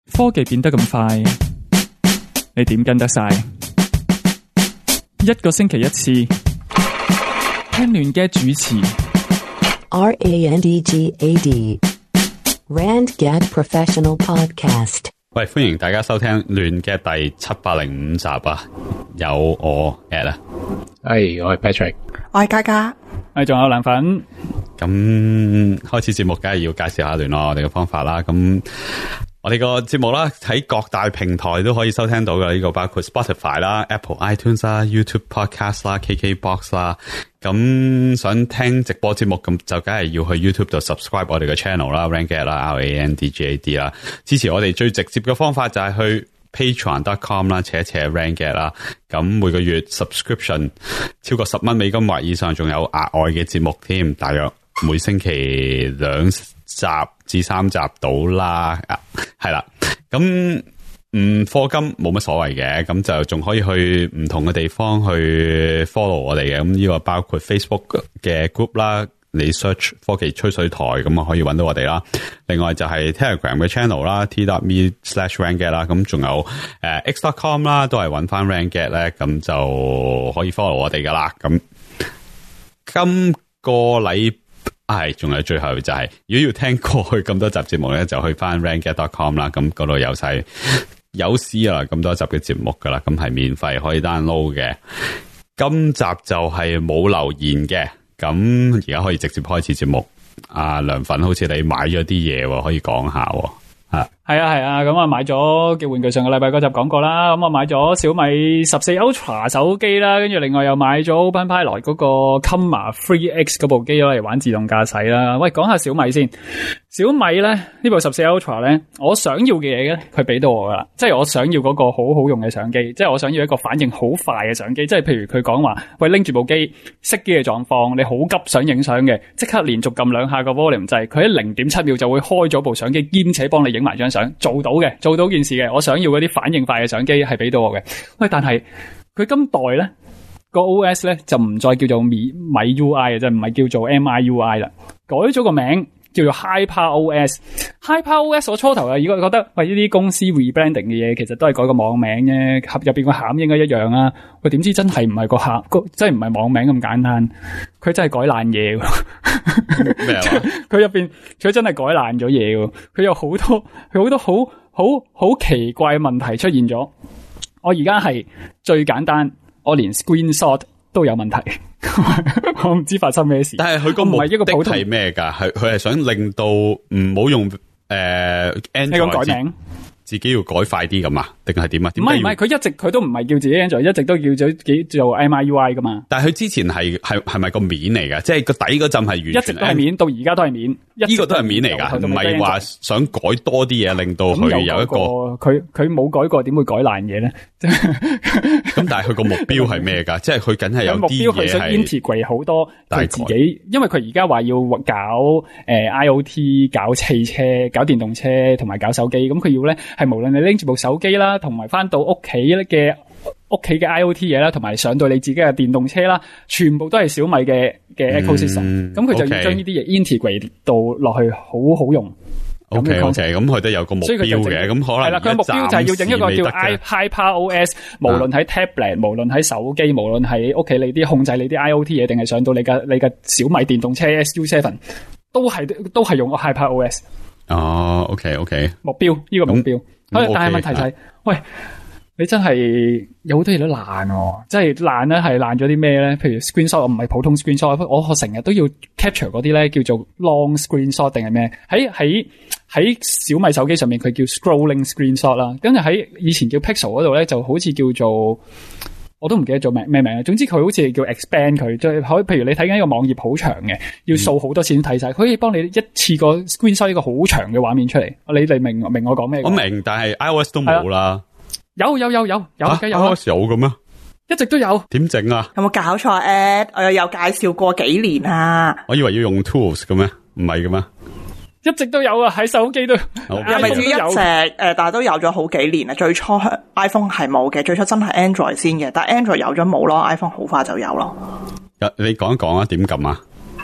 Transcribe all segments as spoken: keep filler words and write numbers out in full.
科技變得咁快，你點跟得晒？一個星期一次，聽亂嘅主持 R A N D G A D Randgad Professional Podcast。 喂，歡迎大家收聽亂嘅第七百零五集啊！有我 Ed 啊， 係我係 Patrick， 我係嘉嘉， 誒，仲有涼粉。 咁開始節目，梗係要介紹下聯絡我哋嘅方法啦。咁我哋個節目啦，喺各大平台都可以收聽到嘅，呢個包括 Spotify 啦、Apple iTunes 啦、YouTube Podcast 啦、K K Box 啦。咁想聽直播節目，咁就梗係要去 YouTube 度 subscribe 我哋嘅 channel 啦 ，Randgad 啦 ，R A N D G A D 啦。支持我哋最直接嘅方法就係去 patreon dot com 啦，扯一扯 Randgad 啦。咁每個月 subscription 超過十蚊美金或以上，仲有額外嘅節目添，大約每星期兩集至三集到啦，係啦。咁嗯，課金冇乜所謂嘅，咁就仲可以去唔同嘅地方去 follow 我哋嘅。咁呢個包括 Facebook 嘅 group 啦，你 search 科技吹水台咁啊可以揾到我哋啦。另外就係 Telegram 嘅 channel 啦 ，t dot me slash Randgad 啦。咁仲有誒、呃、x dot com 啦，都係揾翻 Randgad 咧，咁就可以 follow 我哋噶啦。咁今個禮係仲有最後就係、是，如果要聽過去咁多集節目咧，就去翻 Randgad dot com 啦。咁嗰度有晒。有史啊，咁多集嘅節目噶啦，咁係免費可以 download 嘅。今集就係冇留言嘅，咁而家可以直接開始節目。阿涼粉好似你買咗啲嘢，可以講下。啊， 係啊係啊，咁啊買咗嘅玩具，上個禮拜嗰集講過啦。咁我買咗小米十四 Ultra 手機啦，跟住另外又買咗 OpenPilot 嗰個 Comma three X 嗰部機攞嚟玩自動駕駛啦。喂，講下小米先。小米咧呢部十四 Ultra 咧，我想要嘅嘢咧，佢俾到我噶啦，即係我想要嗰個好好用嘅相機，即係我想要一個反應好快嘅相機，即係譬如佢講話，喂，拎住部機熄機嘅狀況，你好急想影相嘅，即刻連續撳兩下個 volume 掣，佢喺零點七秒就會開咗部相機，兼且幫你影埋張相，做到嘅，做到件事嘅。我想要嗰啲反應快嘅相機係俾到我嘅。喂，但係佢今代咧個 O S 咧就唔再叫做米米 U I 啊，就唔係叫做 M I U I 啦，改咗個名。叫做 HyperOS，HyperOS 我初頭啊，如果覺得喂呢啲公司 rebranding 嘅嘢，其實都係改個網名啫，盒入邊個餡應該一樣啊。喂，點知真係唔係個餡，個真係唔係網名咁簡單，佢真係改爛嘢。 咩啊？ 佢入邊佢真係改爛咗嘢，佢有好多佢好多好好好奇怪嘅問題出現咗。我而家係最簡單，我連 screenshot 都有問題。我唔知發生咩事， 但係佢個目的係咩噶？係佢係想令到唔好用誒、呃、Android 改名，自己要改快啲咁啊？定係點啊？唔係唔係，佢一直佢都唔係叫自己 Android，一直都叫咗自己做 M I U I 噶嘛。但係佢之前係係係咪個面嚟噶？即係個底嗰陣係完全一直都係面，到而家都係面。呢、這個都係面嚟噶，唔係話想改多啲嘢，令到佢有一個佢佢冇改過，點會改爛嘢咧？咁但係佢個目標係咩噶？即係佢梗係有啲嘢係目標，佢想 integrate 好多佢自己，因為佢而家話要搞誒、呃、I O T、搞汽車、搞電動車同埋搞手機，咁佢要咧係無論你拎住部手機啦，同埋翻到屋企嘅屋企嘅 I O T 嘢啦，同埋上到你自己嘅電動車啦，全部都係小米嘅嘅 ecosystem。咁佢就要將呢啲嘢 integrate 到落去，好好用。O K O K， 咁佢都有個目標嘅，咁可能係啦。佢目標就係要整一個叫 HyperOS， 無論喺 tablet，、啊、無論喺手機，無論喺屋企你啲控制你啲 I O T 嘢，定係上到你嘅你嘅小米電動車 S U 七，都係都係用個 HyperOS。哦 ，O K O K， 目標呢、這個目標。但係問題就係、是，喂。你真係有好多嘢都爛喎，即係爛咧係爛咗啲咩咧？譬如 screenshot， 我唔係普通 screenshot， 我我成日都要 capture 嗰啲咧叫做 long screenshot 定係咩？喺喺喺小米手機上面佢叫 scrolling screenshot 啦，跟住喺以前叫 Pixel 嗰度咧就好似叫做我都唔記得咗名咩名，總之佢好似叫 expand 佢，即係可以譬如你睇緊一個網頁好長嘅，要掃好多次先睇晒，佢可以幫你一次過 screenshot 一個好長嘅畫面出嚟。你哋明明我講咩？我明，但係 iOS 都冇啦。有有有有有嘅有，有嘅咩？一直都有。點整啊？有冇搞錯 Ed？ 我又有介紹過幾年啊。我以為要用 tools 嘅咩？唔係嘅咩？一直都有啊，喺手機都又咪只一隻誒，但係都有咗好幾年啦。最初 iPhone 係冇嘅，最初真係 Android 先嘅，但係 Android 有咗冇咯 ，iPhone 好快就有咯。你講一講啊，點撳啊？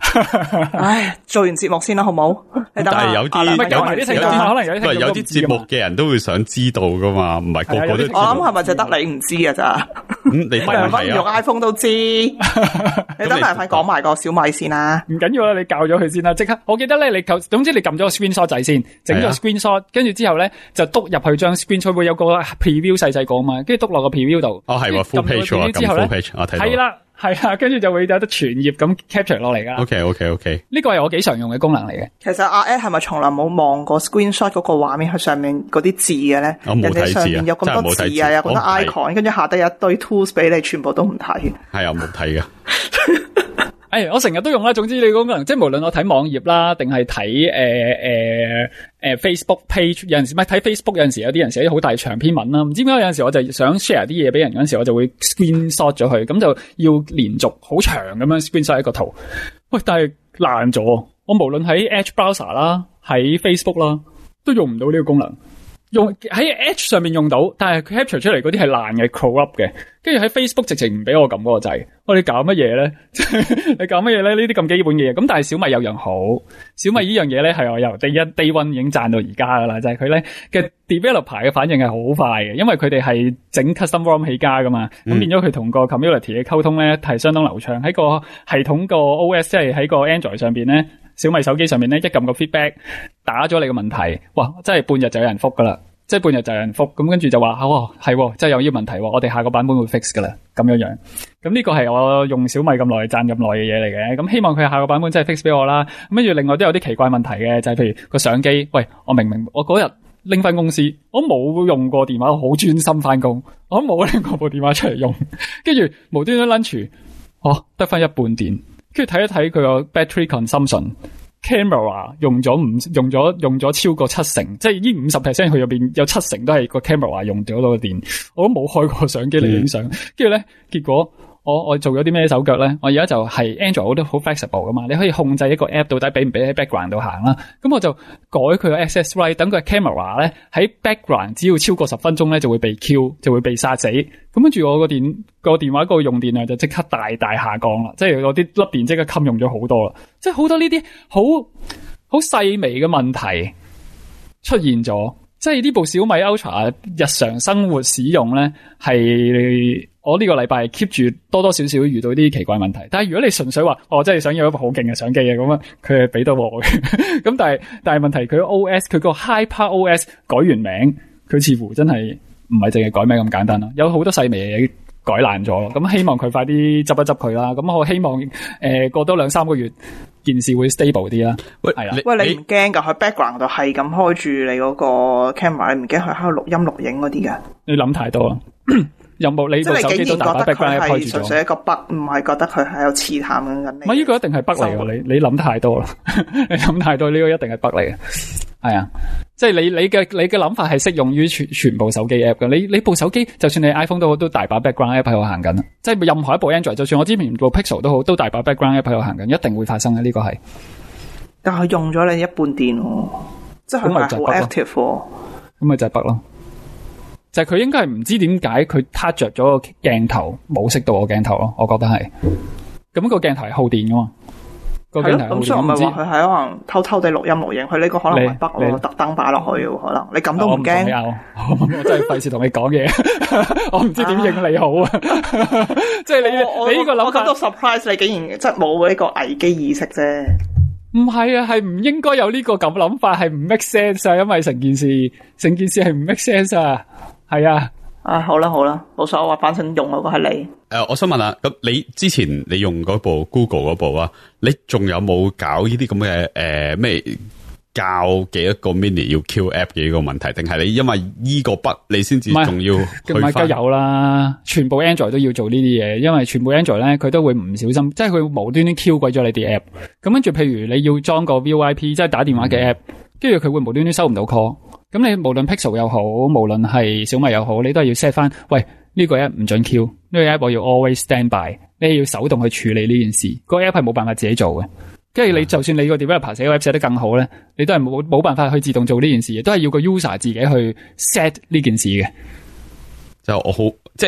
唉，做完節目先啦，好唔好？但係有啲有啲聽眾可能有啲有啲節目嘅人都會想知道噶嘛，唔係個個都知道。 我諗係咪就得你唔知㗎咋？ 咁你咪係用 iPhone 都知。你等埋快講埋個小米先啦。 唔緊要啦，你教咗佢先啦，即刻。我記得咧，你舊總之你撳咗個 screenshot 仔先，整咗個 screenshot，跟住之後咧就篤入去張 screenshot 會有個 preview 細細個啊嘛，跟住篤落個 preview 度。 哦，係喎 full page 啊，咁 full page 我睇到。 係啦。係啦，跟住就會有得全頁咁 capture 落嚟噶。 OK OK OK， 呢個係我幾常用嘅功能嚟嘅。 其實阿 Ed 係咪從來冇望過 screenshot 嗰個畫面喺上面嗰啲字嘅咧？ 我冇睇字啊， 人哋上面有咁多字啊，有咁多 icon， 跟住下底有一堆 tools 俾你，全部都唔睇。 係啊，冇睇噶。 誒，我成日都用啦。總之你功能，即係無論我睇網頁啦，定係睇誒誒誒 Facebook page，有陣時咪睇 Facebook，有陣時有啲人寫啲好大長篇文啦。唔知點解有陣時我就想 share 啲嘢俾人嗰陣時，我就會 screenshot 咗佢，咁就要連續好長咁樣 screenshot 一個圖。喂，但係爛咗，我無論喺 Edge browser 啦，喺 Facebook 啦，都用唔到呢個功能。用喺 Edge 上面用到，但係佢 capture 出嚟嗰啲係爛嘅 corrupt 嘅，跟住喺 Facebook 直情唔俾我撳嗰個掣。我哋搞乜嘢咧？你搞乜嘢咧？呢啲咁基本嘅嘢，咁但係小米有樣好，小米呢樣嘢咧係我由第一 day one 已經讚到而家噶啦，就係佢咧嘅 developer 嘅反應係好快嘅，因為佢哋係整 custom ROM 起家噶嘛，咁、嗯、變咗佢同個 community 嘅溝通咧係相當流暢。喺個系統個 O S 即係喺個 Android 上邊咧。小米手機上面咧，一撳個 feedback， 打咗你個問題，哇！真係半日就有人覆噶啦，即係半日就有人覆，咁跟住就話，哦，係，真係有呢個問題，我哋下個版本會 fix 噶啦，咁樣樣。咁呢個係我用小米咁耐賺咁耐嘅嘢嚟嘅，咁希望佢下個版本真係 fix 俾我啦。咁跟住另外都有啲奇怪問題嘅，就係、是、譬如個相機，喂，我明明我嗰日拎翻公司，我冇用過電話，我好專心翻工，我都冇拎過部電話出嚟用，跟住無端端 lunch， 哦，得翻一半電。跟住睇一睇佢個 battery consumption，camera 用咗五用咗用咗超過七成，即係呢五十 percent 佢入邊有七成都係個 camera 用咗嗰個電，我都冇開過相機嚟影相。跟住咧，結果我我做咗啲咩手腳咧？我而家就係 Android 好多好 flexible 噶嘛，你可以控制一個 app 到底俾唔俾喺 background 度行啦。咁我就改佢個 access right， 等佢 camera 咧喺 background 只要超過十分鐘咧就會被 Q， 就會被殺死。咁跟住我個電個電話個用電量就即刻大大下降啦，即係我啲粒電即刻襟用咗好多啦，即係好多呢啲好好細微嘅問題出現咗。即係呢部小米 Ultra 日常生活使用咧，係我呢個禮拜 keep 住多多少少遇到啲奇怪問題。但係如果你純粹話，我真係想要一部好勁嘅相機嘅，咁啊，佢係俾到我嘅。咁但係但係問題佢 O S 佢個 HyperOS 改完名，佢似乎真係唔係淨係改名咁簡單啦，有好多細微嘅嘢改爛咗。咁希望佢快啲執一執佢啦。咁我希望誒、呃、過多兩三個月。件事會 stable 啲啦，係啦。 喂，你唔驚噶？佢 background 度係咁開住你嗰個 camera， 你唔驚佢喺度錄音錄影嗰啲噶？你諗太多啦。有冇你部手機都大把 background 開住咗？即係你竟然覺得佢係純粹一個 bug， 唔係覺得佢係有刺探緊你？唔係，呢個一定係 bug 嚟嘅。你你諗太多啦，你諗太多，呢個一定係 bug 嚟嘅。係啊，即係你你嘅你嘅諗法係適用於全全部手機 app 嘅。你你部手機就算你 iPhone 都好，都大把 background app 喺度行緊。即係任何一部 Android， 就算我之前部 Pixel 都好，都大把 background app 喺度行緊，一定會發生嘅。呢個係。但係用咗你一半電喎，即係佢係好 active 喎。咁咪就係 bug 咯。就係、是、佢應該係唔知點解佢撻着咗個鏡頭，冇熄到個鏡頭咯。我覺得係。咁個鏡頭係耗電噶嘛。係咯，咁所以我咪話佢係可能偷偷地錄音錄影，佢呢個可能係 bug 咯，特登擺落去嘅可能。你咁都唔驚？我真係費事同你講嘢，我唔知點應你好啊！即係你你呢個諗法，我感到 surprise， 你竟然即係冇呢個危機意識啫。唔係啊，係唔應該有呢個咁諗法，係唔 make sense 啊！因為成件事，成件事係唔 make sense 啊，係啊。啊，好啦好啦，冇所謂，反正用嗰個係你。誒、呃，我想問下，咁你之前你用嗰部 Google 嗰部啊，你仲有冇搞呢啲咁嘅誒咩教幾一個 mini 要 Q app 嘅呢個問題？定係你因為呢個筆你先至仲要去翻？唔係，梗有啦，全部 Android 都要做呢啲嘢，因為全部 Android 咧佢都會唔小心，即係佢無端端 Q 鬼咗你啲 app。咁跟住，譬如你要裝個 V O I P，即係打電話嘅 app，跟住佢會無端端收唔到 call。咁你無論 Pixel 又好，無論係小米又好，你都係要 set 翻，喂，呢個 app 唔准 Q，呢個 app 我要 always stand by，你要手動去處理呢件事，個 app 係冇辦法自己做嘅。跟住你就算你個 developer 寫個 app 寫得更好咧，你都係冇冇辦法去自動做呢件事嘅，都係要個 user 自己去 set 呢件事嘅。就我好即係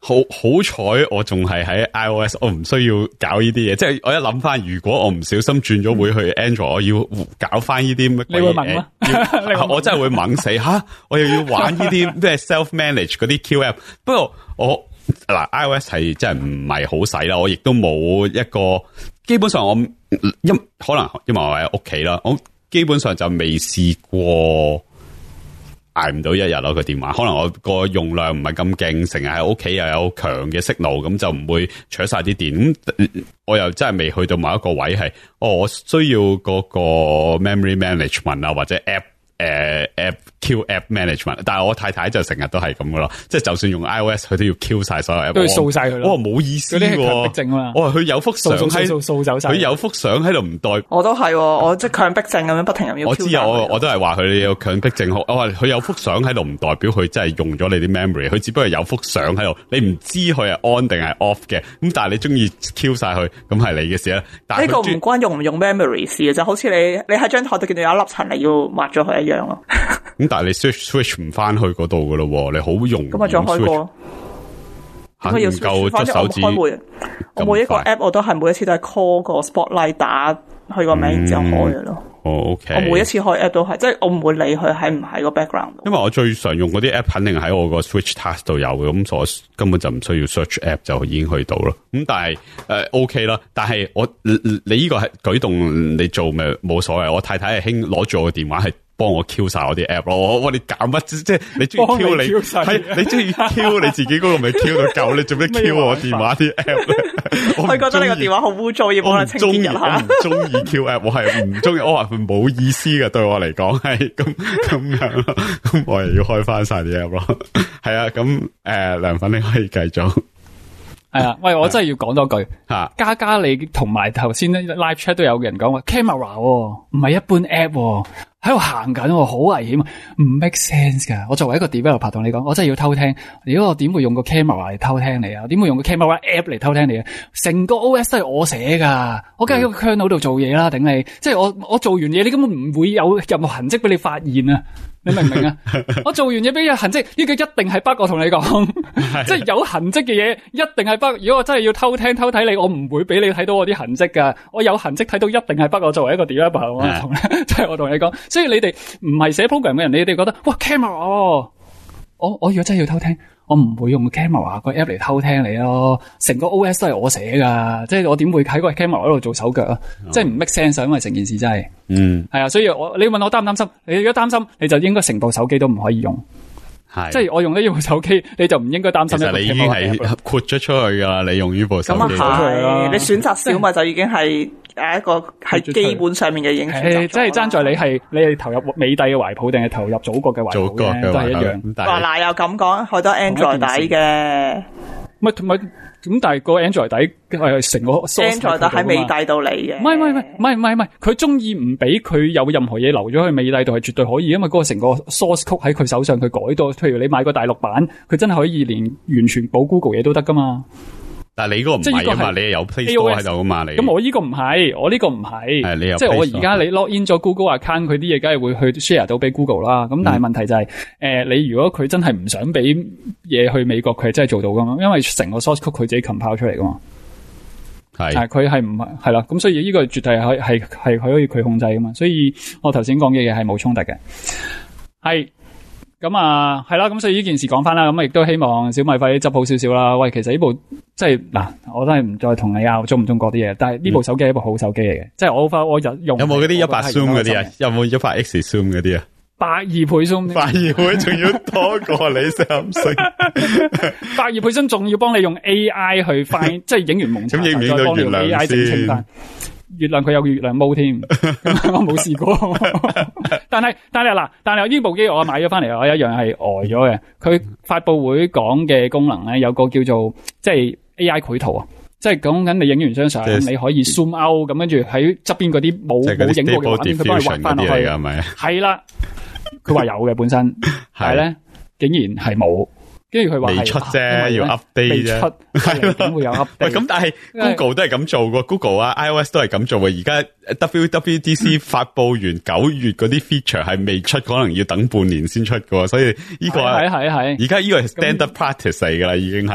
好好彩，我仲係喺 iOS， 我唔需要搞呢啲嘢。即係我一諗翻，如果我唔小心轉咗會去 Android，、嗯、我要搞翻呢啲乜鬼嘢？你會猛嗎？我真係會猛死吓！我又要玩呢啲咩 self manage 嗰啲 Q app。不過我嗱 iOS 係真係唔係好使啦，我亦都冇一個，基本上我因可能因為我喺屋企啦，我基本上就未試過。挨唔到一日咯個電話，可能我個用量唔係咁勁，成日喺屋企又有強嘅息怒，咁就唔會搶晒啲電。咁我又真係未去到某一個位係，哦，我需要嗰個 memory management 啊，或者 app 誒、呃、app Q app management。但係我太太就成日都係咁噶咯，即係就算用 iOS 佢都要 Q 晒所有 app， 都要掃晒佢咯。 我話冇意思喎， 強迫症啊！ 我話佢有幅相喺掃掃走晒， 佢有幅相喺度唔代。 我都係，我即係強迫症咁樣不停咁要 Q。我知啊，我我都係話佢有強迫症。我話佢有幅相喺度唔代表佢真係用咗你啲 memory， 佢只不過有幅相喺度，你唔知佢係 on 定係 off 嘅。咁但係你中意 Q 晒佢，咁係你嘅事啦。 呢個唔關用唔用 memory 事嘅，就好似你你喺張台度見到有一粒塵，你要抹咗佢一樣咯。 咁但係你 switch switch 唔翻去嗰度噶咯，你好用咁啊，再開過， 吓唔夠捽手指。 我每一個 app 我都係每一次都係 call 個 spotlight 打去個名之後開嘅咯。 哦 ，OK。 我每一次開 app 都係，即係我唔會理佢喺唔喺個 background 度。 因為我最常用嗰啲 app 肯定喺我個 switch task 度有嘅，咁所以我根本就唔需要 search app 就已經去到咯。咁但係誒、呃、OK 啦，但係我你呢個係舉動你做咪冇所謂。我太太係興攞住我嘅電話係。幫我 Q 晒我啲 app 咯，我我你搞乜？即係你中意 Q 你係你中意 Q 你自己嗰個咪 Q 到夠，你做咩 Q 我電話啲 app 咧？我覺得你個電話好污糟，要幫你清潔一下。我唔中意 Q app， 我係唔中意，我話佢冇意思嘅，對我嚟講係咁咁樣咯。咁我又要開翻晒啲 app 咯。係啊，咁誒、呃，涼粉你可以繼續。 係啊，喂，我真係要講多句吓，嘉嘉你同埋頭先咧 live chat 都有人講話 camera 唔係一般 app 喺度行緊，好危險，唔 make sense 噶。我作為一個 developer 同你講，我真係要偷聽。如果我點會用個 camera 嚟偷聽你啊？點會用個 camera app 嚟偷聽你啊？成個 O S 都係我寫噶，我梗係喺個 kernel 度做嘢啦，頂你！即係我我做完嘢，你根本唔會有任何痕跡俾你發現啊！你明唔明啊？我做完嘢俾有痕跡，呢個一定係 bug。我同你講，即係有痕跡嘅嘢一定係 bug。如果我真係要偷聽偷睇你，我唔會俾你睇到我啲痕跡噶。我有痕跡睇到一定係 bug。我作為一個 developer，我同即係我同你講，所以你哋唔係寫 program 嘅人，你哋覺得哇 camera， 我我如果真係要偷聽，我唔會用 camera 個 app 嚟偷聽你咯。成個 O S 都係我寫噶，即係我點會喺個 camera 嗰度做手腳啊？即係唔 make sense，因為成件事真係，嗯，係啊。所以我你問我擔唔擔心？你如果擔心，你就應該成部手機都唔可以用。係，即係我用呢部手機，你就唔應該擔心。其實你已經係豁咗出去噶啦，你用呢部手機。 咁啊係，你選擇小米就已經係誒一個係基本上面嘅影響。 即係爭在你係你係投入美帝嘅懷抱，定係投入祖國嘅懷抱咧，都係一樣。 話嗱又咁講，好多 Android 底嘅。 咪同埋咁，但係個 Android 底係成個 Android 底喺美帝度嚟嘅。唔係唔係唔係唔係唔係唔係，佢中意唔俾佢有任何嘢留咗去美帝度係絕對可以，因為嗰個成個 source code 喺佢手上，佢改到，譬如你買個大陸版，佢真係可以連完全保 Google 嘢都得噶嘛。 但係你嗰個唔係啊嘛，你有 Play Store 喺度啊嘛，你咁我呢個唔係，我呢個唔係，係你有，即係我而家你 log in 咗 Google account， 佢啲嘢梗係會去 share 到俾 Google 啦。咁但係問題就係、是，誒、嗯呃，你如果佢真係唔想俾嘢去美國，佢係真係做到噶嘛？因為成個 source code 佢自己 compile 出嚟噶嘛。係，係佢係唔係係啦？咁所以呢個絕對係係係佢可以佢控制噶嘛。所以我頭先講嘅嘢係冇衝突嘅，係。咁啊，係啦，咁所以呢件事講翻啦，咁亦都希望小米快啲執好少少啦。喂，其實呢部即係嗱，我都係唔再同你拗中唔中國啲嘢，但係呢部手機係一部好手機嚟嘅，即係我發我日用。有冇嗰啲一百 zoom 嗰啲啊？有冇一百 x zoom 嗰啲啊？百二倍 zoom， 百二倍仲要多過你三星，百二倍 zoom 仲要幫你用 A I 去翻，即係影完蒙查查再幫你用 A I 整清翻。月亮佢有月亮毛添，我冇試過。但係但係嗱，但係呢部機我買咗翻嚟，我一樣係呆咗嘅。佢發佈會講嘅功能咧，有個叫做即係 A I 繪圖啊，即係講緊你影完張相，你可以 zoom out 咁，跟住喺側邊嗰啲冇冇影過嘅畫面，佢幫你畫翻落去。係咪？係啦，佢話有嘅本身，但係咧竟然係冇。跟住佢話未出啫，啊、要 update 啫，係點會有 update？ 喂，咁但係 Google 都係咁做嘅 ，Google 啊 iOS 都係咁做嘅。而家 W W D C 發佈完九月嗰啲 feature 係未出，可能要等半年先出嘅，所以呢個係係係。而家呢個係 standard practice 嚟噶啦，已經係。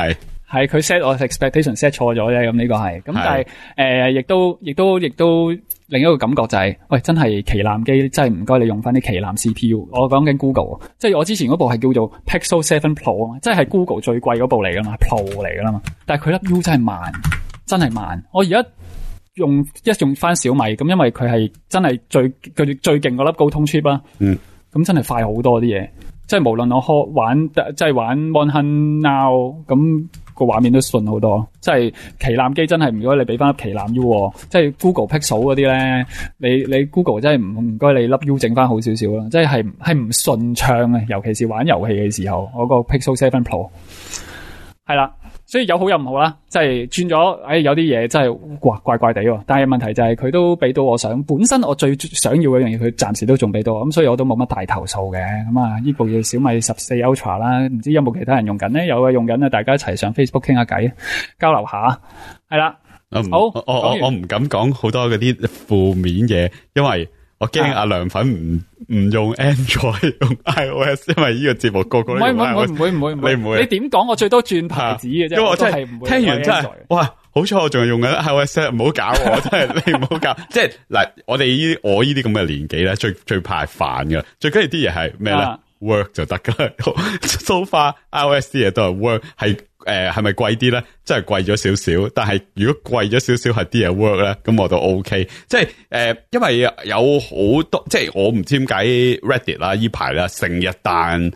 係佢 set 我 expectation set 錯咗啫，咁呢個係，咁但係誒，亦都亦都亦都另一個感覺就係、是，喂，真係旗艦機，真係唔該你用翻啲旗艦 C P U。我講緊 Google， 即係我之前嗰部係叫做 Pixel seven Pro 啊，即係 Google 最貴嗰部嚟噶嘛 ，Pro 嚟噶啦嘛，但係佢粒 U 真係慢，真係慢。我而家用一用翻小米，咁因為佢係真係最佢最勁嗰粒高通 chip 啦，嗯，咁真係快好多啲嘢。即係無論我開玩，即係玩 Monhan Now， 咁個畫面都順好多。即係旗艦機真係唔該你俾翻粒旗艦 U， 即係 Google Pixel 嗰啲咧，你你 Google 真係唔唔該你粒 U 整翻好少少啦。即係係係唔順暢嘅，尤其是玩遊戲嘅時候，我個 Pixel seven Pro 係啦。所以有好有唔好啦，即係轉咗，哎，有啲嘢真係哇怪怪地喎。但係問題就係佢都俾到我想，本身我最想要嘅樣嘢，佢暫時都仲俾到我，咁所以我都冇乜大投訴嘅。咁啊，呢部叫小米十四 Ultra 啦，唔知有冇其他人用緊咧？有嘅用緊啊，大家一齊上 Facebook 傾下偈，交流下。係啦，好， 我我我唔敢講好多嗰啲負面嘢，因為我驚阿涼粉唔唔用 Android 用 iOS， 因為呢個節目個個都用 iOS。唔會唔會唔會，你唔會。你點講？我最多轉牌子嘅啫。因為我真係聽完真係，哇！好彩我仲係用緊 iOS， 唔好搞我，真係你唔好搞。即係嗱，我哋呢啲我呢啲咁嘅年紀咧，最最怕係煩噶，最緊要啲嘢係咩咧 ？work 就得噶啦。So far iOS 啲嘢都係 work， 係。誒，係咪貴啲咧？真係貴咗少少，但係如果貴咗少少係啲嘢 work 咧，咁我都 OK。即係誒、呃，因為有好多，即係我唔知點解 Reddit 啦，呢排啦成日彈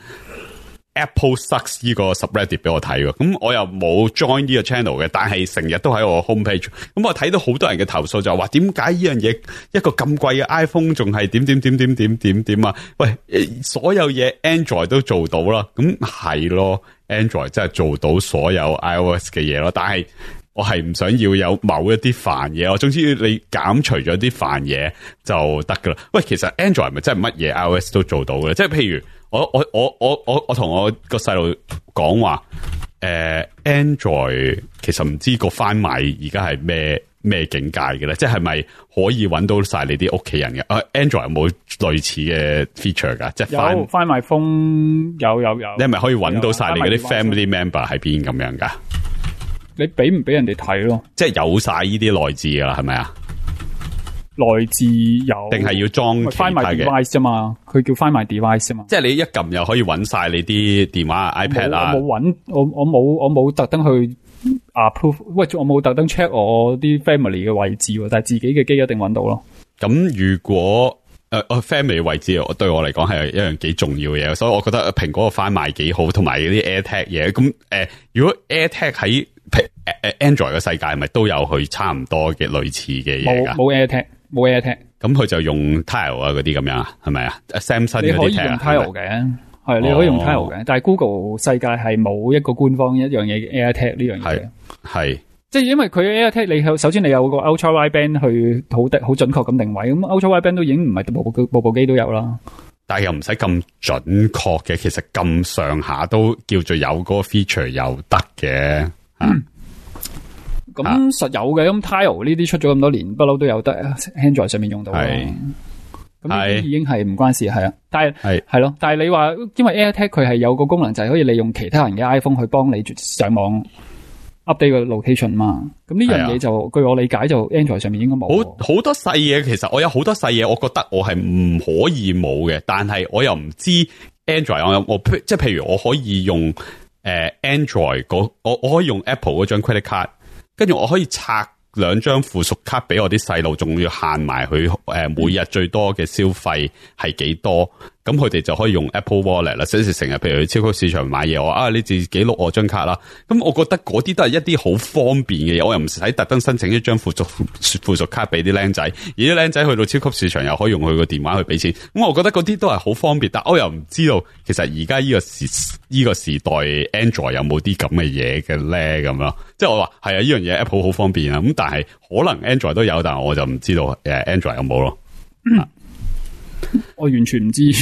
Apple Sucks 呢個 subreddit 俾我睇喎。咁我又冇 join 呢個 channel 嘅，但係成日都喺我 homepage。咁我睇到好多人嘅投訴就話，點解呢樣嘢一個咁貴嘅 iPhone 仲係點點點點點點點啊？喂，所有嘢 Android 都做到啦，咁係咯。Android 真係做到所有 iOS 嘅嘢咯，但係我係唔想要有某一啲煩嘢，我總之你減除咗啲煩嘢就得噶啦。喂，其實 Android 咪真係乜嘢 iOS 都做到嘅？即係譬如我我我我我我同我個細路講話，誒、呃、Android 其實唔知個翻賣而家係咩咩境界嘅咧？即係咪可以揾到晒你啲屋企人嘅？啊 Android 有冇類似嘅 feature 噶？即係翻有翻賣風有有有， 你係咪可以揾到晒你嗰啲 family member 喺邊咁樣噶？ 你俾唔俾人哋睇咯？ 即係有晒呢啲內置噶啦，係咪啊？ 內置有，定係要裝其他嘅 Find My Device 啫嘛？佢叫 Find My Device 啫嘛？ 即係你一撳又可以揾晒你啲電話、iPad 啊？ 我冇揾，我我冇我冇特登去 approve， 喂，我冇特登 check 我啲 family 嘅位置，但係自己嘅機一定揾到咯。 咁如果誒我、uh, family 位置，對我嚟講係一樣幾重要嘅嘢，所以我覺得蘋果個翻賣幾好，同埋嗰啲 AirTag 嘢。咁誒、呃，如果 AirTag 喺誒 Android 嘅世界，係咪都有去差唔多嘅類似嘅嘢噶？ 冇冇 AirTag，冇 AirTag。咁佢就用 Tile 啊嗰啲咁樣啊，係咪啊 ？Samsung 你可以用 Tile 嘅，係你可以用 Tile 嘅，但係 Google 世界係冇一個官方一樣嘢 AirTag 呢樣嘢。 係。 即係因為佢 AirTag，你首先你有個 Ultra Wideband 去好的好準確咁定位，咁 Ultra Wideband 都已經唔係部部部部機都有啦。 但係又唔使咁準確嘅，其實咁上下都叫做有嗰個 feature 又得嘅。 咁、嗯、實有嘅，咁 Tile 呢啲出咗咁多年，不嬲都有得 Android 上面用到。係，咁呢啲已經係唔關事，係啊。但係係係咯，但係你話因為 AirTag 佢係有個功能就係可以利用其他人嘅 iPhone 去幫你上網。update 個 location 嘛，咁呢樣嘢就據我理解就 Android 上面應該冇。好好多細嘢，其實我有好多細嘢，我覺得我係唔可以冇嘅，但係我又唔知 Android 我有我即係譬如我可以用誒、呃、Android 嗰我我可以用 Apple 嗰張 credit card， 跟住我可以拆兩張附屬卡俾我啲細路，仲要限埋佢誒每日最多嘅消費係幾多。咁佢哋就可以用 Apple Wallet 啦，即是成日譬如去超級市場買嘢，我啊你自己碌我張卡啦。咁我覺得嗰啲都係一啲好方便嘅嘢，我又唔使特登申請一張附屬附屬卡俾啲僆仔，而啲僆仔去到超級市場又可以用佢個電話去俾錢。咁我覺得嗰啲都係好方便，但我又唔知道其實而家呢個時呢個時代 Android 有冇啲咁嘅嘢嘅咧咁咯。即係我話係啊，呢樣嘢 Apple 好方便啊，咁但係可能 Android 都有，但係我就唔知道誒 Android 有冇咯。 我完全唔知，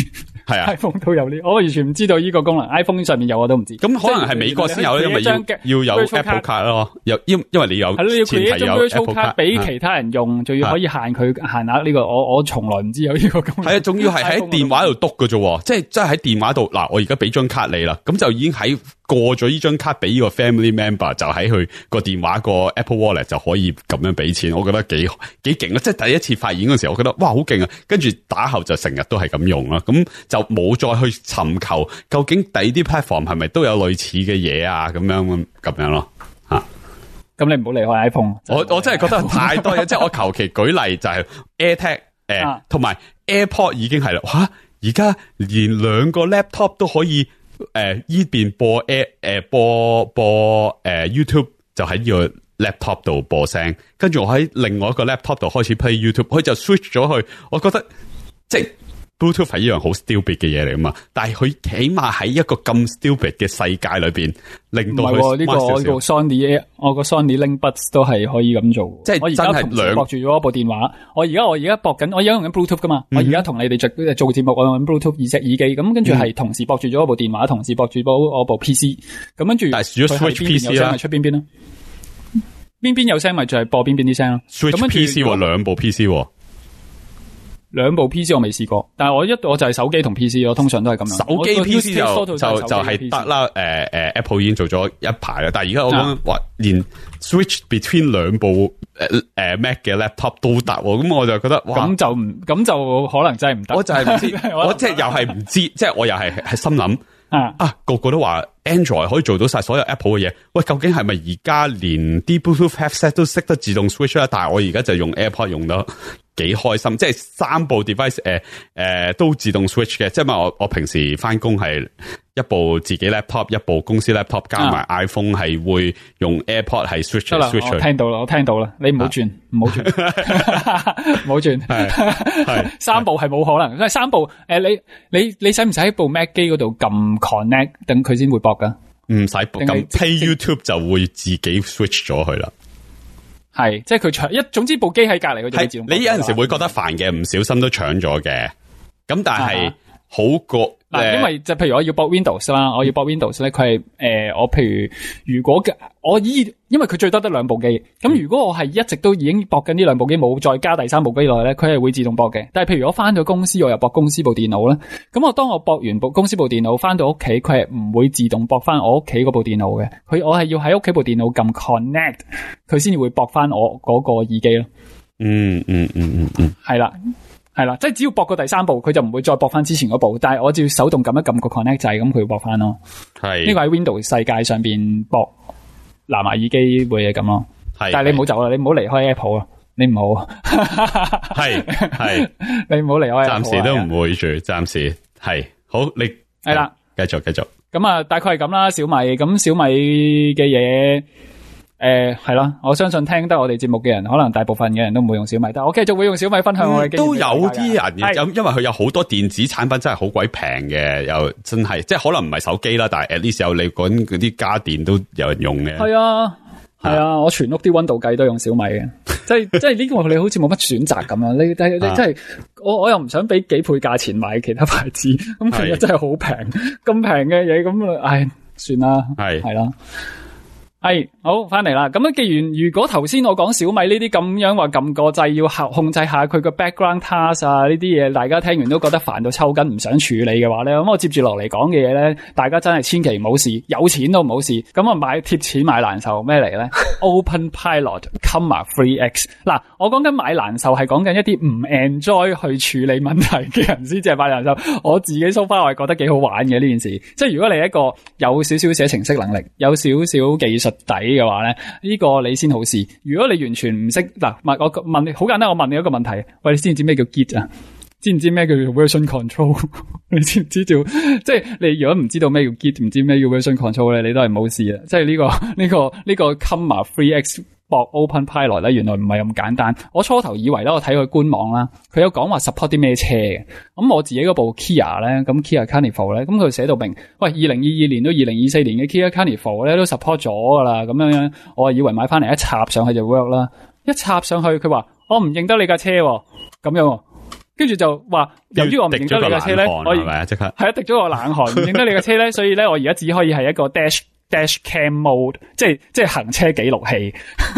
係啊 ，iPhone 都有呢，我完全唔知道呢個功能 ，iPhone 上面有我都唔知。 咁可能係美國先有，因為要要有 Apple Card 咯，有因因為你有前提有 Apple Card 俾其他人用，仲要可以限佢限額呢個，我我從來唔知有呢個功能。 係啊，仲要係喺電話度篤㗎啫，即係即係喺電話度嗱，我而家俾張卡你啦，咁就已經喺過咗呢張卡俾呢個 family member，就喺佢個電話個 Apple Wallet 就可以咁樣俾錢，我覺得幾幾勁啊！即係第一次發現嗰陣時候，我覺得哇好勁啊！跟住打後就成日都係咁用啦，咁就冇再去尋求究竟第二啲 platform 係咪都有類似嘅嘢啊？咁樣咁樣咯吓。 咁你唔好離開 iPhone。 我我真係覺得太多嘢，即係我求其舉例就係 AirTag 誒，同埋 AirPod 已經係啦。哇！而家連兩個 laptop 都可以誒，依邊播 Air 誒播播誒、呃、YouTube 就喺呢個 laptop 度播聲，跟住我喺另外一個 laptop 度開始 play YouTube，佢就 switch 咗去。我覺得即係 Bluetooth 係一樣好 stupid 嘅嘢嚟噶嘛，但係佢起碼喺一個咁 stupid 嘅世界裏邊，令到佢呢個我個 Sony 我個 Sony Link Buds 都係可以咁做。 即係我而家同時駁住咗部電話，我而家我而家駁緊，我而家用緊 Bluetooth 噶嘛，嗯、我而家同你哋做做節目，我用緊 Bluetooth 耳塞耳機，咁跟住係同時駁住咗部電話，同時駁住部我部 P C， 咁跟住但係如果 Switch P C 啦， 出邊邊咯，邊邊有聲咪就係播邊邊啲聲咯。 Switch P C 兩部 P C。 兩部 P C 我未試過，但係我一我就係手機同 P C 咯，通常都係咁樣。 手機 P C 就就就係得啦，誒誒、呃呃、Apple 已經做咗一排啦，但係而家我講話連 switch between 兩部誒誒 Mac 嘅 laptop 都得，咁我就覺得哇， 咁就唔咁就可能真係唔得。 我就係唔知，我即係又係唔知，即係我又係係心諗啊啊，個個都話 Android 可以做到晒所有 Apple 嘅嘢，喂，究竟係咪而家連啲 Bluetooth headset 都識得自動 switch 啦？但係我而家就用 AirPod 用得幾開心，即係三部 device 誒、呃、誒、呃、都自動 switch 嘅，即係我我平時翻工係一部自己 laptop， 一部公司 laptop 加埋 iPhone 係會用 AirPod 係 switch 嚟 switch 去。我聽到啦，我聽到啦，你唔好轉，唔好轉，唔好轉，係係三部係冇可能，因為三部誒、呃、你你你使唔使喺部 Mac 機嗰度撳 connect 等佢先會駁噶？唔使，咁 Play YouTube 就會自己 switch 咗去啦。 係，即係佢搶一，總之部機喺隔籬嗰隻。 你有陣時會覺得煩嘅，唔小心都搶咗嘅。咁但係好過嗱、呃， 因為就譬如我要駁 Windows 啦，我要駁 Windows 咧，佢係誒，我譬如如果我依，因為佢最多得兩部機，咁如果我係一直都已經駁緊呢兩部機，冇再加第三部機落去咧，佢係會自動駁嘅。但係譬如我翻到公司，我又駁公司部電腦咧，咁我當我駁完部公司部電腦翻到屋企，佢係唔會自動駁翻我屋企嗰部電腦嘅。佢我係要喺屋企部電腦撳 connect，佢先至會駁翻我嗰個耳機咯。 嗯嗯嗯嗯嗯， 係啦。係啦，即係只要駁過第三部，佢就唔會再駁翻之前嗰部。但係我只要手動撳一撳個 connect 掣，咁佢會駁翻咯。係呢個喺 Windows 世界上邊駁藍牙耳機會係咁咯。係，但係你唔好走啦，你唔好離開 Apple 啊，你唔好。係係，你唔好離開 Apple。暫時都唔會住，暫時係好。你係啦，繼續繼續。咁啊，大概係咁啦。小米咁小米嘅嘢。誒，係啦，我相信聽得我哋節目嘅人，可能大部分嘅人都唔會用小米，但係我繼續會用小米分享我嘅經驗。都有啲人嘅，因因為佢有好多電子產品真係好鬼平嘅，又真係，即係可能唔係手機啦，但係 at least 有你講嗰啲家電都有人用嘅。係啊，係啊，我全屋啲溫度計都用小米嘅，即係即係呢個你好似冇乜選擇咁樣。你但係你真係，我我又唔想俾幾倍價錢買其他牌子，咁其實真係好平，咁平嘅嘢，咁唉，算啦，係係啦。係好翻嚟啦，咁樣既然如果頭先我講小米呢啲咁樣話撳個掣要控制下佢個 background task 啊呢啲嘢，大家聽完都覺得煩到抽筋，唔想處理嘅話咧，咁我接住落嚟講嘅嘢咧，大家真係千祈唔好試，有錢都唔好試。咁我買貼錢買難受咩嚟咧？Open Pilot, comma three X。嗱，我講緊買難受係講緊一啲唔 enjoy 去處理問題嘅人先至係買難受。我自己 so far 我係覺得幾好玩嘅呢件事。即係如果你係一個有少少寫程式能力，有少少技術底嘅話咧，呢、這個你先好試。如果你完全唔識，嗱，問我問你好簡單，我問你一個問題，喂，你知唔知咩叫 Git 啊？知唔知咩叫 version control？ 你知唔知道？即係你如果唔知道咩叫 Git， 唔知咩叫 version control 咧，你都係冇試啊！即係呢、這個呢、這個呢、這個 comma three X 駁 Open Pilot 咧，原來唔係咁簡單。我初頭以為咧，我睇佢官網啦，佢有講話 support 啲咩車嘅。咁我自己嗰部 Kia 咧，咁 Kia Carnival 咧，咁佢寫到明，喂，二零二二年到二零二四年嘅 Kia Carnival 咧都 support 咗噶啦。咁樣樣，我以為買翻嚟一插上去就 work 啦。一插上去，佢話我唔認得你架車，咁樣。 跟住就話由於我唔認得你架車咧，我係咪啊？即刻係啊，滴咗個冷汗，唔認得你架車咧，所以咧我而家只可以係一個 dash dash cam mode， 即係即係行車記錄器。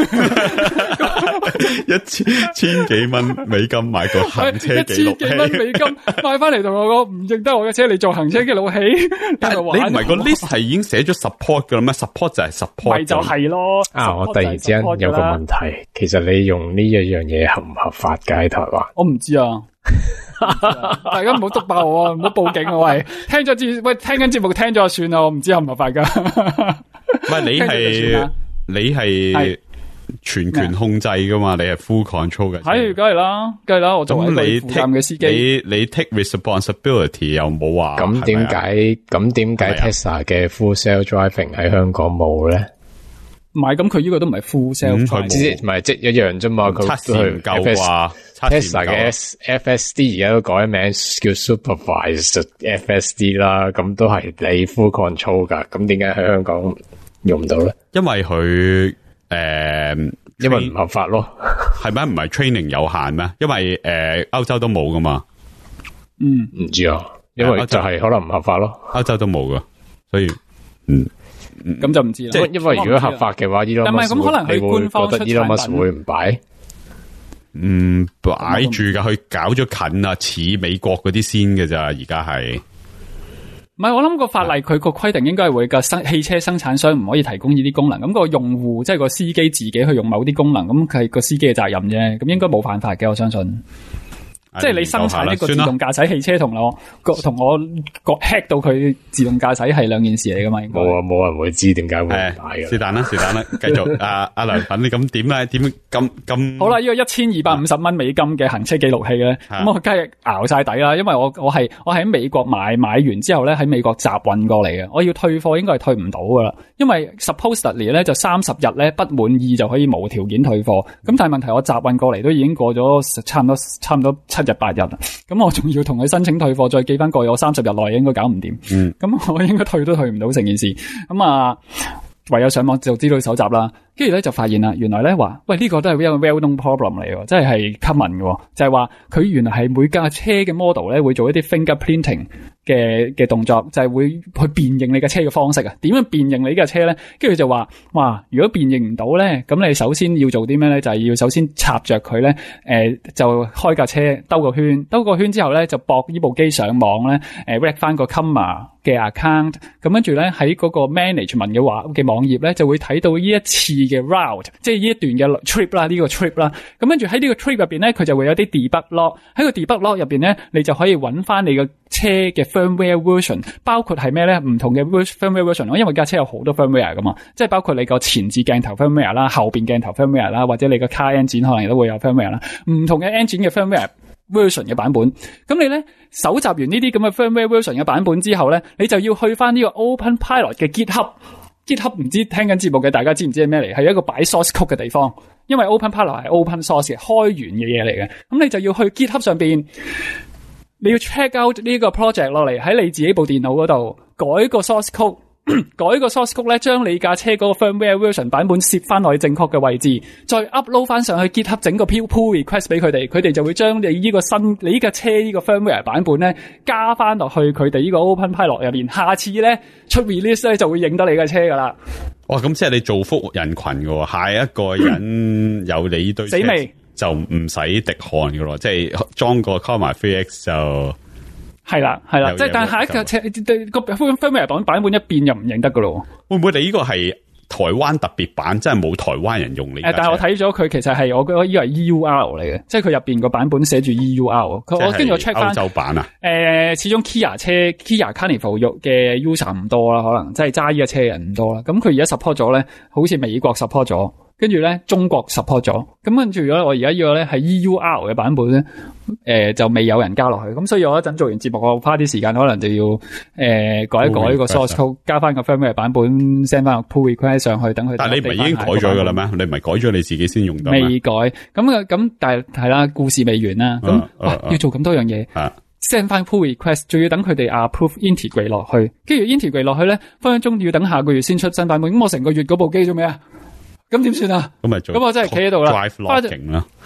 一千千幾蚊美金買個行車記錄器， 一千幾蚊美金買翻嚟同我講唔認得我嘅車，你做行車記錄器。 但係你唔係個 list 係已經寫咗 support 噶啦咩 ？support 就係 support， 咪就係咯。 啊，我突然之間有個問題，其實你用呢一樣嘢合唔合法嘅喺台灣？ 我唔知啊。大家唔好督爆我啊！唔好報警啊！喂，聽咗節喂聽緊節目聽咗就算啦，我唔知合唔合法噶。 唔係你係你係全權控制噶嘛？你係 full control 嘅。 係，梗係啦，梗係啦。我作為一個負擔嘅司機， 你你 take responsibility 又冇話。 咁點解咁點解 Tesla 嘅 full self driving 喺香港冇咧？ 唔係，咁佢呢個都唔係 full self driving， 唔係即一樣啫嘛。佢測試唔夠啩 ？Tesla 嘅 F S D 而家都改名叫 supervised F S D 啦，咁都係你 full control 噶。咁點解喺香港用唔到咧？ 因為佢誒，呃、 因為唔合法咯。 係咪唔係 training 有限咩？因為誒歐、呃、洲都冇噶嘛。 嗯， 唔知啊，因為就係可能唔合法咯。 歐洲都冇噶，所以嗯。 咁就唔知啦。 即係因為如果合法嘅話，Elon Musk 咁可能佢官方出產品， 你會覺得 Elon Musk 會唔擺？ 唔擺住噶，佢搞咗近啊，似美國嗰啲先嘅咋，而家係。 唔係，我諗個法例佢個規定應該係會個生汽車生產商唔可以提供呢啲功能，咁個用戶即係個司機自己去用某啲功能，咁佢係個司機嘅責任啫，咁應該冇犯法嘅，我相信。即係你生產一個自動駕駛汽車同我同我個 hack 到佢自動駕駛係兩件事嚟噶嘛？應該冇啊，冇人會知點解會買嘅。 是但啦，是但啦，繼續。阿阿良品，你咁點咧？點咁咁？ 好啦，呢、這個一千二百五十蚊美金嘅行車記錄器咧，咁、啊、我梗係熬晒底啦，因為我我係我喺美國買買完之後咧喺美國集運過嚟嘅，我要退貨應該係退唔到噶啦，因為 supposedly 咧就三十日咧不滿意就可以無條件退貨，咁但係問題我集運過嚟都已經過咗差唔多差唔多七日八日啦，咁我仲要同佢申請退貨，再寄翻過去，我三十日內應該搞唔掂。嗯，咁我應該退都退唔到成件事。咁啊，唯有上網就資料搜集啦。跟住咧就發現啦，原來咧話，喂呢、這個都係一個 well-known problem 嚟嘅，即係係 common 嘅，就係話佢原來係每架車嘅 model 咧會做一啲 fingerprinting 嘅嘅動作，就係、是、會去辨認你架車嘅方式啊。點樣辨認你架車咧？跟住就話，哇！如果辨認唔到咧，咁你首先要做啲咩咧？就係、是、要首先插着佢咧，誒、呃、就開架車兜個圈，兜個圈之後咧就駁呢部機上網咧，誒 rec 翻個 comma 嘅 account， 咁跟住咧喺嗰個 management 嘅話嘅網頁咧就會睇到呢一次嘅 route， 即係呢一段嘅 trip 啦，呢個 trip 啦，咁跟住喺呢個 trip 入邊咧，佢就會有啲 debug log， 喺個 debug log 入邊咧，你就可以揾翻你個車嘅 firmware version， 包括係咩咧？唔同嘅 firmware version， 因為架車有好多 firmware 噶嘛，即係包括你個前置鏡頭 firmware 啦，後邊鏡頭 firmware 啦，或者你個 car engine 可能都會有 firmware 啦，唔同嘅 engine 嘅 firmware version 嘅版本，咁你咧搜集完呢啲咁嘅 firmware version 嘅版本之後咧，你就要去翻呢個 OpenPilot 嘅 GitHub。GitHub 唔知聽緊節目嘅大家知唔知係咩嚟？係一個擺 source code 嘅地方，因為 OpenPilot 係 open source 嘅開源嘅嘢嚟嘅。咁你就要去 GitHub 上邊，你要 check out 呢個 project 落嚟，喺你自己部電腦嗰度改個 source code， 改個 source code 咧，將你架車嗰個 firmware version 版本攝翻落去正確嘅位置，再 upload 翻上去 GitHub 整個 pull request 俾佢哋，佢哋就會將你呢個新你呢架車呢個 firmware 版本咧加翻落去佢哋呢個 OpenPilot 入邊，下次咧出 release 咧就會認得你架車噶啦。哇， 咁即係你造福人群嘅，下一個人有你呢堆車死未就唔使滴汗嘅咯，即係裝個 Comma three X 就係啦係啦，即係但係下一架車個 firmware 版版本一變就唔認得噶咯。會唔會你呢個係台灣特別版，真係冇台灣人用呢？誒， 但係我睇咗佢其實係我覺得呢個係 E U R 嚟嘅，即係佢入邊個版本寫住 E U R。佢我跟住我 check 翻歐洲版啊。誒、 呃，始終 Kia 車 Kia Carnival 嘅 user 唔多啦，可能即係揸呢個車人唔多啦。咁佢而家 support 咗咧，好似美國 support 咗，跟住咧中國 support 咗。咁跟住如果我而家要咧係 E U R 嘅版本咧，誒、呃、就未有人加落去。咁所以我一陣做完節目，我花啲時間可能就要誒、呃、改一改呢個 source code， 加翻個 firmware 版本 send 翻個 pull request 上去，等佢。但係你唔係已經改咗噶啦咩？你唔係改咗你自己先用到咩？未改。咁啊咁，但係係啦，故事未完啦。咁、啊啊、要做咁多樣嘢。啊 send 翻 pull request， 仲要等佢哋 approve integrate 落去，跟住 integrate 落去咧，分分鐘要等下個月先出新版本。咁我成個月嗰部機做咩啊？咁點算啊？咁咪做咁我真係企喺度啦，drive logging 啦。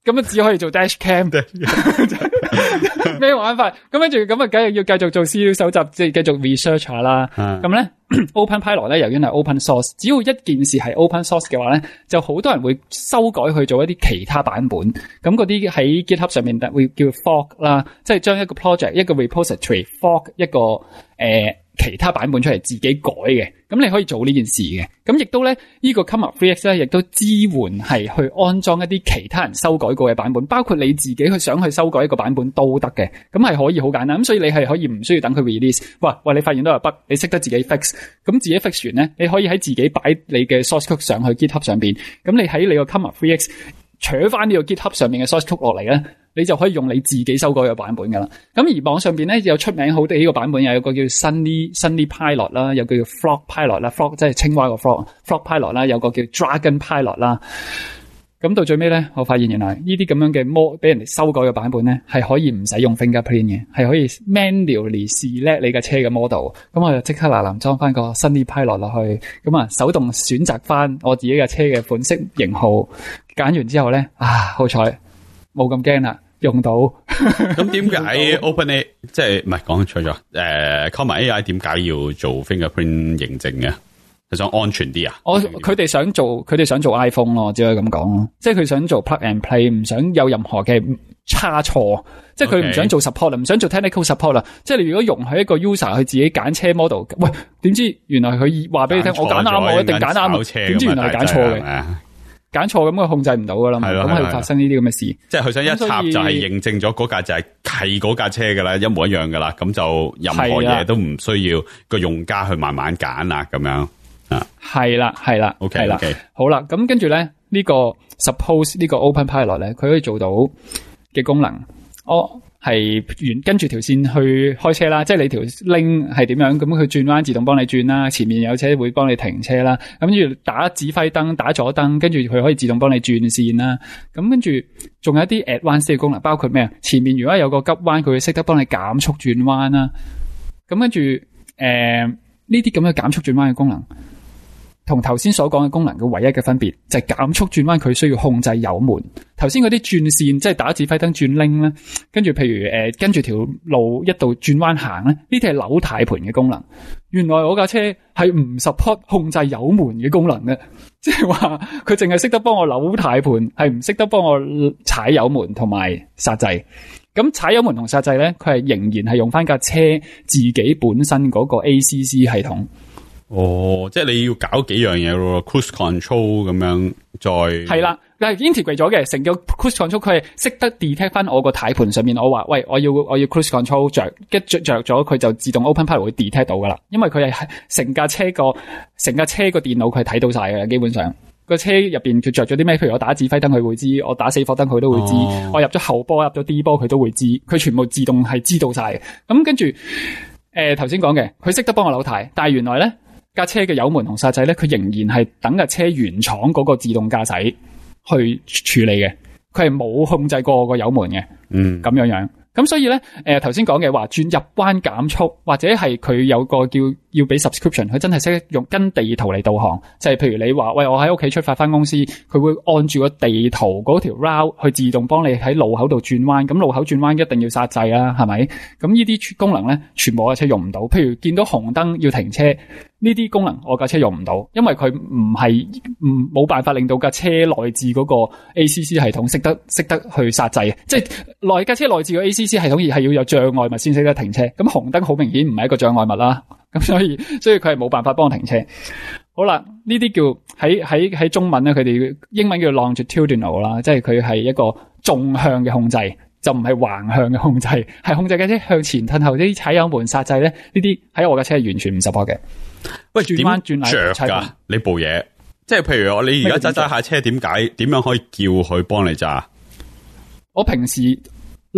咁啊只可以做 dash cam， 咩玩法？咁跟住咁啊，梗係要繼續做資料搜集，即係繼續 research 下啦。咁咧，Open Pilot 咧，由於係 open source， 只要一件事係 open source 嘅話咧，就好多人會修改去做一啲其他版本。咁嗰啲喺 GitHub 上面會叫 fork 啦，即係將一個 project 一個 repository fork 一個誒。呃其他版本出嚟自己改嘅，咁你可以做呢件事嘅。咁亦都咧，呢個 Comma three X 咧，亦都支援係去安裝一啲其他人修改過嘅版本，包括你自己去想去修改一個版本都得嘅。咁係可以好簡單。咁所以你係可以唔需要等佢 release。哇，喂，你發現到有 bug，你識得自己 fix， 咁自己 fix 完咧，你可以喺自己擺你嘅 source code 上去 GitHub 上邊。咁你喺你個 Comma three X 取翻呢個 GitHub 上面嘅 source code 落嚟咧，你就可以用你自己修改嘅版本噶啦。咁而網上邊咧有出名好啲呢個版本，又有個叫 Sunny Sunny Pilot 啦，有個叫 Frog Pilot 啦 ，Frog 即係青蛙個 Frog Frog Pilot 啦，有個叫 Dragon Pilot 啦。咁到最尾咧，我發現原來呢啲咁樣嘅模俾人哋修改嘅版本咧，係可以唔使用 fingerprint 嘅，係可以 manually select 你架車嘅 model。咁我就即刻嗱嗱裝翻個 Sunny Pilot 落去，咁啊手動選擇翻我自己架車嘅款式型號，揀完之後咧，啊好彩冇咁驚啦。用到咁點解 OpenAI 即係唔係講錯咗？誒 Comma A I 點解要做 fingerprint 認證嘅？係想安全啲啊？ 我佢哋想做佢哋想做 iPhone 咯，只可以咁講咯。即係佢想做 plug and play， 唔想有任何嘅差錯。即係佢唔想做 support 啦，唔想做 technical support 啦。即係你如果容許一個 user 去自己揀車 model， 喂，點知原來佢話俾你聽，我揀啱，我一定揀啱。點知原來係揀錯嘅。揀錯咁佢控制唔到噶啦嘛，咁係發生呢啲咁嘅事。 即係佢想一插就係認證咗嗰架就係係嗰架車噶啦，一模一樣噶啦，咁就任何嘢都唔需要個用家去慢慢揀啦，咁樣啊。 係啦，係啦 ，OK， 係啦 okay. 好啦，咁跟住咧呢個 suppose 呢個 Open Pilot 咧，佢可以做到嘅功能，哦。係沿跟住條線去開車啦，即係你條 link 係點樣，咁佢轉彎自動幫你轉啦，前面有車會幫你停車啦，咁跟住打指揮燈、打左燈，跟住佢可以自動幫你轉線啦，咁跟住仲有一啲 advanced 嘅功能，包括咩啊？前面如果有個急彎，佢會識得幫你減速轉彎啦，咁跟住誒呢啲咁嘅減速轉彎嘅功能。同頭先所講嘅功能嘅唯一嘅分別就係減速轉彎佢需要控制油門。頭先嗰啲轉線即係打指揮燈轉拎咧，跟住譬如誒、呃、跟住條路一度轉彎行咧，呢啲係扭軚盤嘅功能。原來我架車係唔 support 控制油門嘅功能嘅，即係話佢淨係識得幫我扭軚盤，係唔識得幫我踩油門同埋剎掣。咁踩油門同剎掣咧，佢係仍然係用翻架車自己本身嗰個 A C C 系統。 哦，即係你要搞幾樣嘢咯 ，cruise control 咁樣再係啦，但係 integrate 咗嘅，成個 cruise control 佢係識得 detect 翻我個軚盤上面，我話喂，我要我要 cruise control 着，一着着咗佢就自動 open pilot 會 detect 到噶啦，因為佢係成架車個成架車個電腦佢係睇到晒嘅，基本上個車入邊佢着咗啲咩，譬如我打指揮燈佢會知，我打死火燈佢都會知，哦、我入咗後波入咗 D 波佢都會知，佢全部自動係知道晒嘅。咁跟住誒頭先講嘅，佢識得幫我扭軚，但係原來咧。架車嘅油門同剎掣咧，佢仍然係等架車原廠嗰個自動駕駛去處理嘅，佢係冇控制過個油門嘅，嗯，咁樣樣。咁所以咧，誒頭先講嘅話轉入彎減速，或者係佢有個叫要俾 subscription，佢真係識用跟地圖嚟導航，就係、是、譬如你話喂，我喺屋企出發翻公司，佢會按住個地圖嗰條 route 去自動幫你喺路口度轉彎，咁路口轉彎一定要剎掣啦，係咪？咁呢啲功能咧，全部我架車用唔到。譬如見到紅燈要停車，呢啲功能我架車用唔到，因為佢唔係唔冇辦法令到架車內置嗰個 A C C 系統識得識得去剎掣，即係內架車內置個 A C C 系統而係要有障礙物先識得停車。咁紅燈好明顯唔係一個障礙物啦，咁所以所以佢係冇辦法幫我停車。好啦，呢啲叫喺喺喺中文咧，佢哋英文叫 longitudinal 啦，即係佢係一個縱向嘅控制，就唔係橫向嘅控制，係控制架車向前褪後啲踩油門剎掣咧，呢啲喺我架車係完全唔 support 嘅。 喂，轉彎轉着噶呢部嘢，即係譬如我你而家揸揸下車，點解點樣可以叫佢幫你揸？ 我平時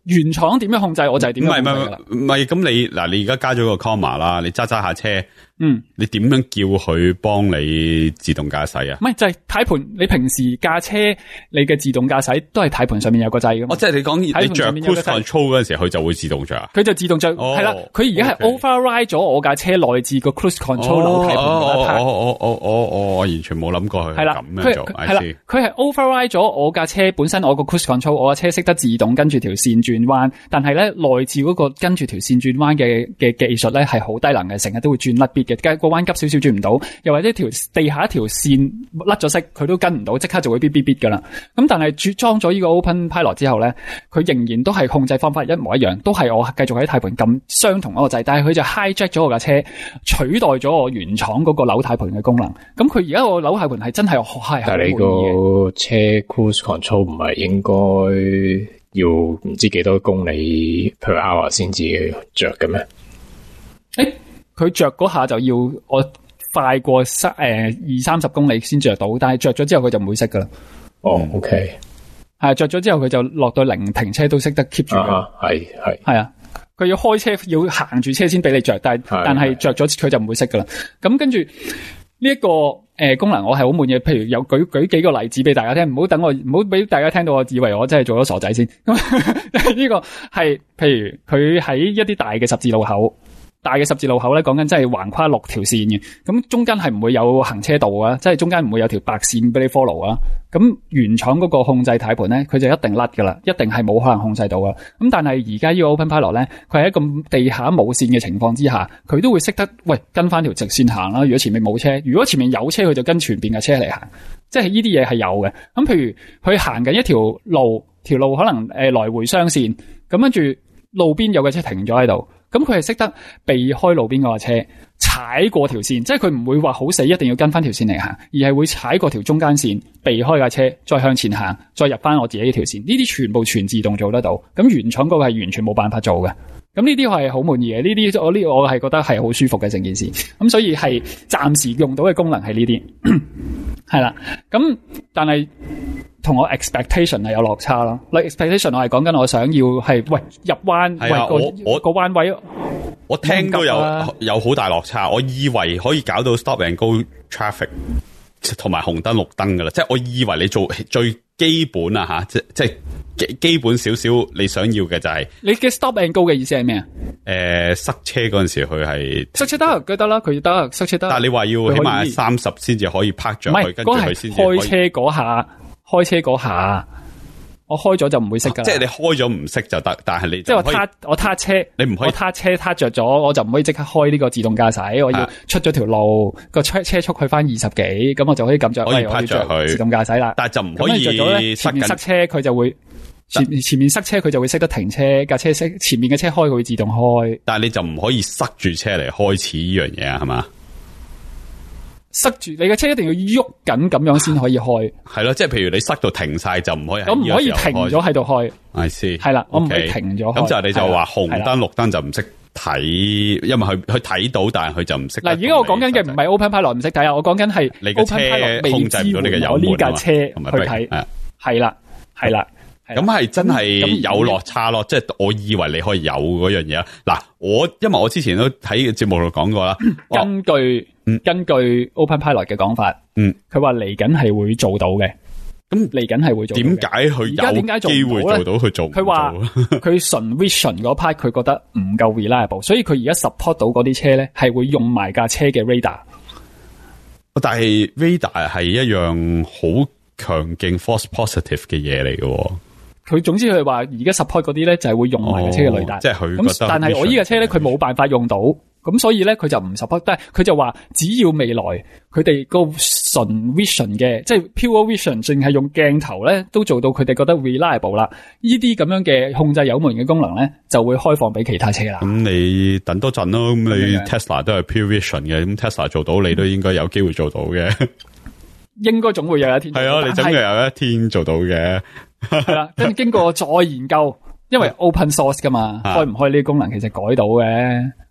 原廠點樣控制，我就係點樣控制㗎啦。 唔係唔係，咁你嗱，你而家加咗個 comma 啦，你揸揸下車。 嗯， 你點樣叫佢幫你自動駕駛啊？ 唔係就係軚盤，你平時駕車你嘅自動駕駛都係軚盤上面有個掣噶嘛。 哦，即係你講你着 cruise control 嗰陣時，佢就會自動着。 佢就自動着，係啦、哦。佢而家係 override 咗我架車內置個 cruise control 扭軚盤嗰一 part。 我我我我我我完全冇諗過佢係咁樣做。 係啦，佢係 override 咗我架車本身我個 cruise control， 我架車識得自動跟住條線轉彎，但係咧內置嗰個跟住條線轉彎嘅嘅技術咧係好低能嘅，成日都會轉甩邊嘅，個彎急少少轉唔到，又或者條地下一條線甩咗色，佢都跟唔到，即刻就會嗶嗶嗶噶啦。咁但係裝咗呢個 Open Pilot 之後咧，佢仍然都係控制方法一模一樣，都係我繼續喺軚盤撳相同嗰個掣，但係佢就 hijack 咗我架車，取代咗我原廠嗰個扭軚盤嘅功能。咁佢而家個扭軚盤係真係係但係你個車 cruise control 唔係應該要唔知幾多公里 per hour 先至着嘅咩？ 誒，佢着嗰下就要我快過三誒二三十公里先着到，但係着咗之後佢就唔會熄噶啦。 哦 ，OK， 係着咗之後佢就落到零停車都識得 keep 住。 係係係啊，佢要開車要行住車先俾你着，但係但係着咗佢就唔會熄噶啦。咁跟住呢一個誒、呃、功能我係好滿意，譬如有舉舉幾個例子俾大家聽，唔好等我唔好俾大家聽到我以為我真係做咗傻仔先。咁呢個係譬如佢喺一啲大嘅十字路口。大嘅十字路口咧，講緊真係橫跨六條線嘅，咁中間係唔會有行車道啊，即係中間唔會有條白線俾你 follow 啊。咁原廠嗰個控制軚盤咧，佢就一定甩噶啦，一定係冇可能控制到噶。咁但係而家呢個 Open Pilot 咧，佢喺一個地下冇線嘅情況之下，佢都會識得喂跟翻條直線行啦。如果前面冇車，如果前面有車，佢就跟前邊嘅車嚟行。即係呢啲嘢係有嘅。咁譬如佢行緊一條路，條路可能誒、呃、來回雙線，咁跟住路邊有個車停咗喺度。咁佢係識得避開路邊嗰個車，踩過條線，即係佢唔會話好死一定要跟翻條線嚟行，而係會踩過條中間線，避開架車，再向前行，再入翻我自己呢條線。呢啲全部全自動做得到。咁原廠嗰個係完全冇辦法做嘅。咁呢啲我係好滿意嘅。呢啲我呢我係覺得係好舒服嘅成件事。咁所以係暫時用到嘅功能係呢啲，係啦。咁但係同我 expectation 係有落差咯。like expectation 我係講緊我想要係喂入彎，喂個我個彎位， 我聽都有有好大落差。我以為可以搞到 stop and go traffic 同埋紅燈綠燈噶啦，即係我以為你做最基本啊吓，即即係基基本少少你想要嘅就係、是、 你嘅 stop and go 嘅意思係咩啊？ 誒、呃，塞車嗰陣時佢係塞車得，佢得啦，佢得塞車得。 但係你話要起碼三十先至可以拍着佢，跟住佢先至開車嗰下。開車嗰下，我開咗就唔會熄噶啦。 即係你開咗唔熄就得，但係你即係我撻我撻車， 你唔可以我撻車撻着咗，我就唔可以即刻開呢個自動駕駛。我要出咗條路個車車速去翻二十幾，咁我就可以撳着， 可以撻着佢自動駕駛啦。 但係就唔可以前面塞車，佢就會前前面塞車，佢就會識得停車。架車熄前面嘅車開，佢會自動開。 但係你就唔可以塞住車嚟開始呢樣嘢啊？係嘛？ 塞住你嘅車一定要喐緊咁樣先可以開，係咯，即係譬如你塞到停晒就唔可以， 咁唔可以停咗喺度開。 I see， 係啦，我唔可以停咗。 咁就你就話紅燈綠燈就唔識睇，因為佢佢睇到，但係佢就唔識。嗱， 而家我講緊嘅唔係 Open Pilot 唔識睇啊，我講緊係你嘅車控制唔到你嘅油門， 呢架車去睇，係啦，係啦。 咁係真係有落差咯，即係我以為你可以有嗰樣嘢。嗱，我因為我之前都喺節目度講過啦， 根據、嗯、根據 Open Pilot 嘅講法，嗯，佢話嚟緊係會做到嘅。咁嚟緊係會做到嘅。點解佢而家點解機會做到佢做唔到？佢話佢純 Vision 嗰 part 佢覺得唔夠 reliable，所以佢而家 support 到嗰啲車咧係會用埋架車嘅 radar。 但係 radar 係一樣好強勁 false positive 嘅嘢嚟嘅。 佢總之佢話而家 support 嗰啲咧就係會用埋架車嘅雷達， 即係佢覺得。 但係我依架車咧佢冇辦法用到，咁所以咧佢就唔 support。但係佢就話只要未來佢哋個純 vision 嘅，即係 pure vision，淨係用鏡頭咧都做到佢哋覺得 reliable 啦。呢啲咁樣嘅控制油門嘅功能咧就會開放俾其他車啦。 咁你等多陣咯，咁你 Tesla 都係 pure vision 嘅，咁 Tesla 做到你都應該有機會做到嘅。 應該總會有一天。係啊，你總會有一天做到嘅。 係啦，跟住經過再研究，因為 open source 噶嘛，開唔開呢啲功能其實改到嘅，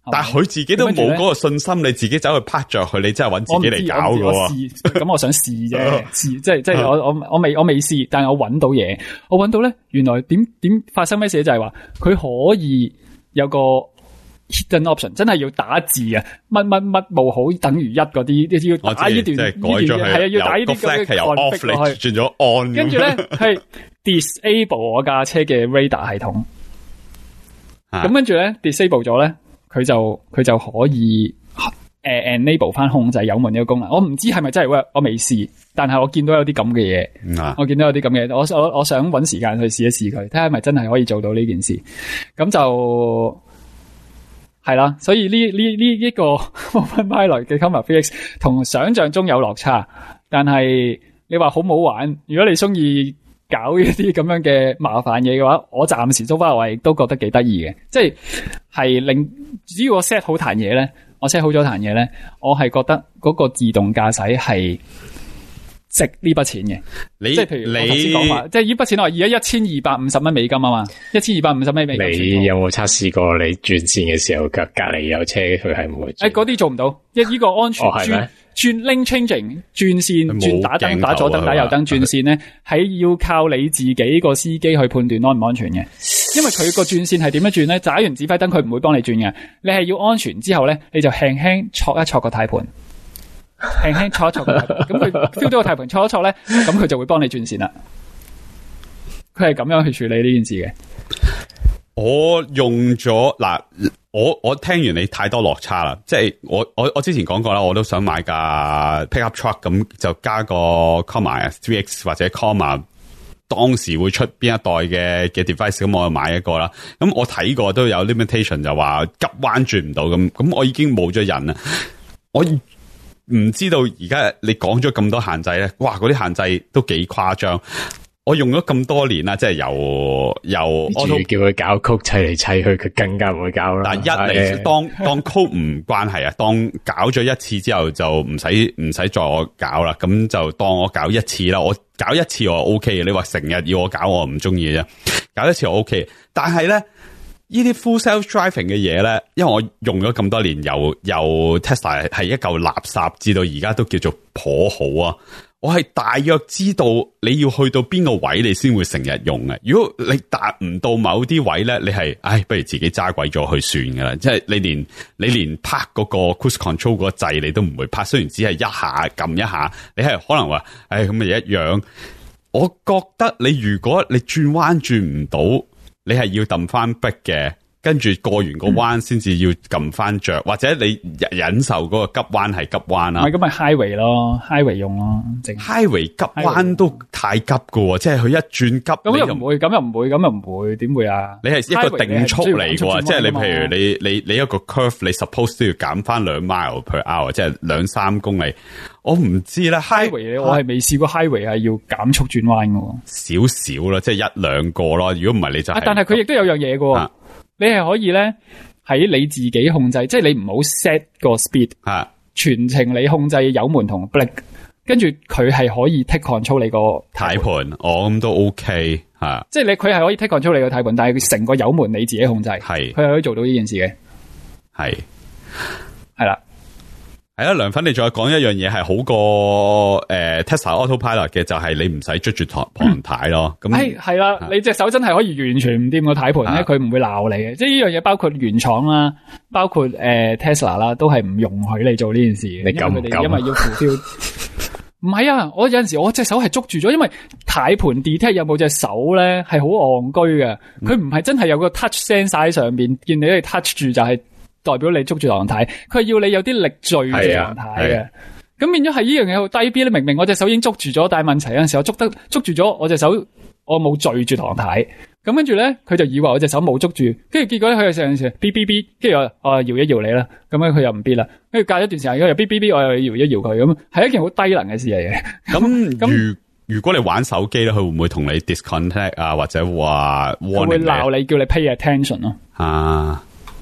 但係佢自己都冇嗰個信心，你自己走去拍着佢，你真係揾自己嚟搞㗎喎。 咁我，我想試啫，試即係即係我我我未我未試，但係我揾到嘢，我揾到咧，原來點點發生咩事就係話佢可以有個 hidden option， 真係要打字啊，乜乜乜冇好等於一嗰啲，要打呢段， 即係改咗佢， 係啊，要打呢啲咁嘅 off 嚟轉咗 on， 跟住咧係 disable 我架車嘅 radar 系統。咁跟住咧 disable 咗咧，佢就佢就可以誒、呃、enable 翻控制油門呢個功能。我唔知係咪真係 work，我未試，但係我見到有啲咁嘅嘢，啊、我見到有啲咁嘅嘢，我我我想搵時間去試一試佢，睇下係咪真係可以做到呢件事。咁就係啦，所以呢呢呢一個 Autopilot 嘅 Comma three X 同想象中有落差，但係你話好唔好玩？如果你中意搞呢啲咁樣嘅麻煩嘢嘅話，我暫時 so far 我亦都覺得幾得意嘅，即係係令只要我 set 好彈嘢咧，我 set 好咗彈嘢咧，我係覺得嗰個自動駕駛係值呢筆錢嘅。你即係譬如我頭先講話，即係呢筆錢我而家一千二百五十蚊美金啊嘛，一千二百五十蚊美金。 你有冇測試過你轉線嘅時候隔隔籬有車佢係唔會？誒， 嗰啲做唔到，因為呢個安全轉。哦轉 lane changing 轉線轉打燈打左燈打右燈轉線咧，係要靠你自己個司機去判斷安唔安全嘅。因為佢個轉線係點樣轉咧？打完指揮燈佢唔會幫你轉嘅，你係要安全之後咧，你就輕輕戳一戳個軚盤，輕輕戳一戳個軚盤，咁佢 feel 到個軚盤戳一戳咧，咁佢就會幫你轉線啦。佢係咁樣去處理呢件事嘅。 我用咗嗱，我我聽完你太多落差啦，即係我我我之前講過啦，我都想買架 pickup truck， 咁就加個 Comma three X 或者 Comma 當時會出邊一代嘅嘅 device， 咁我就買一個啦。咁我睇過都有 limitation， 就話急彎轉唔到咁，咁我已經冇咗癮啦。我唔知道而家你講咗咁多限制咧，哇！嗰啲限制都幾誇張。我用咗咁多年啦，即係由由我叫佢搞曲砌嚟砌去，佢更加唔會搞啦。 但一嚟當當 code 唔關係啊，當搞咗一次之後就唔使唔使再我搞啦，咁就當我搞一次啦。我搞一次我 OK 嘅，你話成日要我搞我唔中意嘅啫。搞一次我 OK， 但係咧呢啲 full self driving 嘅嘢咧，因為我用咗咁多年，由由 Tesla 係一嚿垃圾，至到而家都叫做頗好啊。我係大約知道你要去到邊個位你先會成日用嘅。如果你達唔到某啲位咧，你係唉，不如自己揸鬼咗去算噶啦。即係你連你連拍嗰個 cruise control 嗰個掣你都唔會拍，雖然只係一下撳一下，你係可能話唉咁咪一樣。我覺得你如果你轉彎轉唔到，你係要揼翻逼嘅。跟住過完個彎先至要撳翻着，或者你忍受嗰個急彎係急彎啦。唔係咁咪 highway 咯 ，highway 用咯。highway 急彎都太急噶，即係佢一轉急。咁又唔會，咁又唔會，咁又唔會，點會啊？你係一個定速嚟噶，即係你譬如你你你一個 curve， 你 suppose 都要減翻兩 mile per hour， 即係兩三公里。我唔知啦 ，highway 我係未試過 highway 係要減速轉彎噶。少少啦，即係一兩個咯。如果唔係你就係。但係佢亦都有樣嘢噶。你係可以咧喺你自己控制，即係你唔好 set 個 speed，啊，全程你控制油門同 brake， 跟住佢係可以 take control 你個軚盤，哦咁都 OK 吓，即係你佢係可以 take control 你個軚盤，但係佢成個油門你自己控制，係佢係可以做到呢件事嘅，係係啦。係啦，梁粉，你再講一樣嘢係好過誒、呃、Tesla Autopilot 嘅，就係你唔使捉住旁旁軚咯。咁係係啦，你隻手真係可以完全唔掂個軚盤咧，佢唔會鬧你嘅。即係呢樣嘢，包括原廠啦，包括誒、呃、Tesla 啦，都係唔容許你做呢件事嘅。你敢唔敢？因為要付標。唔係啊，我有陣時我隻手係捉住咗，因為軚盤 detect 有冇隻手咧係好戇居嘅，佢唔係真係有個 touch sensor 喺上邊，見你哋 touch 住就係、是。代表你捉住航太，佢係要你有啲力墜住航太嘅，咁變咗係呢樣嘢好低 B 咧。明明我隻手已經捉住咗，但係問題有陣時候我捉得捉住咗，我隻手我冇墜住航太，咁跟住咧佢就以為我隻手冇捉住，跟住結果咧佢有陣時嗶嗶嗶，跟住我我搖一搖你啦，咁樣佢又唔嗶啦，跟住隔一段時間又嗶嗶嗶，我又搖一搖佢，咁係一件好低能嘅事嚟嘅。咁咁如如果你玩手機咧，佢會唔會同你 disconnect 啊，或者話佢會鬧你叫你 pay attention 咯？啊。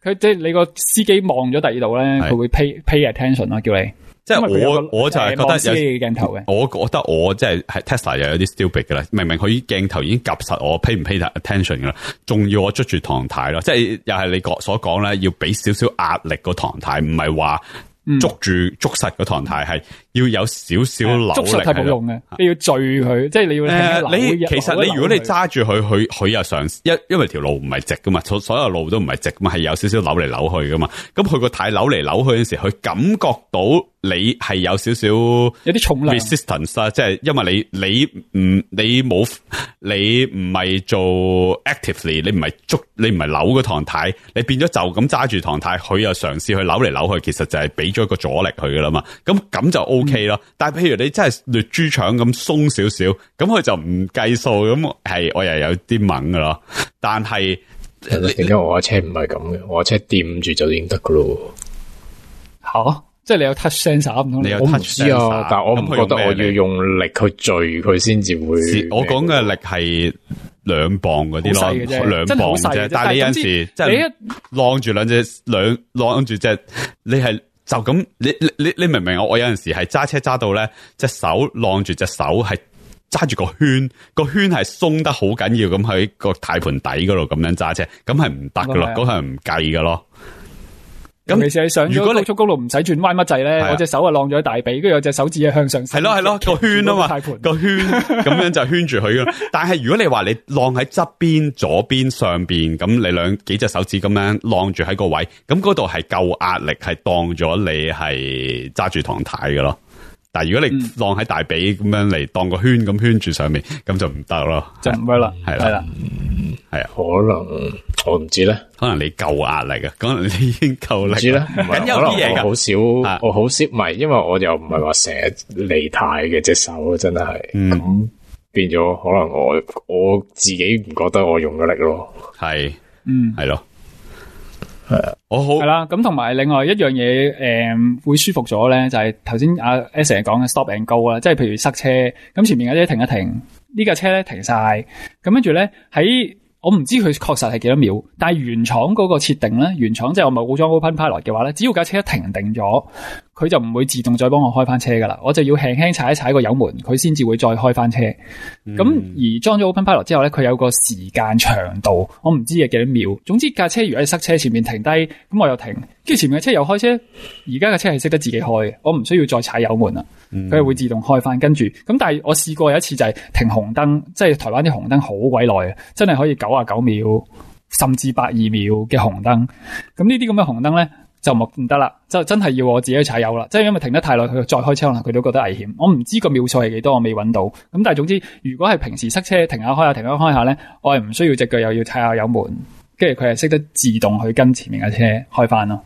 佢即係你個司機望咗第二度咧，佢會 pay pay attention 咯，叫你。 即係我我就係覺得有鏡頭嘅， 我覺得我即係係 Tesla 又有啲 stupid 嘅啦。明明佢鏡頭已經夾實我 pay 唔 pay attention 噶啦，仲要我捉住唐太咯。即係又係你所講咧，要俾少少壓力個唐太，唔係話捉住捉實個唐太，係要有少少扭力。捉實係冇用嘅，你要墜佢，即係你要誒。 你其實你如果你揸住佢，佢佢又嘗試，因因為條路唔係直噶嘛，所所有路都唔係直噶嘛，係有少少扭嚟扭去噶嘛。咁佢個太扭嚟扭去嗰時，佢感覺到。你係有少少有啲重量 resistance 啦，即係因為你你唔你冇你唔係做 actively， 你唔係捉你唔係扭個唐太，你變咗就咁揸住唐太，佢又嘗試去扭嚟扭去，其實就係俾咗個阻力佢噶啦嘛。咁咁就 OK 咯。嗯、但係譬如你真係劣豬腸咁鬆少少，咁佢就唔計數，咁係我又有啲猛噶咯。但係點解我架車唔係咁嘅？我架車掂住就已經得噶咯。 吓？即係你有 touch sensor 唔通？ 你有 touch 我唔知啊，但係我唔覺得我要用力去墜佢先至會。 我講嘅力係兩磅嗰啲咯，兩磅啫。但係你有陣時即係晾住兩隻兩晾住隻，你係就咁你你你你明唔明？我我有陣時係揸車揸到咧，隻手晾住隻手係揸住個圈，個圈係鬆得好緊要咁喺個軚盤底嗰度咁樣揸車，咁係唔得噶咯，嗰係唔計噶咯。 咁其實你上咗高速公路唔使轉彎乜滯咧，我隻手啊晾咗喺大髀，跟住有隻手指係向上。 係咯係咯，個圈啊嘛，個圈咁樣就圈住佢噶。但係如果你話你晾喺側邊、左邊、上邊，咁你兩幾隻手指咁樣晾住喺個位，咁嗰度係夠壓力，係當咗你係揸住唐太噶咯。但係如果你晾喺大髀咁樣嚟當個圈咁圈住上面，咁就唔得咯， 就唔得啦， 係啦，係啦，係啊， 可能我唔知咧， 可能你夠壓力啊，可能你已經夠力。 唔知咧， 咁有啲嘢噶， 好少，我好少，唔係，因為我又唔係話成日離太嘅隻手，真係，咁、嗯、變咗可能我我自己唔覺得我用咗力咯， 係， 嗯， 係咯。 係啊，我好係啦，咁同埋另外一樣嘢，誒、嗯、會舒服咗咧，就係頭先阿 S 成日講嘅 stop and go 啦，即係譬如塞車，咁前面架車停一停，呢架車咧停晒，咁跟住咧喺我唔知佢確實係幾多秒，但係原廠嗰個設定咧，原廠即係我冇裝 Open Pilot 嘅話咧，只要架車一停定咗，佢就唔會自動再幫我開翻車噶啦，我就要輕輕踩一踩個油門，佢先至會再開翻車。咁、嗯、而裝咗 Open Pilot 之後咧，佢有個時間長度，我唔知係幾多秒。總之架車如果係塞車，前面停低，咁我又停，跟住前面嘅車又開車。而家嘅車係識得自己開嘅，我唔需要再踩油門啦，佢係會自動開翻。跟住咁，但係我試過有一次就係停紅燈，即係台灣啲紅燈好鬼耐嘅，真係可以九啊九秒甚至百二秒嘅紅燈。咁呢啲咁嘅紅燈咧，就唔唔得啦，就真係要我自己去踩油啦。即係因為停得太耐，佢再開車可能佢都覺得危險。我唔知個秒數係幾多，我未揾到。咁但係總之，如果係平時塞車停下開下停下開下咧，我係唔需要隻腳又要踩下油門，跟住佢係識得自動去跟前面嘅車開翻咯。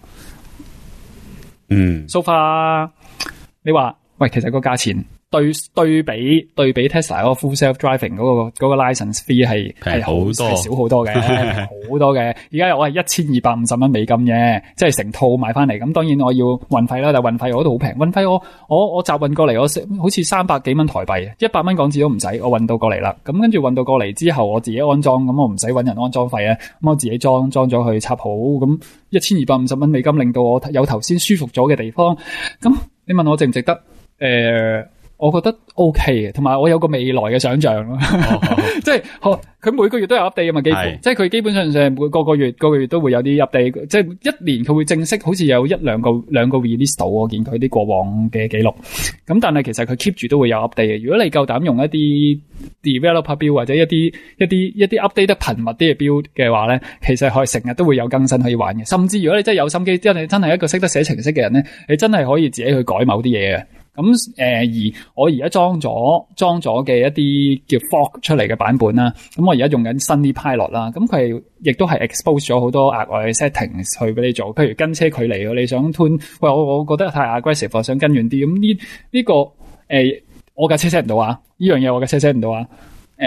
嗯 ，so far 你話喂，其實個價錢。對對比對比 Tesla 嗰個 Full Self Driving 嗰、那個嗰、那個 license fee 係係好多係少好多嘅，好多嘅。而家我係一千二百五十蚊美金嘅，即係成套買翻嚟。咁當然我要運費啦，但係運費我都好平。運費我我我集運過嚟，我好似三百幾蚊台幣，一百蚊港紙都唔使，我運到過嚟啦。咁跟住運到過嚟之後，我自己安裝，咁我唔使搵人安裝費啊。咁我自己裝裝咗去插好，咁一千二百五十蚊美金令到我有頭先舒服咗嘅地方。咁你問我值唔值得？誒、呃。我覺得 OK 嘅，同埋我有個未來嘅想象咯、哦，即係佢每個月都有 update 啊嘛，幾乎即係佢基本上上每個個月個個月都會有啲 update， 即係一年佢會正式好似有一兩個兩個 release 到，我見佢啲過往嘅記錄。咁但係其實佢 keep 住都會有 update 嘅。如果你夠膽用一啲 developer build 或者一啲一啲一啲 update 得頻密啲嘅 build 嘅話咧，其實可以成日都會有更新可以玩嘅。甚至如果你真係有心機，真係真係一個識得寫程式嘅人咧，你真係可以自己去改某啲嘢嘅。咁誒、呃，而我而家裝咗裝咗嘅一啲叫 fork 出嚟嘅版本啦，咁我而家用緊新啲 pilot 啦，咁佢係亦都係 expose 咗好多額外嘅 settings 去俾你做，譬如跟車距離，你想 tune，喂我我覺得太 aggressive， 我想跟遠啲，咁呢呢個誒、呃、我架車 set 唔到啊，呢樣嘢我架車 set 唔到啊，誒、呃、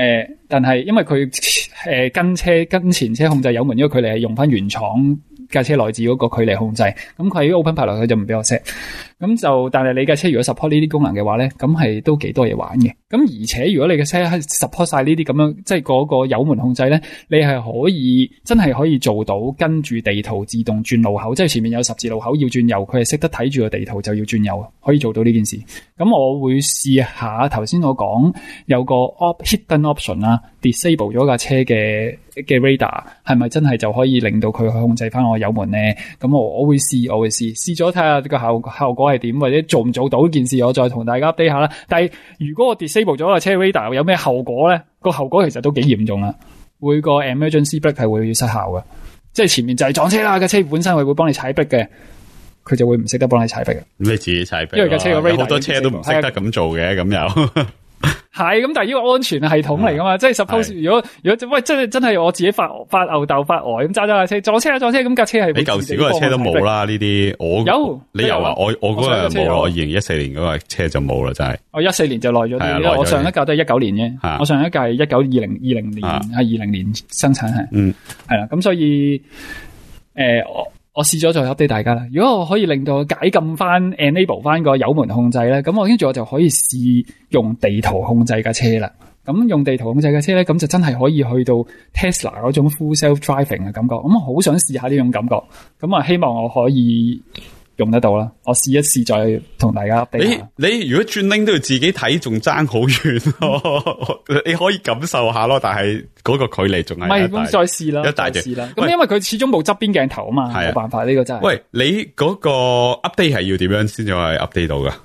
但係因為佢誒跟車跟前車控制油門呢個距離係用翻原廠架車內置嗰個距離控制，咁佢喺 Open Pilot 佢就唔俾我 set， 咁就但係你架車如果 support 呢啲功能嘅話咧，咁係都幾多嘢玩嘅。咁而且如果你嘅車係 support 晒呢啲咁樣，即係嗰個油門控制咧，你係可以真係可以做到跟住地圖自動轉路口，即係前面有十字路口要轉右，佢係識得睇住個地圖就要轉右，可以做到呢件事。咁我會試下頭先我講有個 op hidden option 啦 ，disable 咗架車嘅嘅 radar 係咪真係就可以令到佢去控制翻我油門咧？咁我我會試，我會試試咗睇下個效效果係點，或者做唔做到呢件事，我再同大家 update 下啦。但係如果我 disable 咗架車 radar 有咩後果咧？個後果其實都幾嚴重啦，會個 emergency brake 係會失效嘅，即係前面就係撞車啦，架車本身係會幫你踩 brake 嘅，佢就會唔識得幫你踩 brake 嘅。 你自己踩 brake，因為架車個 radar 好多車都唔識得咁做嘅，咁又。 係咁，但係呢個安全系統嚟噶嘛？即係 suppose 如果如果喂真係真係我自己發發吽豆發呆咁揸咗架車撞車啊撞車咁架車係你舊時嗰架車都冇啦呢啲，我有你又話我我嗰個冇啦，我二零一四年嗰個車就冇啦，真係我一四年就耐咗啲啦，我上一架都係一九年啫，我上一架係一九二零二零年係二零年生產係，嗯係啦，咁所以誒、呃、我。我試咗再 update 大家啦。如果我可以令到解禁翻 enable 翻個油門控制咧，咁我跟住我就可以試用地圖控制架車啦。咁用地圖控制架車咧，咁就真係可以去到 Tesla 嗰種 full self driving 嘅感覺。咁我好想試下呢種感覺。咁啊，希望我可以用得到啦。我試一試再同大家 update 下。你你如果轉 link 都要自己睇，仲爭好遠咯。你可以感受下咯，但係嗰個距離仲係唔係咁再試啦，一大段啦。咁因為佢始終冇側邊鏡頭啊嘛，冇辦法呢、呢個真係。喂，你嗰個 update 係要點樣先至可以 update 到噶？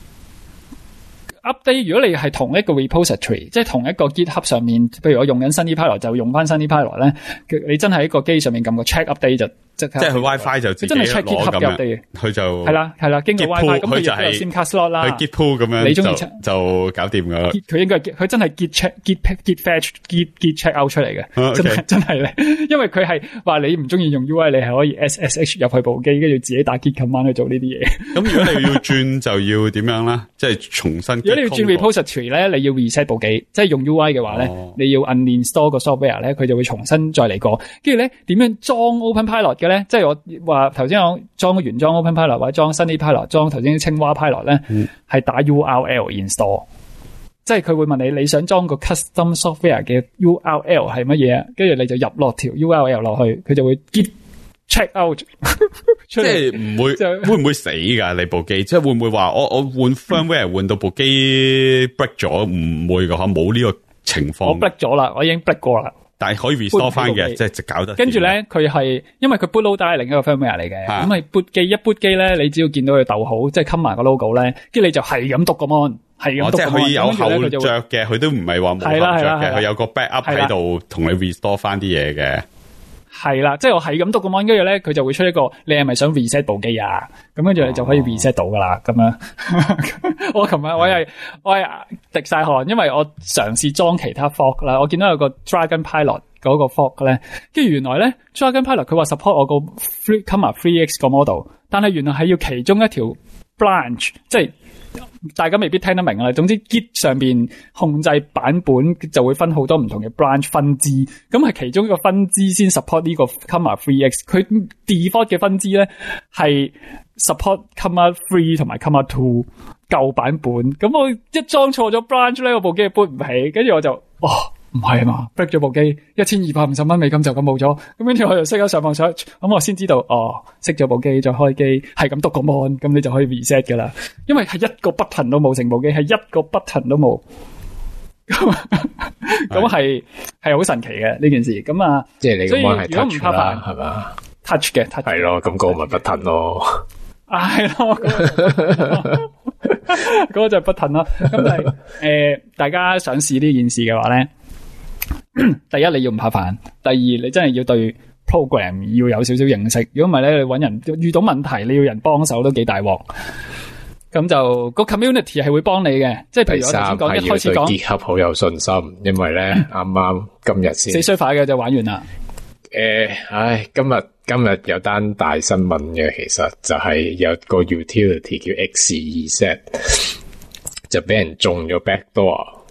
update 如果你係同一個 repository， 即係同一個 GitHub 上面，譬如我用緊 Sunny Pilot 就用翻 Sunny Pilot 咧，你真係喺個機上面撳個 check update 就即係佢 WiFi 就自己攞咁樣，佢就係啦係啦，經過 WiFi 咁佢就係 SIM card slot 啦，佢 Git pull 咁樣你中意就就搞掂噶啦。佢應該佢真係 Git check Git Git fetch Git Git check out 出嚟嘅， okay. 真係真係咧，因為佢係話你唔中意用 U I， 你係可以 S S H 入去部機，跟住自己打 Git command 去做呢啲嘢。咁如果你要轉就要點樣啦？即係重新。如果你要轉 repository 咧，你要 reset 部機，即係用 U I 嘅話咧、哦，你要 uninstall 個 software 咧，佢就會重新再嚟過。跟住咧，點樣裝 Open Pilot 嘅咧？即係我話頭先我裝原裝 Open Pilot 或者裝 Sunny Pilot， 裝頭先青蛙 Pilot 咧，係、嗯、打 U R L install。即係佢會問你，你想裝個 custom software 嘅 U R L 係乜嘢啊？跟住你就入落條 U R L 落去，佢就會 Git check out 即係唔會會唔會死噶你部機？即係會唔會話我我換 firmware 換到部機 break 咗？唔會噶吓，冇呢個情況。我 break 咗啦，我已經 break 過啦。但係可以 restore 翻嘅，即係就搞得。跟住咧，佢係因為佢 boot load 係另一個 firmware 嚟嘅，咁係 boot 機一 boot 機咧，你只要見到佢逗號，即係 cover 埋個 logo 咧，跟住你就係咁讀個 mon， 係咁讀個 mon。即係可以有後着嘅，佢都唔係話冇後着嘅，佢有個 backup 喺度同你 restore 翻啲嘢嘅。係啦，即係我係咁讀個 mon， 跟住咧佢就會出一個，你係咪想 reset 部機啊？咁跟住你就可以 reset 到噶啦，咁、哦、樣。我琴日我係我係滴晒汗，因為我嘗試裝其他 fork 啦，我見到有個 Dragon Pilot 嗰個 fork 咧，跟住原來咧 Dragon Pilot 佢話 support 我個 three comma three x 個 model， 但係原來係要其中一條 branch， 即係。大家未必聽得明啦。總之 Git 上邊控制版本就會分好多唔同嘅 branch 分支，咁係其中一個分支先 support 呢個 comma three x。佢 default 嘅分支咧係 support comma three 同埋 comma two 舊版本。咁我一裝錯咗 branch 咧，我部機係 boot 唔起，跟住我就哦唔係嘛 break 咗部機一千二百五十蚊美金就咁冇咗。咁跟住我就識咗上網 search， 咁我先知道哦熄咗部機再開機係咁篤個 mon， 咁你就可以 reset 噶啦。因為係一個 button 都冇，成部機係一個 button 都冇。咁咁係係好神奇嘅呢件事。咁啊，即係你個 mon 係 touch 啦，係嘛 touch 嘅 touch 係咯，咁嗰個咪 button 咯。啊係咯，嗰個就係 button 咯。咁但係誒，大家想試呢件事嘅話咧。第一你要唔怕煩，第二你真係要對 program 要有少少認識，如果唔係咧，你搵人遇到問題，你要人幫手都幾大鑊。咁就個 community 係會幫你嘅，即係譬如我頭先講一開始講對 GitHub 好有信心，因為咧啱啱今日先四衰快嘅就玩完啦。誒、呃，唉，今日今日有單大新聞嘅，其實就係有個 utility 叫 X Z， 就俾人中咗 backdoor。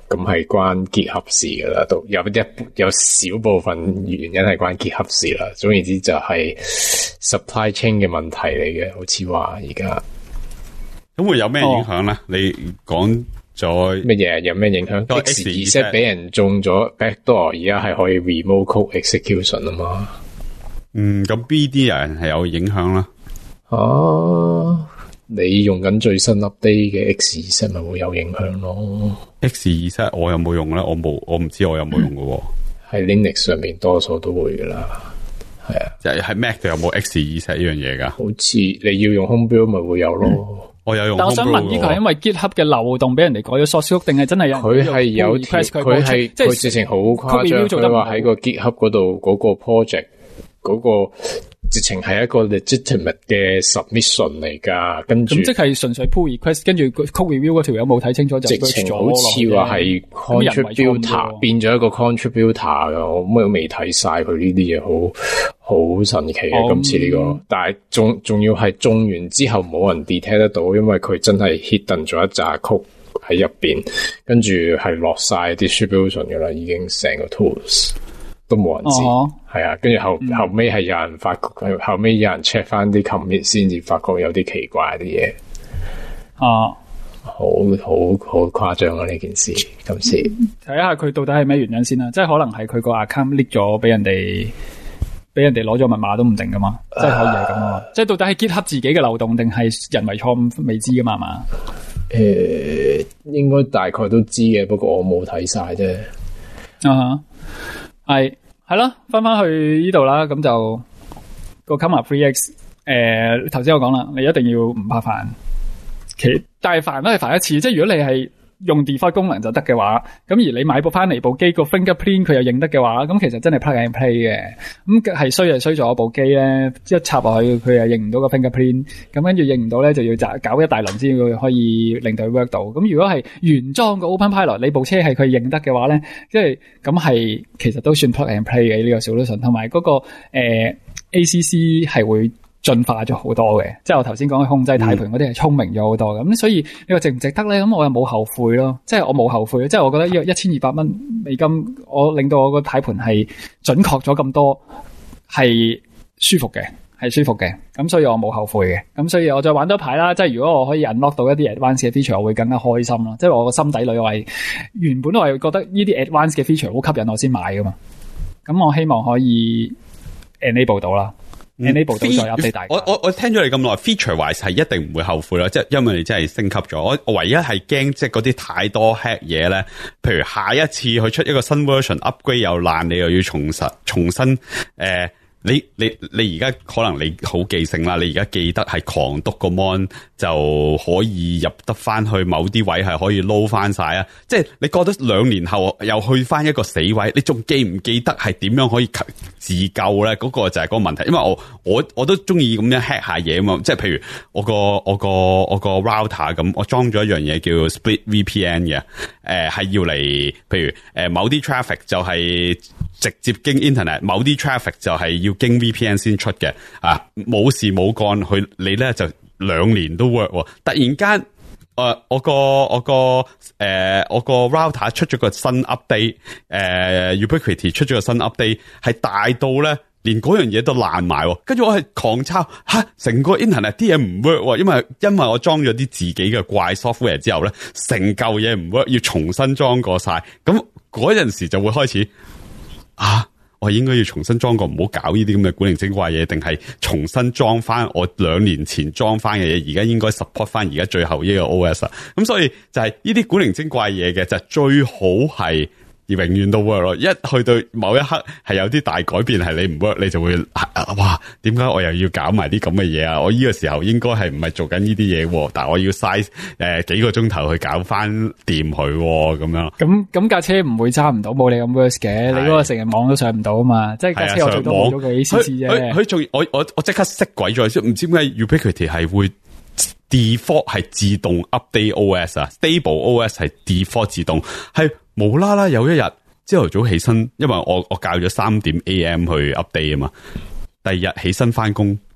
咁係關GitHub事噶啦，都有一有少部分原因係關GitHub事啦。總言之就係 supply chain 嘅問題嚟嘅，好似話而家。 咁會有咩影響咧？哦、你講咗乜嘢？有咩影響 ？X 二 set 俾人中咗 backdoor， 而家係可以 remote code execution 啊嘛。 嗯，咁 B D 人係有影響啦。 哦、啊。你用緊最新 update 嘅 X 二 set 咪會有影響咯 ？X 二 set 我有冇用咧？我冇，我唔知我有冇用嘅。 喺 Linux 上面多數都會噶啦，係啊。就係 Mac 度有冇 X 二 set 呢樣嘢噶？ 好似你要用 Homebrew 咪會有咯、嗯。 我有用 Homebrew。 但我想問呢個係因為 GitHub 嘅漏洞俾人哋改咗 source code，定係真係有？ 佢係有條，佢係即係直情好誇張。佢話喺個 GitHub 嗰度嗰個 project 嗰、嗰個。直情係一個 legitimate 嘅 submission 嚟噶，跟住咁即係純粹 pull request， 跟住 code review 嗰條友冇睇清楚就直情好似話係 contributor 變咗一個 contributor 噶，我乜都未睇晒佢呢啲嘢，好好神奇嘅、嗯、今次呢、這個，但係仲仲要係種完之後冇人 detect 得到，因為佢真係 hidden 咗一紮 code 喺入邊，跟住係落晒 distribution 噶啦，已經成個 tools。都冇人知，係、uh-huh. 啊，跟住後、嗯、後尾係有人發覺，後尾有人 check 翻啲 commit 先至發覺有啲奇怪啲嘢， 啊、uh-huh.， 好好好誇張啊呢件事，今次睇下佢到底係咩原因先啦，即係可能係佢個 account leak 咗俾人哋，俾人哋攞咗密碼都唔定噶嘛，即係可以係咁啊，即係到底係 GitHub 自己嘅漏洞定係人為錯誤未知噶嘛嘛？ 誒、呃，應該大概都知嘅，不過我冇睇晒啫。 啊、uh-huh.。係係啦，翻翻去呢度啦，咁就個 Comma three X， 誒，頭先我講啦，你一定要唔怕煩，其但係煩都係煩一次，即係如果你係用 default 功能就得嘅話，咁而你買部翻嚟部機個 fingerprint 佢又認得嘅話，咁其實真係 plug and play 嘅，咁係衰就衰咗部機咧，一插落去佢又認唔到個 fingerprint， 咁跟住認唔到咧就要搞一大輪先會可以令到佢 work 到。咁如果係原裝個 OpenPilot， 你部車係佢認得嘅話咧，即係咁係其實都算 plug and play 嘅呢個 solution， 同埋嗰個誒、呃、A C C 係會進化咗好多嘅，即係我頭先講嘅控制軚盤嗰啲係聰明咗好多嘅，咁、嗯、所以你話值唔值得咧？咁我又冇後悔咯，即係我冇後悔，即係我覺得呢個一千二百蚊美金，我令到我個軚盤係準確咗咁多，係舒服嘅，係舒服嘅，咁所以我冇後悔嘅，咁所以我再玩多排啦。即係如果我可以 unlock 到一啲 advanced 嘅 feature， 我會更加開心咯。即係我個心底裏我係原本我係覺得呢啲 advanced 嘅 feature 好吸引我先買噶嘛，咁我希望可以 enable 到啦。enable 到再 update 大家。 我我我聽咗你咁耐 ，feature wise 係一定唔會後悔啦，即係因為你真係升級咗。我我唯一係驚即係嗰啲太多 hack 嘢咧，譬如下一次佢出一個新 version upgrade 又爛，你又要重實重新誒。呃你你你而家可能你好記性啦，你而家記得係狂篤個 mon 就可以入得翻去某啲位係可以撈翻晒啊！即係你覺得兩年後又去翻一個死位，你仲記唔記得係點樣可以自救咧？嗰個就係嗰個問題，因為我我我都中意咁樣 hack 下嘢啊嘛！即係譬如我個我個我個 router 咁，我裝咗一樣嘢叫 split V P N 嘅，誒係要嚟，譬如誒某啲 traffic 就係直接經 internet， 某啲 traffic 就係要經 V P N 先出嘅，啊冇事冇幹，佢你咧就兩年都 work， 突然間誒、呃、我個我個誒、呃、我個 router 出咗個新 update， 誒、呃、Ubiquiti 出咗個新 update， 係大到咧連嗰樣嘢都爛埋，跟住我係狂抄吓，成個 internet 啲嘢唔 work， 因為因為我裝咗啲自己嘅怪 software 之後咧，成嚿嘢唔 work， 要重新裝過晒，咁嗰陣時就會開始。啊！我應該要重新裝個，唔好搞呢啲咁嘅古靈精怪嘢，定係重新裝翻我兩年前裝翻嘅嘢？而家應該 support 翻而家最後呢個 O S 啊！咁所以就係呢啲古靈精怪嘢嘅，就最好係永遠都 work 咯。一去到某一刻係有啲大改變，係你唔 work，你就會啊哇！點解我又要搞埋啲咁嘅嘢啊？我呢個時候應該係唔係做緊呢啲嘢，但係我要嘥誒幾個鐘頭去搞翻掂佢咁樣。咁咁架車唔會揸唔到，冇你咁 worse 嘅。你嗰個成日網都上唔到啊嘛，即係架車我最多冇咗個 A C C 啫。佢佢仲我我我即刻熄鬼咗，唔知點解 Ubiquiti 係會 default 係自動 update O S 啊 ，stable O S 係 default 自動係。無啦啦有一日朝頭早起身，因為我我校咗三點 A M 去 update 啊嘛，第二日起身翻工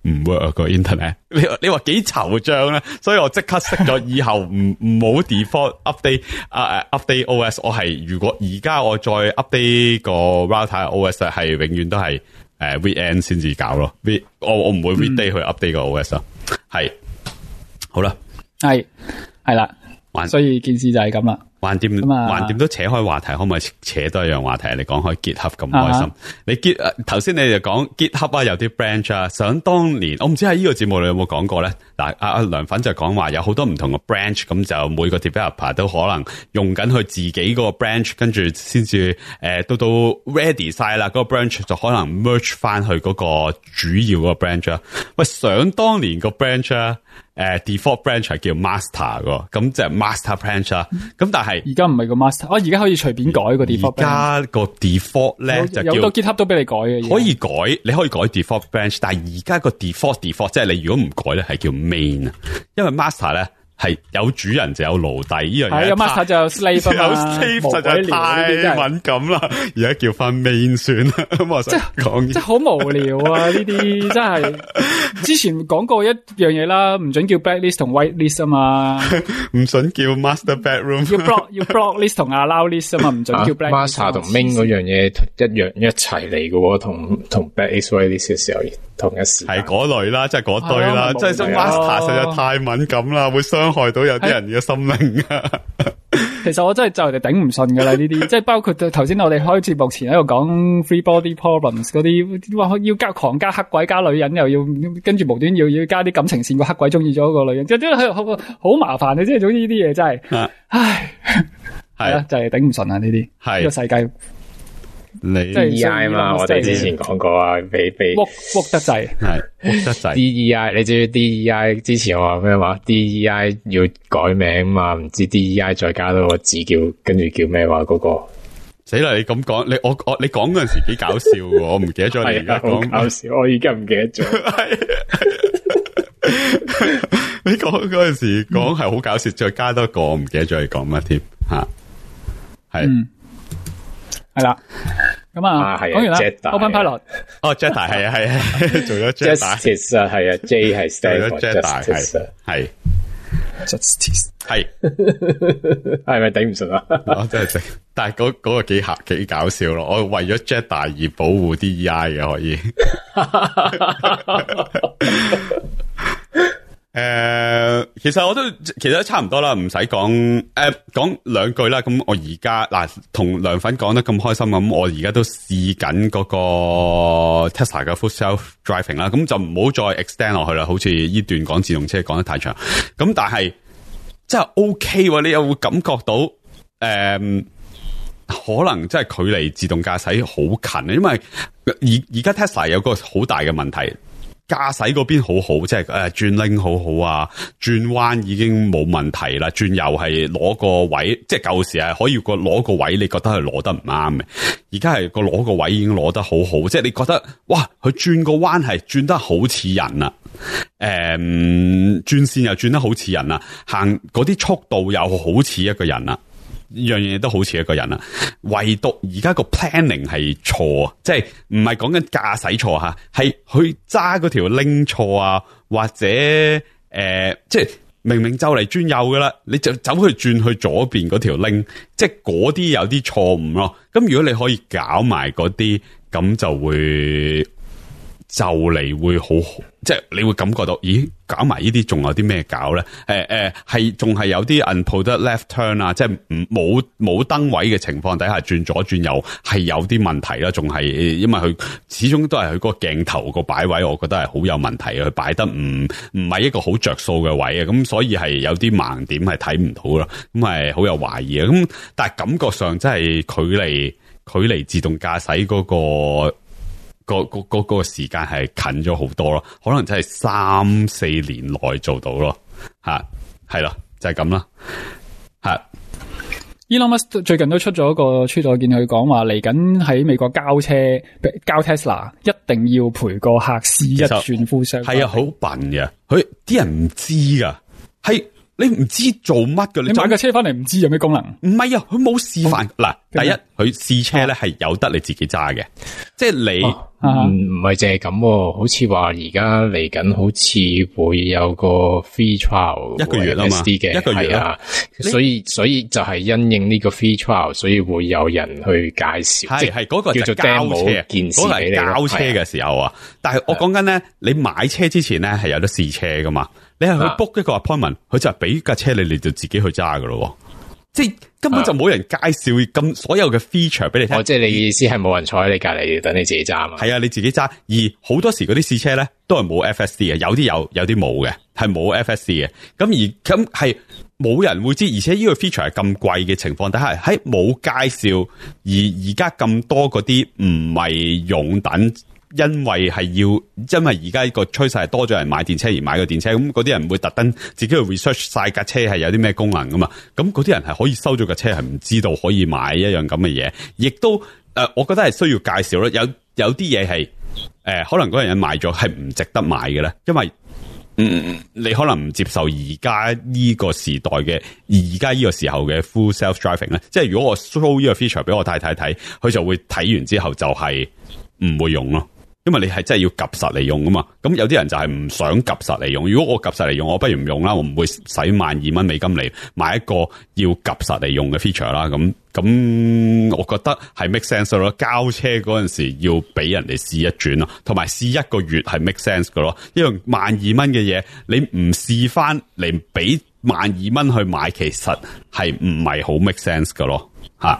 唔 work 個 internet。你你話幾惆悵咧？所以我即刻熄咗，以後唔唔好 default update 啊、uh, update O S。我係如果而家我再 update 個 router O S 係永遠都係誒 weekend 先至搞咯。我我唔會 weekday 去 update 個 O S 咯。係、嗯、好啦，係係啦，所以件事就係咁啦。 橫掂橫掂都扯開話題，可唔可以扯多一樣話題？你講開 GitHub 咁開心，啊、你 Git 頭先你就講 GitHub 啊，有啲 branch 啊。想當年我唔知喺呢個節目你有冇講過咧？嗱，阿阿梁粉就講話有好多唔同嘅 branch，咁就每個 developer 都可能用緊佢自己嗰個 branch，跟住先至誒到到 ready 晒啦，嗰、那個 branch 就可能 merge 翻去嗰個主要嗰個 branch 啊。喂，想當年個 branch 啊！誒、uh, ，default branch 係叫 master 個，咁就係 master branch 啦。咁但係而家唔係個 master，我而家可以隨便改個 default branch。 而家個 default 咧就叫有好多 GitHub 都俾你改嘅， 可以改，你可以改 default branch， 但係而家個 default default 即係你如果唔改咧係叫 main 啊，因為 master 咧係有主人就有奴隸呢樣嘢。係有 master 就有 slave 啊嘛，有 slave 實在太敏感啦，而家叫翻 main 算啦。咁我想講， 即係好無聊啊！呢啲真係。之前講過一樣嘢啦，唔准叫 blacklist 同 whitelist 啊嘛， 唔准叫 master bedroom， 要 block 要 block list 同 allow list 啊嘛，唔准叫 blacklist。 master 同 main 嗰樣嘢一樣一齊嚟嘅，同同 blacklist whitelist 嘅時候同一時係嗰類啦，即係嗰堆啦，即係將 master 實在太敏感啦，會傷害到有啲人嘅心靈啊。 其實我真係就嚟頂唔順噶啦呢啲，即係包括頭先我哋開節目前喺度講 free body problems 嗰啲，話要加狂加黑鬼加女人，又要跟住無端要要加啲感情線，個黑鬼中意咗個女人，即係好好麻煩嘅，即係總之呢啲嘢真係，啊、唉，係啊，就係頂唔順啊呢啲，係呢個世界。 你 D E I 嘛，我哋之前講過啊，俾俾屈屈得滯，係屈得滯。 D E I 你知唔知 D E I 之前我話咩話 ？D E I 要改名嘛，唔知 D E I 再加多個字叫，跟住叫咩話嗰個？ 死啦！你咁講，你我我你講嗰陣時幾搞笑喎，我唔記得咗你而家講。 搞笑，我而家唔記得咗。 你講嗰陣時講係好搞笑，再加多個我唔記得咗你講乜添吓，係。 係啦，咁啊，講完啦 ，Open Pilot， 哦 ，Jedi 係啊係啊，做咗 Jedi，Justice 啊係啊 ，J 係 stand for Justice，係 Justice， 係， 係咪頂唔順啊？ 我真係頂，但係嗰嗰個幾吓幾搞笑咯，我為咗 Jedi 而保護 D E I 嘅可以。誒、呃，其實我都其實都差唔多啦，唔使講誒，講兩句啦。咁我而家嗱同梁粉講得咁開心咁，我而家都試緊嗰個 Tesla 嘅 Full Self Driving 啦。咁就唔好再 extend 落去啦，好似呢段講自動車講得太長。咁但係真係 OK 喎，你又會感覺到誒、呃，可能真係距離自動駕駛好近，因為而而家 Tesla 有個好大嘅問題。駕駛嗰邊好好，即係誒轉拎好好啊，轉彎已經冇問題啦，轉右係攞個位，即係舊時係可以個攞個位，你覺得係攞得唔啱嘅，而家係個攞個位已經攞得好好，即係你覺得哇，佢轉個彎係轉得好似人啦，誒、嗯，轉線又轉得好似人啦，行嗰啲速度又好似一個人啦。樣嘢都好似一個人啦，唯獨而家個 planning 係錯啊，即係唔係講緊駕駛錯吓，係去揸嗰條 lane 錯啊，或者誒、呃，即係明明就嚟轉右噶啦，你就走去轉去左邊嗰條 lane，即係嗰啲有啲錯誤咯。咁如果你可以搞埋嗰啲，咁就會就嚟會好，即係你會感覺到，咦？搞埋呢啲仲有啲咩搞咧？誒、呃、誒，係仲係有啲 unproved left turn 啊，即係唔冇冇燈位嘅情況底下轉左轉右係有啲問題啦，仲係因為佢始終都係佢個鏡頭個擺位，我覺得係好有問題嘅，佢擺得唔唔係一個好着數嘅位啊，咁所以係有啲盲點係睇唔到咯，咁係好有懷疑啊，咁但係感覺上真係距離距離自動駕駛嗰個。個個個個時間係近咗好多咯，可能真係三四年內做到咯，吓係咯，就係咁啦，吓。 Elon Musk 最近都出咗一個出咗，見佢講話嚟緊喺美國交車交 Tesla， 一定要陪個客試一轉full self。係啊，好笨嘅，佢啲人唔知噶，係。你唔知做乜噶？你買架車翻嚟唔知有咩功能？唔係啊，佢冇示範。嗱、哦，第一佢試車咧係有得你自己揸嘅，即係你唔唔係淨係咁，好似話而家嚟緊，好似會有個 free trial 一個月啊嘛， 嘅一個月啊，所以所以就係因應呢個 free trial，所以會有人去介紹， 係係嗰個叫做交車件事俾你， 交車嘅時候啊。但係我講緊咧，你買車之前咧係有得試車噶嘛，你係去 book 一個 appointment，佢就係俾架車你，你就自己去揸噶咯。即係根本就冇人介紹咁所有嘅 feature 俾你聽。 哦，即係你意思係冇人坐喺你隔籬等你自己揸嘛？ 係啊，你自己揸。而好多時嗰啲試車咧都係冇 F S D 嘅，有啲有，有啲冇嘅，係冇 F S D 嘅。咁而咁係冇人會知，而且呢個 feature 係咁貴嘅情況底下，喺冇介紹，而而家咁多嗰啲唔係擁躉。因為係要，因為而家個趨勢係多咗人買電車而買個電車，咁嗰啲人會特登自己去 research 晒架車係有啲咩功能噶嘛，咁嗰啲人係可以收咗架車係唔知道可以買一樣咁嘅嘢，亦都誒、呃，我覺得係需要介紹咯。有有啲嘢係誒，可能嗰個人買咗係唔值得買嘅咧，因為嗯，你可能唔接受而家呢個時代嘅而家呢個時候嘅 full self driving 咧，即係如果我 show 呢個 feature 俾我太太睇，佢就會睇完之後就係唔會用咯。因為你係真係要及實嚟用噶嘛，咁有啲人就係唔想及實嚟用。如果我及實嚟用，我不如唔用啦，我唔會使萬二蚊美金嚟買一個要及實嚟用嘅 feature 啦。咁咁，我覺得係 make sense 咯。交車嗰陣時要俾人哋試一轉咯，同埋試一個月係 make sense 噶咯。因為萬二蚊嘅嘢，你唔試翻嚟俾萬二蚊去買，其實係唔係好 make sense 噶咯，吓。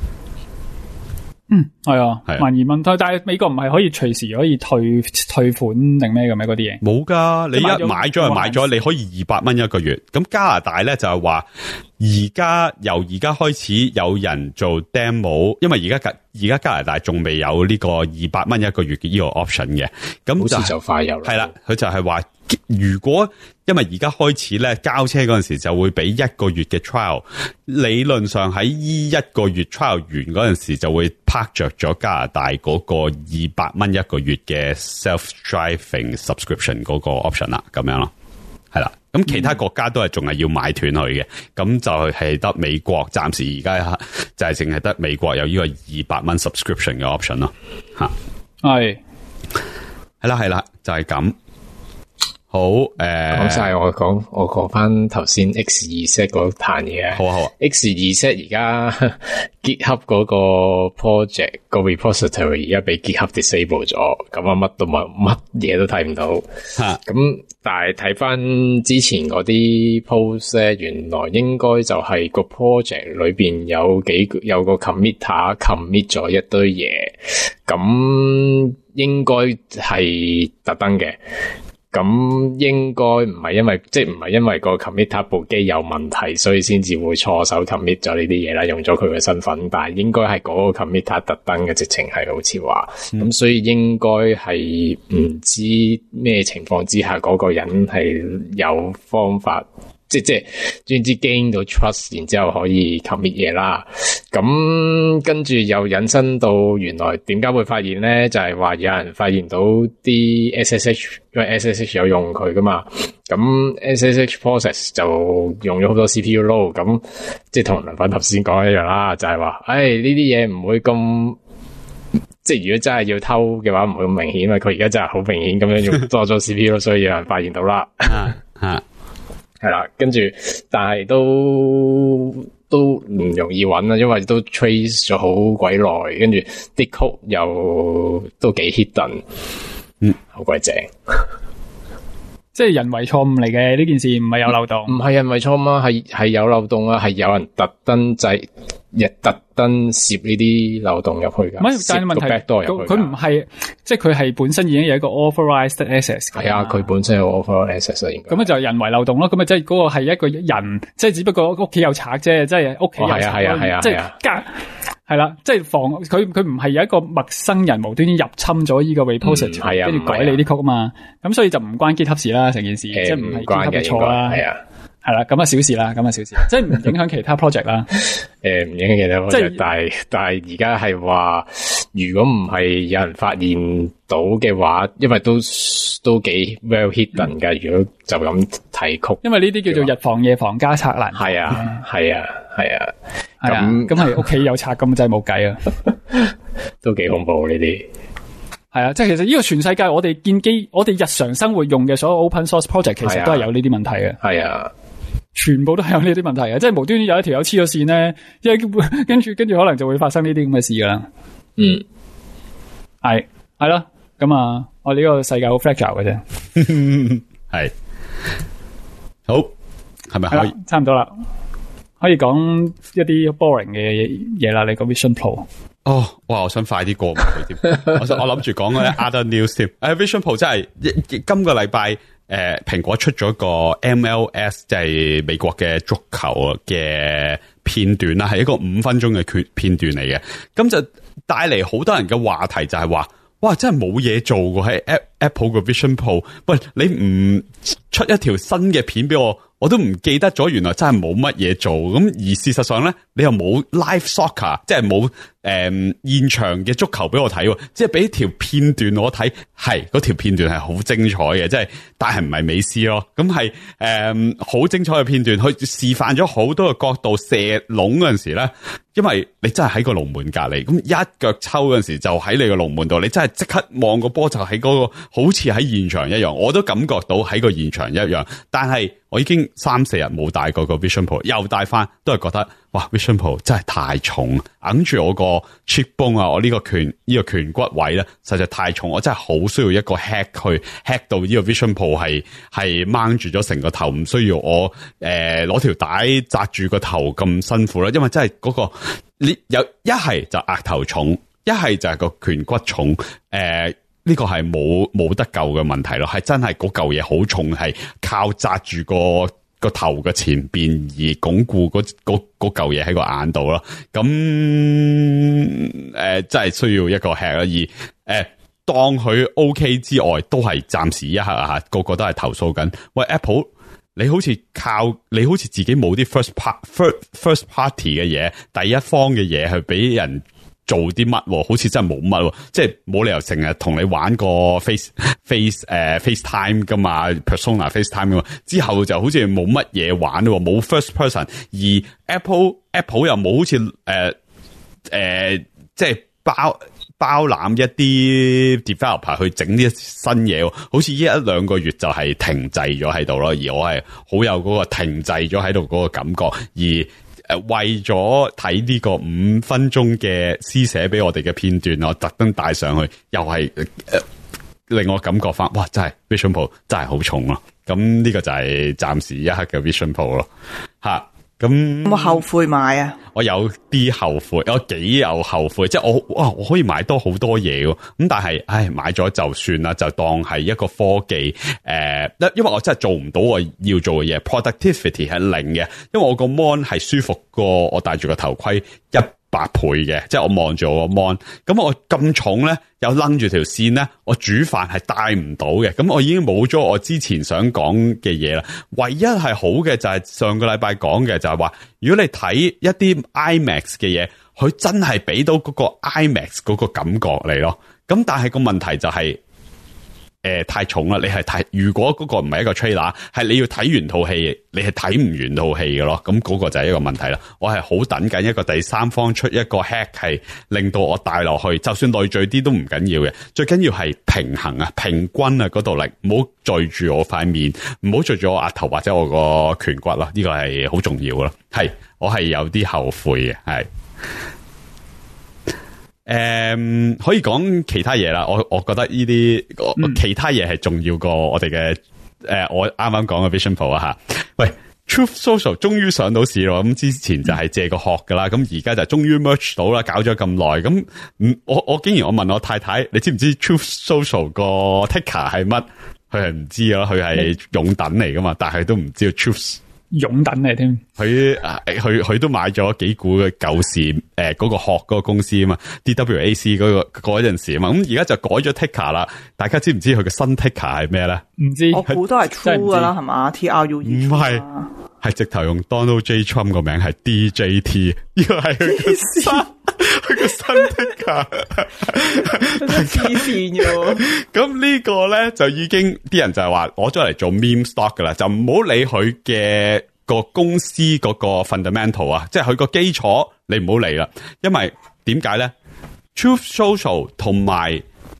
嗯，係啊，萬二蚊，但係美國唔係可以隨時可以退退款定咩嘅咩嗰啲嘢？ 冇噶，你一買咗就買咗，你可以二百蚊一個月。咁加拿大咧就係話，而家由而家開始有人做 demo， 因為而家而家加拿大仲未有呢個二百蚊一個月嘅呢個 option 嘅，咁好似就快有啦。係啦，佢就係話，如果因為而家開始咧交車嗰陣時就會俾一個月嘅 trial， 理論上喺呢一個月 trial 完嗰陣時就會拍着咗加拿大嗰個二百蚊一個月嘅 self driving subscription 嗰個 option 啦，咁樣咯，係啦。咁其他國家都係仲係要買斷佢嘅，咁就係得美國暫時而家就係淨係得美國有呢個二百蚊 subscription 嘅 option 咯，吓係係啦係啦，就係咁。好誒， 講晒我講，我講翻頭先 X 二 set 嗰壇嘢啊。 好啊好啊 ，X 二 set 而家 GitHub 嗰個 project 個 repository 而家俾 GitHub disable 咗，咁啊乜都冇，乜嘢都睇唔到。吓，咁但係睇翻之前嗰啲 post 咧，原來應該就係個 project 裏邊有幾有個 committer commit 咗一堆嘢，咁應該係特登嘅。咁應該唔係因為即係唔係因為個 committer 部機有問題，所以先至會錯手 commit 咗呢啲嘢啦，用咗佢嘅身份，但係應該係嗰個 committer 特登嘅，直情係好似話，咁、嗯、所以應該係唔知咩情況之下嗰、嗰個人係有方法。即即總之 gain 到 trust， 然之後可以 commit 嘢啦。咁跟住又引申到原來點解會發現咧？就係、是、話有人發現到啲 S S H， 因為 S S H 有用佢噶嘛。咁 S S H process 就用咗好多 C P U load。咁即係同林粉頭先講一樣啦，就係、是、話，誒呢啲嘢唔會咁，即係如果真係要偷嘅話，唔會咁明顯，因為佢而家真係好明顯咁樣用多咗 C P U， 所以有人發現到啦。 吓。 係啦，跟住，但係都都唔容易揾啦，因為都 trace 咗好鬼耐，跟住啲 code 又都幾 hidden，嗯，好鬼正， 即係人為錯誤嚟嘅呢件事，唔係有漏洞， 唔係人為錯誤啊，係係有漏洞啊，係有人特登製。亦特登攝呢啲漏洞入去噶， 唔係，但係問題佢唔係，即係佢係本身已經有一個 authorized access。係啊，佢本身有 authorized access 應該。咁啊就係人為漏洞咯，咁啊即係嗰個係一個人，即係只不過屋企有賊啫，即係屋企有賊。係啊係啊係啊，即係加係啦，即係防佢佢唔係有一個陌生人無端端入侵咗呢個 repository，跟住改你啲曲啊嘛，咁所以就唔關 GitHub 事啦，成件事即係唔係 GitHub 嘅錯啦。係啊。係啦，咁啊小事啦，咁啊小事，即係唔影響其他 project 啦。誒，唔影響其他 project，即係但係但係而家係話，如果唔係有人發現到嘅話，因為都都幾 well hidden 噶。如果就咁睇曲，因為呢啲叫做日防夜防家賊難。係啊，係啊，係啊。咁咁係屋企有賊咁就係冇計啊，都幾恐怖呢啲。係係啊，即係其實呢個全世界我哋建基，我哋日常生活用嘅所有 open source project 其實都係有呢啲問題嘅。 係啊， 全部都係有呢啲問題嘅，即係無端端有一條友黐咗線咧，因為跟住跟住可能就會發生呢啲咁嘅事噶啦。 嗯， 係係咯，咁啊，我哋呢個世界好 fragile 嘅啫。 係好，係咪可以？ 差唔多啦，可以講一啲 boring 嘅嘢啦。你講 Vision Pro。 哦，哇！我想快啲過埋佢添。我我諗住講嗰啲 other news 添。誒，Vision Pro 真係今個禮拜誒，蘋果出咗個 M L S， 即係美國嘅足球嘅片段啦，係一個五分鐘嘅片片段嚟嘅。咁就帶嚟好多人嘅話題，就係話，哇！真係冇嘢做喎，喺 Apple 嘅 Vision Pro。喂，你唔出一條新嘅片俾我，我都唔記得咗，原來真係冇乜嘢做。咁而事實上咧，你又冇 live soccer， 即係冇誒現場嘅足球俾我睇，即係俾條片段我睇，係嗰條片段係好精彩嘅，即係但係唔係美斯咯。咁係誒好精彩嘅片段，去示範咗好多個角度射籠嗰陣時咧，因為你真係喺個龍門隔籬，咁一腳抽嗰陣時就喺你個龍門度，你真係即刻望個波就喺嗰個好似喺現場一樣，我都感覺到喺個現場一樣，但係我已經三四日冇戴過個 Vision Pro， 又戴翻，都係覺得哇 Vision Pro 真係太重，揞住我個 cheekbone 啊，我呢個拳呢個拳骨位咧，實在太重，我真係好需要一個 hack 去 hack 到呢個 Vision Pro 係係掹住咗成個頭，唔需要我誒攞條帶紮住個頭咁辛苦啦，因為真係嗰個你有一係就額頭重，一係就係個拳骨重，誒、呃。呢個係冇冇得救嘅問題咯，係真係嗰嚿嘢好重，係靠紮住個個頭嘅前邊而鞏固嗰嗰嗰嚿嘢喺個眼度咯。咁誒、呃，真係需要一個 hack 啦。而誒、呃，當佢 OK 之外，都係暫時一刻啊，個個都係投訴緊。喂 ，Apple，你好似靠你好似自己冇啲 first part first first party 嘅嘢，第一方嘅嘢去俾人做啲乜？好似真係冇乜，即係冇理由成日同你玩個 face face 誒、uh, FaceTime 噶嘛 ，Persona FaceTime 噶嘛，之後就好似冇乜嘢玩咯，冇 first person， 而 Apple Apple 又冇好似誒誒，即係包包攬一啲 developer 去整啲新嘢，好似呢一兩個月就係停滯咗喺度咯，而我係好有嗰個停滯咗喺度嗰個感覺，而誒，為咗睇呢個五分鐘嘅施寫俾我哋嘅片段，我特登帶上去，又係誒、呃、令我感覺翻，哇！真係 Vision Pro 真係好重咯。咁呢個就係暫時一刻嘅 Vision Pro 咯，吓。咁有冇後悔買啊？ 我有啲後悔，我幾有後悔，即係我哇，我可以買多好多嘢喎。咁但係，唉，買咗就算啦，就當係一個科技誒、呃，因為我真係做唔到我要做嘅嘢 ，productivity 係零嘅，因為我個 mon 係舒服過我戴住個頭盔一百倍嘅，即係我望住我個 mon，咁我咁重咧，又掕住條線咧，我煮飯係帶唔到嘅，咁我已經冇咗我之前想講嘅嘢啦。唯一係好嘅就係上個禮拜講嘅就係話，如果你睇一啲 IMAX 嘅嘢，佢真係俾到嗰個 IMAX 嗰個感覺嚟咯。咁但係個問題就係、是。誒、呃，太重啦！你係睇，如果嗰個唔係一個 trailer， 係你要睇完套戲，你係睇唔完套戲嘅咯。咁嗰個就係一個問題啦。我係好等緊一個第三方出一個 hack， 係令到我帶落去，就算累贅啲都唔緊要嘅。最緊要係平衡啊、平均啊嗰度嚟，唔好聚住我塊面，唔好聚住我額頭或者我個顴骨啦。呢、這個係好重要咯。係，我係有啲後悔嘅，係。誒、嗯，可以講其他嘢啦。我我覺得呢啲、嗯、其他嘢係重要過我哋嘅誒，我啱啱講嘅 Vision Pro 啊吓。喂 ，Truth Social 終於上到市咯。咁之前就係借個殼噶啦，咁而家就終於 merge 到啦。搞咗咁耐，咁唔我我竟然我問我太太，你知唔知 Truth Social 個 ticker 係乜？佢係唔知咯，佢係擁躉嚟噶嘛，但係都唔知道 Truth。 擁躉嚟添， 佢佢佢都買咗幾股嘅舊時誒嗰個殼嗰個公司啊嘛 ，D W A C 嗰、嗰個嗰陣時啊嘛，咁而家就改咗 ticker 啦。大家知唔知佢嘅新 ticker 係咩咧？唔知， 我估都係 True 噶啦，係嘛 ？T R U E 唔係，係直頭用 Donald J Trump 個名係 D J T， 呢個係佢嘅新佢嘅新 ticker， 黐線嘅。 咁呢個咧就已經啲人就係話攞咗嚟做 meme stock 噶啦，就唔好理佢嘅個公司嗰個 fundamental 啊，即係佢個基礎你唔好理啦，因為點解咧 ？Truth Social 同埋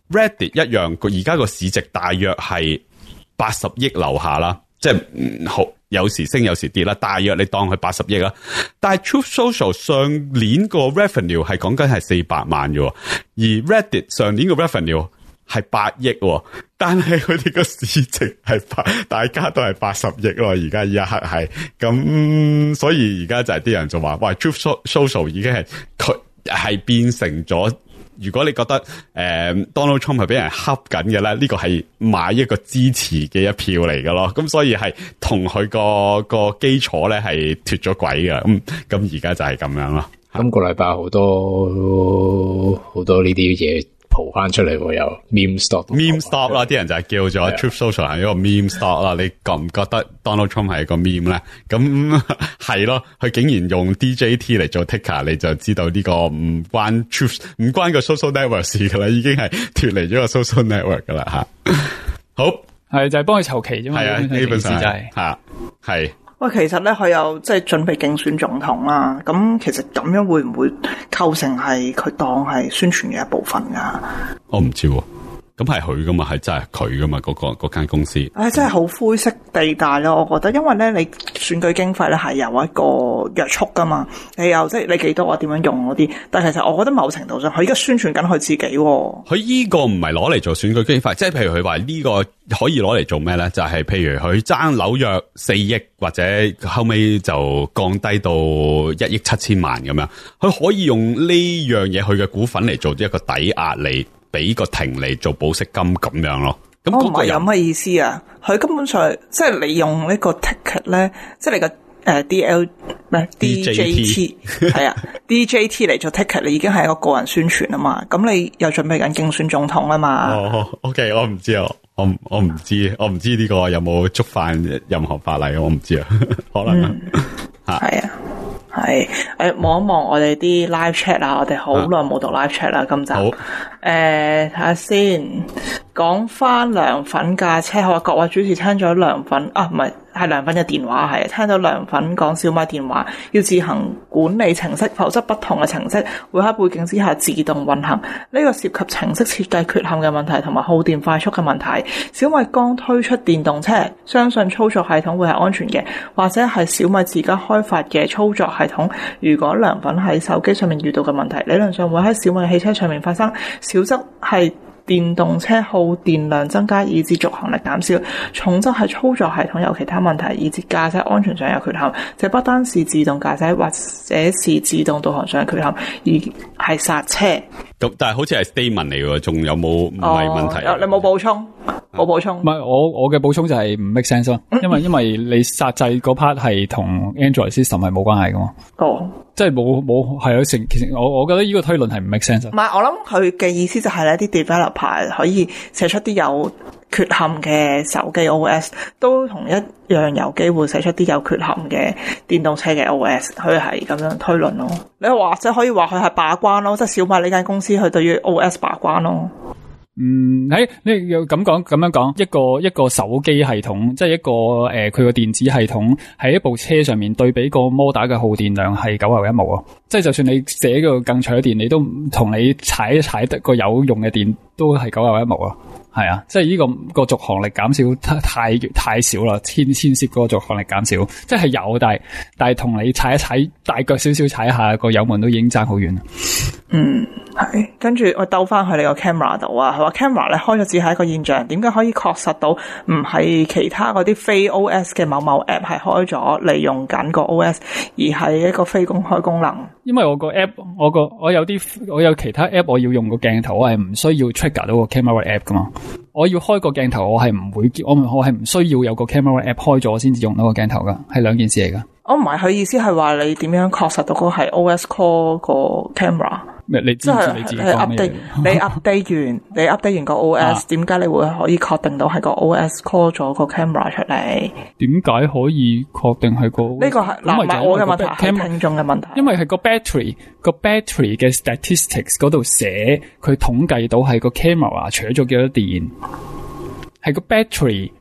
Reddit 一樣，而家個市值大約係八十億樓下啦，即係好有時升有時跌啦。大約你當佢八十億啦，但係 Truth Social 上年個 revenue 係講緊係四百萬嘅，而 Reddit 上年個 revenue 係八億，但係佢哋個市值係八，大家都係八十億咯。而家呢一刻係咁，所以而家就係啲人就話，喂 Truth Social 已經係佢係變成咗。如果你覺得誒、呃、Donald Trump 係俾人恰緊嘅咧，呢、這個係買一個支持嘅一票嚟嘅咯。咁所以係同佢個個基礎咧係脫咗軌嘅。咁咁而家就係咁樣咯。 今個禮拜好多好多呢啲嘢蒲翻出嚟喎，有 meme stock，meme stock 啦，啲人就係叫做 Truth Social 係一個 meme stock 啦。你覺唔覺得 Donald Trump 係一個 meme 咧？咁係咯，佢竟然用 D J T 嚟做 ticker， 你就知道呢個唔關 Truth， 唔關個 social network 事噶啦，已經係脫離咗個 social network 噶啦吓。好， 係就係幫佢籌旗啫嘛。係啊，基本上係吓係。 喂，其實咧佢又即係準備競選總統啦，咁其實咁樣會唔會構成係佢當係宣傳嘅一部分噶？ 我唔知喎。咁係佢噶嘛，係真係佢噶嘛，嗰、嗰個嗰間公司。 誒、哎，真係好灰色地帶咯，我覺得，因為咧你選舉經費咧係有一個約束噶嘛，你又即係你幾多啊，點樣用嗰啲，但係其實我覺得某程度上佢而家宣傳緊佢自己。佢依個唔係攞嚟做選舉經費，即係譬如佢話呢個可以攞嚟做咩咧？就係、是、譬如佢爭紐約四億，或者後尾就降低到一億七千萬咁樣，佢可以用呢樣嘢佢嘅股份嚟做一個抵押嚟。俾個停嚟做保釋金咁樣咯，咁我唔係咁嘅意思啊！佢根本上即係你用呢個 ticket 咧，即係你個誒 D L 咩 D J T 係啊 D J T 嚟做 ticket， 你已經係一個個人宣傳啊嘛。咁你又準備緊競選總統啊嘛？ 哦 ，OK， 我唔知啊，我我唔知，我唔知呢個有冇觸犯任何法例，我唔知啊，可能啊，吓係、 嗯、啊。係誒，望一望我哋啲 live chat 啊，我哋好耐冇讀 live chat 啦，今集誒睇下先，講翻涼粉駕車，好啊，各位主持聽咗涼粉啊，唔係係涼粉嘅電話，係聽到涼粉講小米電話要自行管理程式，否則不同嘅程式會喺背景之下自動運行，呢、這個涉及程式設計缺陷嘅問題同埋耗電快速嘅問題。小米剛推出電動車，相信操作系統會係安全嘅，或者係小米自家開發嘅操作系統。如果涼粉喺手機上面遇到嘅問題，理論上會喺小米汽車上面發生，小則係電動車耗電量增加，以致續航力減少；重則係操作系統有其他問題，以致駕駛安全上有缺陷。這不單是自動駕駛或者是自動導航上嘅缺陷，而係剎車。 咁但係好似係 statement 嚟喎，仲有冇唔係問題？ 哦、你冇補充？冇補充？ 唔係我我嘅補充就係唔 make sense 咯，因為因為你剎掣嗰 part 係同 Android system 係冇關係噶嘛。哦，即係冇冇係咯，成其實我我覺得呢個推論係唔 make sense。唔係，我諗佢嘅意思就係咧，啲 developer 可以寫出啲有缺陷嘅手機 O S， 都同一樣有機會寫出啲有缺陷嘅電動車嘅 O S， 佢係咁樣推論咯。你或者可以話佢係把關咯，即係小米呢間公司佢對於 O S 把關咯。 嗯，喺你要咁講咁樣講，一個一個手機系統，即係一個誒，佢個電子系統喺一部車上面對比個摩打嘅耗電量係九牛一毛啊！即係就算你寫個更長嘅電，你都同你踩一踩得個有用嘅電都係九牛一毛啊！係啊，即係呢個個續航力減少太太少啦，牽牽涉嗰個續航力減少，即係有，但係但係同你踩一踩大腳少少踩一下個油門都已經爭好遠。 嗯，係，跟住我兜翻去你個 camera 度啊，佢話 camera 咧開咗只係一個現象，點解可以確實到唔係其他嗰啲非 O S 嘅某某 app 係開咗利用緊個 O S， 而係一個非公開功能？ 因為我個 app， 我個我有啲我有其他 app， 我要用個鏡頭，我係唔需要 trigger 到個 camera app 噶嘛。我要開個鏡頭，我係唔會，我我係唔需要有個 camera app 開咗先至用到個鏡頭噶，係兩件事嚟噶。 我唔係佢意思係話你點樣確實到嗰個係 O S call 個 camera？ 咩？你知唔知你自己講咩？ 你 update 完，你 update 完個 O S， 點解、啊、你會可以確定到係個 O S call 咗個 camera 出嚟？ 點解可以確定係個？ 呢個係嗱，唔係我嘅問題，係聽眾嘅問題。 因為係個 battery 個 battery 嘅 statistics 嗰度寫，佢統計到係個 camera 取咗幾多電。係個 battery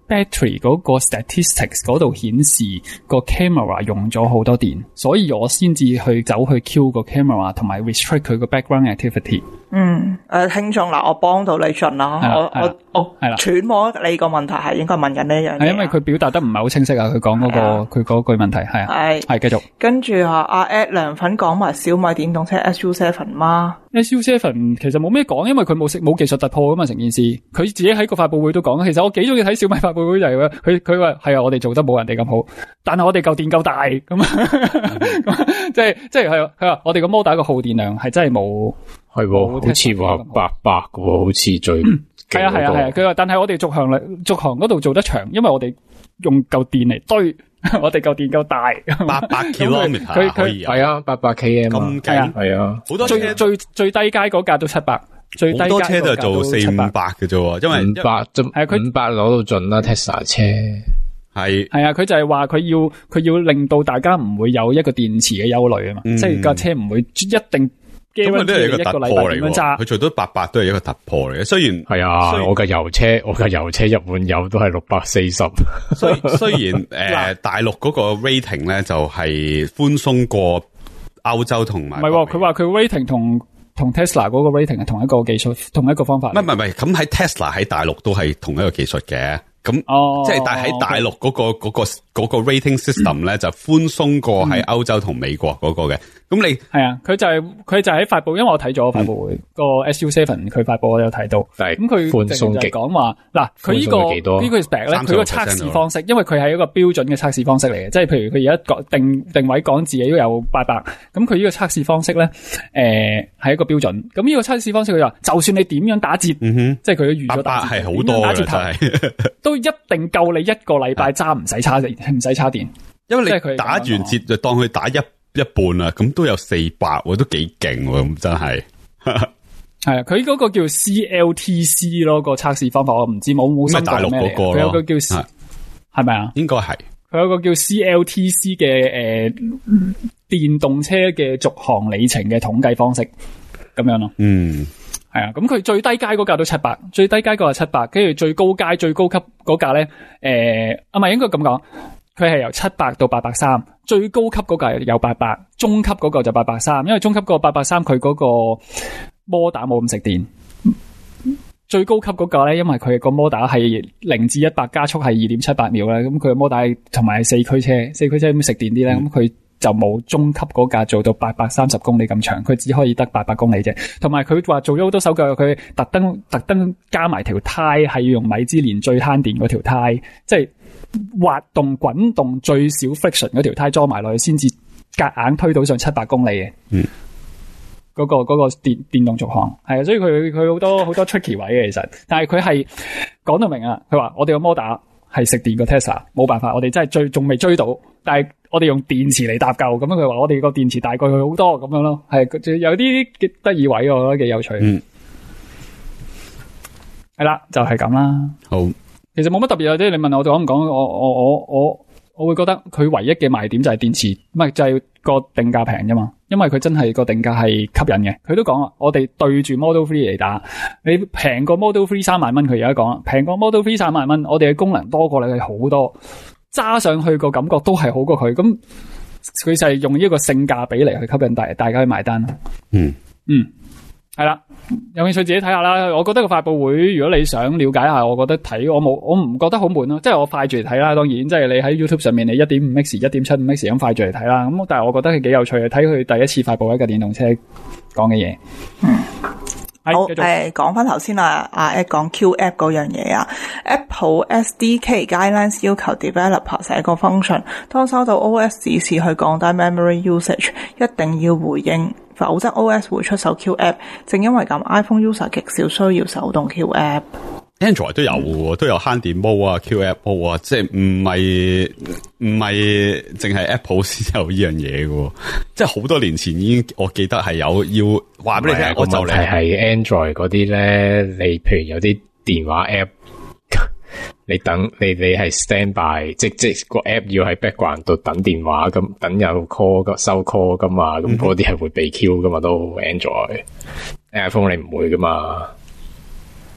battery 嗰個 statistics 嗰度顯示個 camera 用咗好多電，所以我先至去走去 Q 個 camera 同埋 restrict 佢個 background activity。 嗯，誒、呃，聽眾嗱，我幫到你盡啦，我我我係啦，揣摩你個問題係應該問緊呢樣嘢， 係因為佢表達得唔係好清晰啊，佢講嗰個佢嗰句問題係啊，係係繼續。跟住啊，阿 Ed 涼粉講埋小米電動車 S U 七 嗎 ？S U 七其實冇咩講，因為佢冇食冇技術突破噶嘛，成件事佢自己喺個發佈會都講。其實我幾中意睇小米發佈會就係佢佢話係啊，我哋做得冇人哋咁好，但係我哋夠電夠大咁啊，即係即係係佢話我哋個摩打個耗電量係真係冇。 係喎，好似話八百嘅喎，好似最係啊係啊係啊，佢話但係我哋續航力續航嗰度做得長，因為我哋用夠電嚟堆，我哋夠電夠大， 八百 kilometer 可以係啊，八百 km 咁勁係啊， 好多最最最低階嗰架都七百，最低階好多車都係做四五百嘅啫，因為五百係啊，佢五百攞到盡啦 Tesla 車係係啊，佢就係話佢要佢要令到大家唔會有一個電池嘅憂慮啊嘛，即係架車唔會一定。 咁佢都係一個突破嚟喎，佢做到八百都係一個突破嚟嘅。雖然係啊，我嘅油車，我嘅油車入滿油都係六百四十。 雖雖然誒、呃、大陸嗰個 rating 咧就係寬鬆過歐洲同埋。 唔係，佢話佢 rating 同同 Tesla 嗰個 rating 係同一個技術，同一個方法。 唔係唔係，咁喺 Tesla 喺大陸都係同一個技術嘅。咁、哦、即係但係喺大陸嗰、嗰個嗰、嗰個嗰個 rating system 咧、嗯、就寬鬆過喺歐洲同美國嗰個嘅。咁你係啊，佢就係、是、佢就喺發佈，因為我睇咗發佈會、嗯、個 S U 七佢發佈我有睇到，咁佢寬鬆極講話嗱，佢呢、這個呢、這個 spec 咧，佢個測試方式，因為佢係一個標準嘅測試方式嚟嘅，即係譬如佢而家定定位講自己都有八百，咁佢呢個測試方式咧，誒、呃、係一個標準。咁呢個測試方式佢話，就算你點樣打折，嗯、哼即係佢都預咗打折， 係好多嘅，真係都一定夠你一個禮拜揸唔使叉唔使叉電， 因為你打完折就當佢打一。一半啊，咁都有四百，都幾勁喎，咁真係。係啊，佢嗰個叫 C L T C 咯，個測試方法我唔知冇冇深究係咩嚟。佢有個叫係咪啊？ 應該係。 佢有個叫 C L T C 嘅誒、呃、電動車嘅續航里程嘅統計方式，咁樣咯。 嗯， 係啊，咁佢最低階嗰架都七百，最低階嗰個係七百，跟住最高階最高級嗰架咧，誒、呃，啊唔係應該咁講。佢係由七百到八百三，最高級嗰個有八百，中級嗰個就八百三，因為中級嗰個八百三佢嗰個摩打冇咁食電，最高級嗰個咧，因為佢個摩打係零至一百加速係二點七八秒啦，咁佢個摩打同埋四驅車，四驅車咁食電啲咧，咁、嗯、佢就冇中級嗰架做到八百三十公里咁長，佢只可以得八百公里啫。同埋佢話做咗好多手腳，佢特登特登加埋條胎係要用米芝蓮最慳電嗰條胎，即係。滑動滾動最少 friction 嗰條胎裝埋落去，先至夾硬推到上七百公里嘅。嗯，嗰、嗰個嗰、嗰個電電動續航係啊，所以佢佢好多好多 tricky 位嘅其實，但係佢係講到明啊。佢話我哋個摩打係食電個 Tesla， 冇辦法，我哋真係追仲未追到，但係我哋用電池嚟搭救。咁樣佢話我哋個電池大過佢好多咁樣咯，係有啲幾得意位，我覺得幾有趣。嗯，係啦，就係咁啦。 好。 其實冇乜特別啊，即係你問我講唔講，我我我我我會覺得佢唯一嘅賣點就係電池，唔係就係、是、個定價平啫嘛。因為佢真係個定價係吸引嘅。佢都講啊，我哋對住 Model Three 嚟打，你平過 Model Three 三萬蚊，佢而家講平過 Model Three 三萬蚊，我哋嘅功能多過你係好多，揸上去個感覺都係好過佢。咁佢就係用呢個性價比嚟去吸引大大家去買單。 嗯嗯。係啦，有興趣自己睇下啦。我覺得個發佈會，如果你想了解下，我覺得睇我冇，我唔覺得好悶咯。即係我快住嚟睇啦。當然，即係你喺 YouTube 上面，你一點五 X、一點七五 X 咁快住嚟睇啦。咁但係我覺得係幾有趣嘅，睇佢第一次發佈一架電動車講嘅嘢。 嗯，好誒，講翻頭先啊，阿 Ed 講 Q App 嗰樣嘢啊 ，Apple S D K Guidelines 要求 developer 寫個 function， 當收到 O S 指示去降低 memory usage， 一定要回應。否則 O S 會出手 Q App， 正因為咁 iPhone user 極少需要手動 Q App。Android 都有喎，都有慳電 mode 啊 ，Q App mode 啊，即係唔係唔係淨係 Apple 先有呢樣嘢嘅，即係好多年前已經我記得係有要話俾你聽。 我就嚟係 Android 嗰啲咧，你譬如有啲電話 App。你等你你係 stand by，即即個 app 要喺 background 度等電話咁，等有 call 收 call 噶嘛，咁嗰啲係會被 Q 噶嘛，都 Android，iPhone 你唔會噶嘛。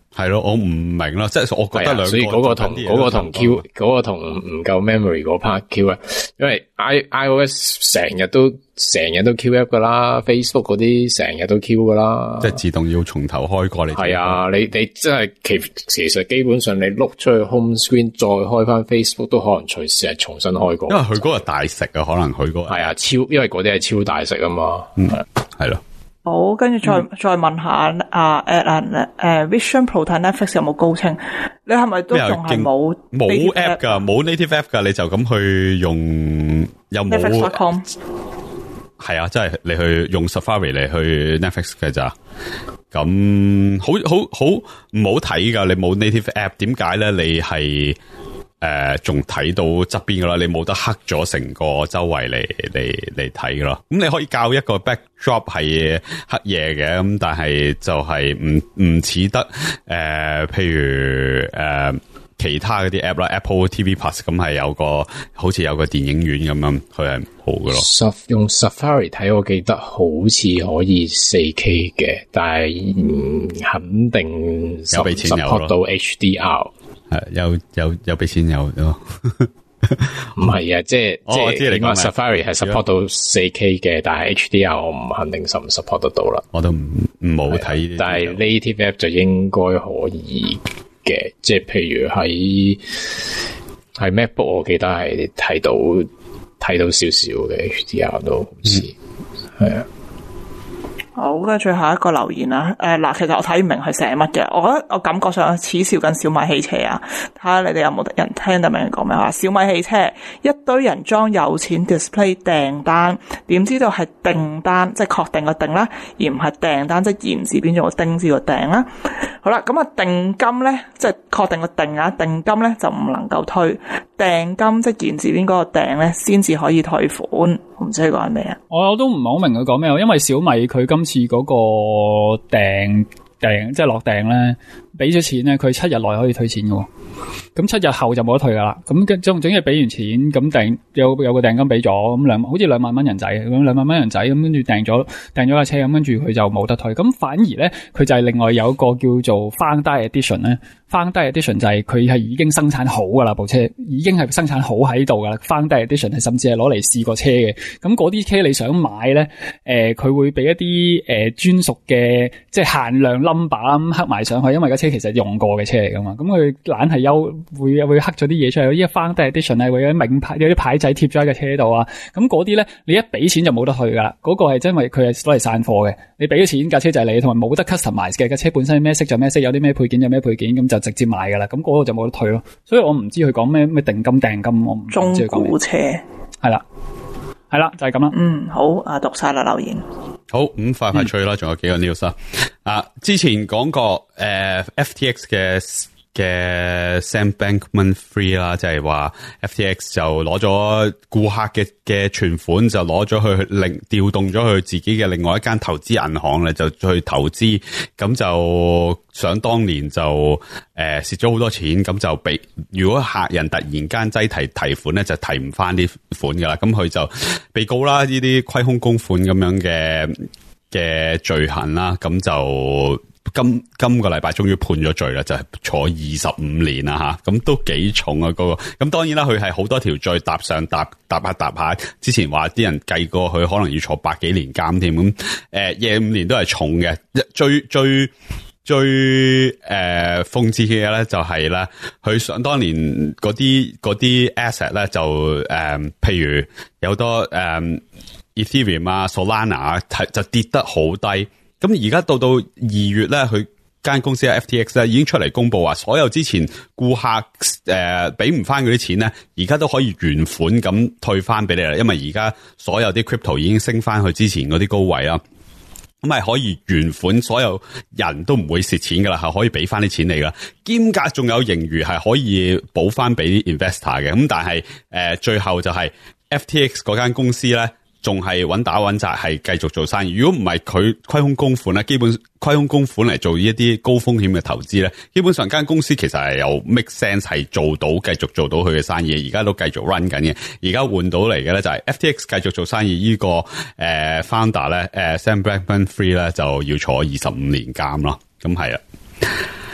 係咯，我唔明啦，即係我覺得兩個， 所以嗰個同嗰個同 Q 嗰個同唔夠 memory 嗰 part Q 啊，因為 i iOS 成日都成日都 Q app 噶啦 ，Facebook 嗰啲成日都 Q 噶啦， 即係自動要從頭開過嚟。 係啊，你你真係其其實基本上你碌出去 home screen 再開翻 Facebook 都可能隨時係重新開過。 因為佢嗰個大食啊，可能佢嗰個係啊超，因為嗰啲係超大食啊嘛。 嗯，係咯。 好，跟住再、嗯、再問下啊誒誒誒 Vision Pro 睇 Netflix 有冇高清？你係咪都仲係冇冇 app 噶，冇 native app 噶？你就咁去用有冇 Netflix dot com？ 係啊，即係你去用 Safari 嚟去 Netflix 嘅咋？咁好好好唔好睇噶？你冇 native app， 點解咧？你係誒仲睇到側邊噶啦？你冇得黑咗成個周圍嚟嚟嚟睇噶咯？咁你可以校一個 backdrop 係黑夜嘅，咁但係就係唔唔似得誒、呃，譬如誒、呃、其他嗰啲 app 啦 ，Apple T V Plus 咁係有個好似有個電影院咁樣，佢係好噶咯。 用 Safari 睇，我記得好似可以 四 K 嘅，但係唔肯定有俾錢有 support 到 H D R。 係有有有俾錢有咯， 唔係啊，即係、哦、即係即係你講 Safari 係 support 到四 K 嘅，但係 H D R 我唔肯定 support 唔 support 得到啦。 我都唔唔冇睇， 但係 native app 就應該可以嘅，即係譬如喺喺 MacBook 我記得係睇到睇到少少嘅 H D R 都好似係、嗯、啊。 好，跟住最後一個留言啦。誒、呃、嗱，其實我睇唔明佢寫乜嘅，我覺得我感覺上恥笑緊小米汽車啊。睇下你哋有冇人聽得明講咩話？小米汽車一堆人裝有錢 display 訂單，點知道係訂單，即係確定個訂啦，而唔係訂單，即係言字邊做個丁字個訂啦。好啦，咁啊定金咧，即係確定個定啊，定金咧就唔能夠退，訂金即係言字邊嗰個訂咧，先至可以退款。我唔知佢講係咩啊？ 我都唔係好明佢講咩，因為小米佢今次嗰個訂訂即係落訂咧，俾咗錢咧，佢七日內可以退錢嘅。咁七日後就冇得退噶啦。咁跟總總之俾完錢，咁訂有有個訂金俾咗，咁兩好似兩萬蚊人仔，咁兩萬蚊人仔，咁跟住訂咗訂咗架車，咁跟住佢就冇得退。咁反而咧，佢就係另外有一個叫做 Founder Edition 咧。Founder Edition 就係佢係已經生產好噶啦，部車已經係生產好喺度噶啦。Founder Edition 係甚至係攞嚟試過車嘅。咁嗰啲車你想買咧，誒、呃，佢會俾一啲誒專屬嘅即係限量 number 咁刻埋上去，因為架車其實用過嘅車嚟噶嘛。咁佢懶係優會會刻咗啲嘢出嚟。依個 Founder Edition 係會有啲名牌，有啲牌仔貼咗喺架車度啊。咁嗰啲咧，你一俾錢就冇得退噶啦。嗰、嗰個係因為佢係攞嚟散貨嘅。你俾咗錢，架車就係你，同埋冇得 customize 嘅。架車本身咩色就咩色，有啲咩配件就咩配件，咁就直接買噶啦，咁嗰個就冇得退咯，所以我唔知佢講咩咩定金訂金，我唔知佢講咩。中古車係啦，係啦，就係咁啦。 嗯，好啊，讀晒啦留言。 好，咁快快脆啦，仲有幾個 news 啊、嗯！啊，之前講過誒、呃、F T X 嘅嘅 Sam Bankman-Fried 啦，即係話 F T X 就攞咗顧客嘅嘅存款，就攞咗去另調動咗去自己嘅另外一間投資銀行咧，就去投資，咁就想當年就誒蝕咗好多錢，咁就俾如果客人突然間擠提提款咧，就提唔翻啲款噶啦，咁佢就被告啦，呢啲虧空公款咁樣嘅嘅罪行啦，咁就。今今個禮拜終於判咗罪啦，就係、是、坐二十五年啦吓，咁都幾重啊嗰、那個。咁當然啦，佢係好多條罪搭上搭搭下搭下。之前話啲人計過佢可能要坐百幾年監添，咁誒廿五年都係重嘅。最最最誒諷刺嘅嘢咧就係咧，佢想當年嗰啲嗰啲 asset 咧就誒、呃，譬如有多誒、呃、Ethereum 啊、Solana 啊，就跌得好低。咁而家到到二月咧，佢間公司 F T X 咧已經出嚟公布話，所有之前顧客誒俾唔翻嗰啲錢咧，而家都可以原款咁退翻俾你啦。因為而家所有啲 crypto 已經升翻去之前嗰啲高位啦，咁係可以原款，所有人都唔會蝕錢噶啦，係可以俾翻啲錢你噶，兼夾仲有盈餘係可以補翻俾啲 investor 嘅。咁但係誒、呃、最後就係 F T X 嗰間公司咧。仲係穩打穩紮，係繼續做生意。如果唔係佢虧空公款咧，基本虧空公款嚟做一啲高風險嘅投資咧，基本上間公司其實係有 make sense 係做到繼續做到佢嘅生意，而家都繼續 run 緊嘅。而家換到嚟嘅咧就係 F T X 繼續做生意，呢、這個誒、呃、founder 咧誒、呃、Sam Bankman-Fried 咧就要坐二十五年監咯。咁係啦。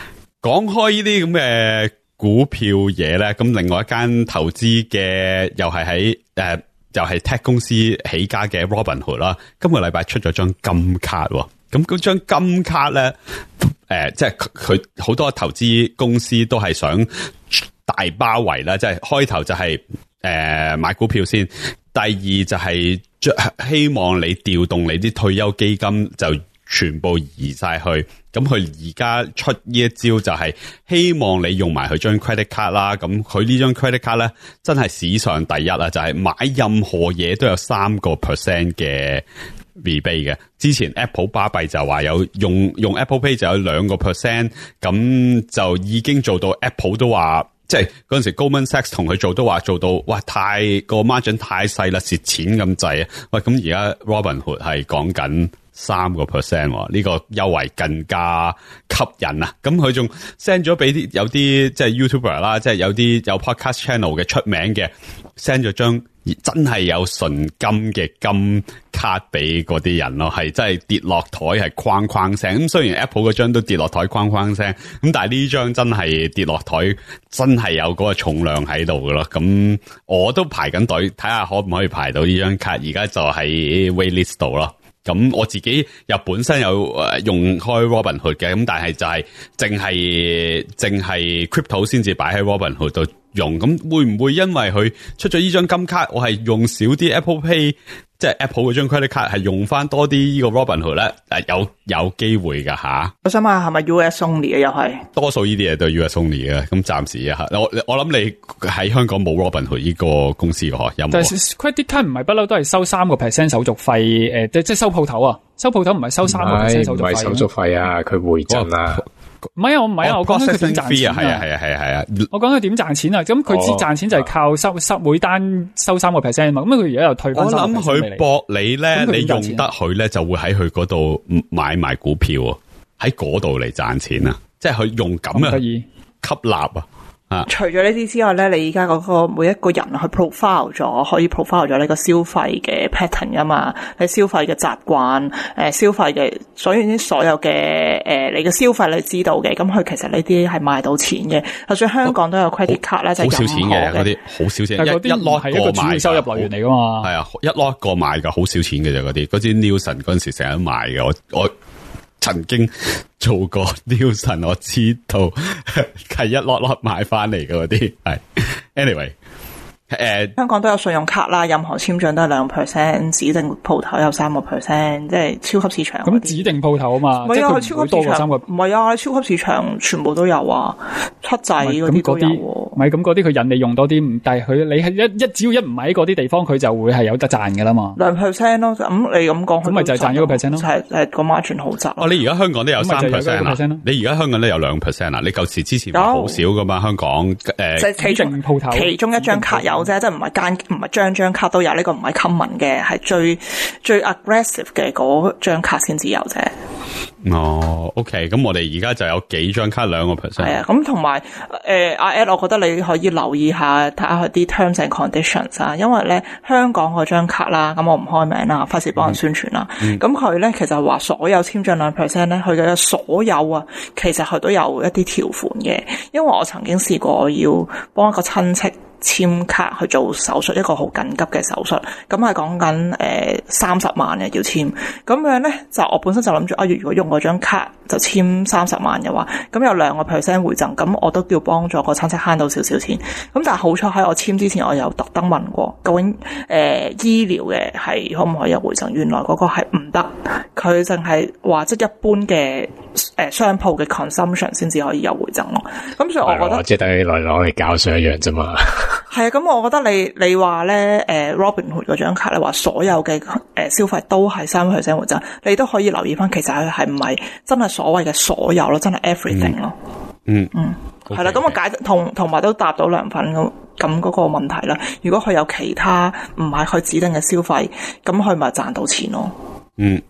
講開呢啲咁嘅股票嘢咧，咁另外一間投資嘅又係喺誒，又係 tech 公司起家嘅 Robinhood 啦。今個禮拜出咗張金卡，咁嗰張金卡咧，誒、呃，即係佢好多投資公司都係想大包圍啦，即係開頭就係、是、誒、呃、買股票先，第二就係希望你調動你啲退休基金就全部移晒去，咁佢而家出呢一招就係希望你用埋佢張 credit card 啦，咁佢呢張 credit card 咧真係史上第一啦，就係、是、買任何嘢都有三個 percent 嘅 rebate 嘅。之前 Apple 巴閉就話有用用 Apple Pay 就有兩個 percent， 咁就已經做到 Apple 都話。即係嗰陣時 Goldman Sachs 同佢做都話做到，哇！太個 margin 太細啦，蝕錢咁滯啊！喂，咁而家 Robinhood 係講緊三個 percent， 呢個優惠更加吸引啊！咁佢仲 send 咗俾啲有啲即係 YouTuber 啦，即係有啲有 podcast channel 嘅出名嘅 send 咗張真係有純金嘅金卡俾嗰啲人咯，係真係跌落台係框框聲。咁雖然 Apple 嗰張都跌落台框框聲，咁但係呢張真係跌落台，真係有嗰個重量喺度噶咯。咁我都排緊隊，睇下可唔可以排到呢張卡。而家就喺 waitlist 度咯。咁我自己又本身有誒用開 Robinhood 嘅，咁但係就係淨係淨係 crypto 先至擺喺 Robinhood 度用。咁會唔會因為佢出咗呢張金卡，我係用少啲 Apple Pay， 即係 Apple 嗰張 credit card 係用翻多啲呢個 Robinhood 咧？誒，有有機會噶吓。 我想問下係咪 U S only 嘅又係？ 多數呢啲嘢都係 U S only 嘅。咁暫時啊，我我諗你喺香港冇 Robinhood 呢個公司嘅嗬？有冇？ 但係 credit card 唔係不嬲都係收三個 percent 手續費誒，即即係收鋪頭啊，收鋪頭唔係收三個 percent 手續費。唔係手續費啊，佢回贈啊。唔係啊，我唔係啊，我講緊佢點賺錢啊，係啊係啊係啊係啊，我講緊佢點賺錢啊，咁佢只賺錢就係靠收收每單收三個 percent 嘛，咁佢而家又退翻。我諗佢博你咧，你用得佢咧就會喺佢嗰度買埋股票啊，喺嗰度嚟賺錢啊，即係佢用咁啊吸納啊。啊！ 除咗呢啲之外咧，你而家嗰個每一個人去 profile 咗，可以 profile 咗你個消費嘅 pattern 噶嘛？你消費嘅習慣，誒、呃，消費嘅，所以啲所有嘅，誒、呃，你嘅消費你知道嘅，咁佢其實呢啲係賣到錢嘅。就算香港都有 credit card 咧，就係好少錢嘅嗰啲，好少錢，一一攞係一個主要收入來源嚟噶嘛。係啊，一攞一個買噶，好少錢嘅啫嗰啲。嗰啲 Nielsen 嗰陣時成日買嘅，我我。曾經做過 Nielsen， 我知道係一粒粒買翻嚟嘅嗰啲係。Anyway， 誒、呃，香港都有信用卡啦，任何簽賬都係兩 percent， 指定鋪頭有三個 percent， 即係超級市場。咁指定鋪頭啊嘛，唔係啊，佢超級市場唔係啊，超級市場全部都有啊，七仔嗰啲都有。唔係咁嗰啲佢引你用多啲，但係佢你係一一只要一唔喺嗰啲地方，佢就會係有得賺噶啦嘛。兩 percent 咯，咁你咁講，咁咪就係賺一個 percent 咯。係係個 margin 好窄。哦，你而家香港都有三 percent 啦，你而家香港都有兩 percent 啦。你舊時之前好少噶嘛，香港誒，就係其中鋪頭，其中一張卡有啫，即係唔係間唔係張張卡都有，呢個唔係 common 嘅，係最最 aggressive 嘅嗰張卡先至有啫。哦 ，OK， 咁我哋而家就有幾張卡兩個 percent。係啊，咁同埋誒阿 Ed， 我覺得你可以留意下睇下佢啲 terms and conditions 啊，因為咧香港嗰張卡啦，咁我唔開名啦，費事幫人宣傳啦。咁佢咧其實話所有簽賬兩 percent 咧，佢嘅所有啊，其實佢都有一啲條款嘅，因為我曾經試過要幫一個親戚簽卡去做手術，一個好緊急嘅手術，咁係講緊誒三十萬嘅要簽，咁樣咧就我本身就諗住啊，如果用嗰張卡就簽三十萬嘅話，咁有兩個 percent 回贈，咁我都叫幫助個親戚慳到少少錢。咁但係好彩喺我簽之前，我有特登問過，究竟誒、呃、醫療嘅係可唔可以有回贈？原來嗰個係唔得，佢淨係話即係一般嘅誒商鋪嘅 consumption 先至可以有回贈咯。咁所以我覺得即係等於來攞嚟交稅一樣啫嘛。係啊，咁我覺得你你話咧，誒 Robinhood 嗰張卡咧話所有嘅誒消費都係三 percent 回贈，你都可以留意翻，其實佢係唔係真係所謂嘅所有咯，真係 everything 咯。嗯嗯，係啦，咁我解同同埋都答到梁粉咁咁嗰個問題啦。如果佢有其他唔係佢指定嘅消費，咁佢咪賺到錢咯。嗯。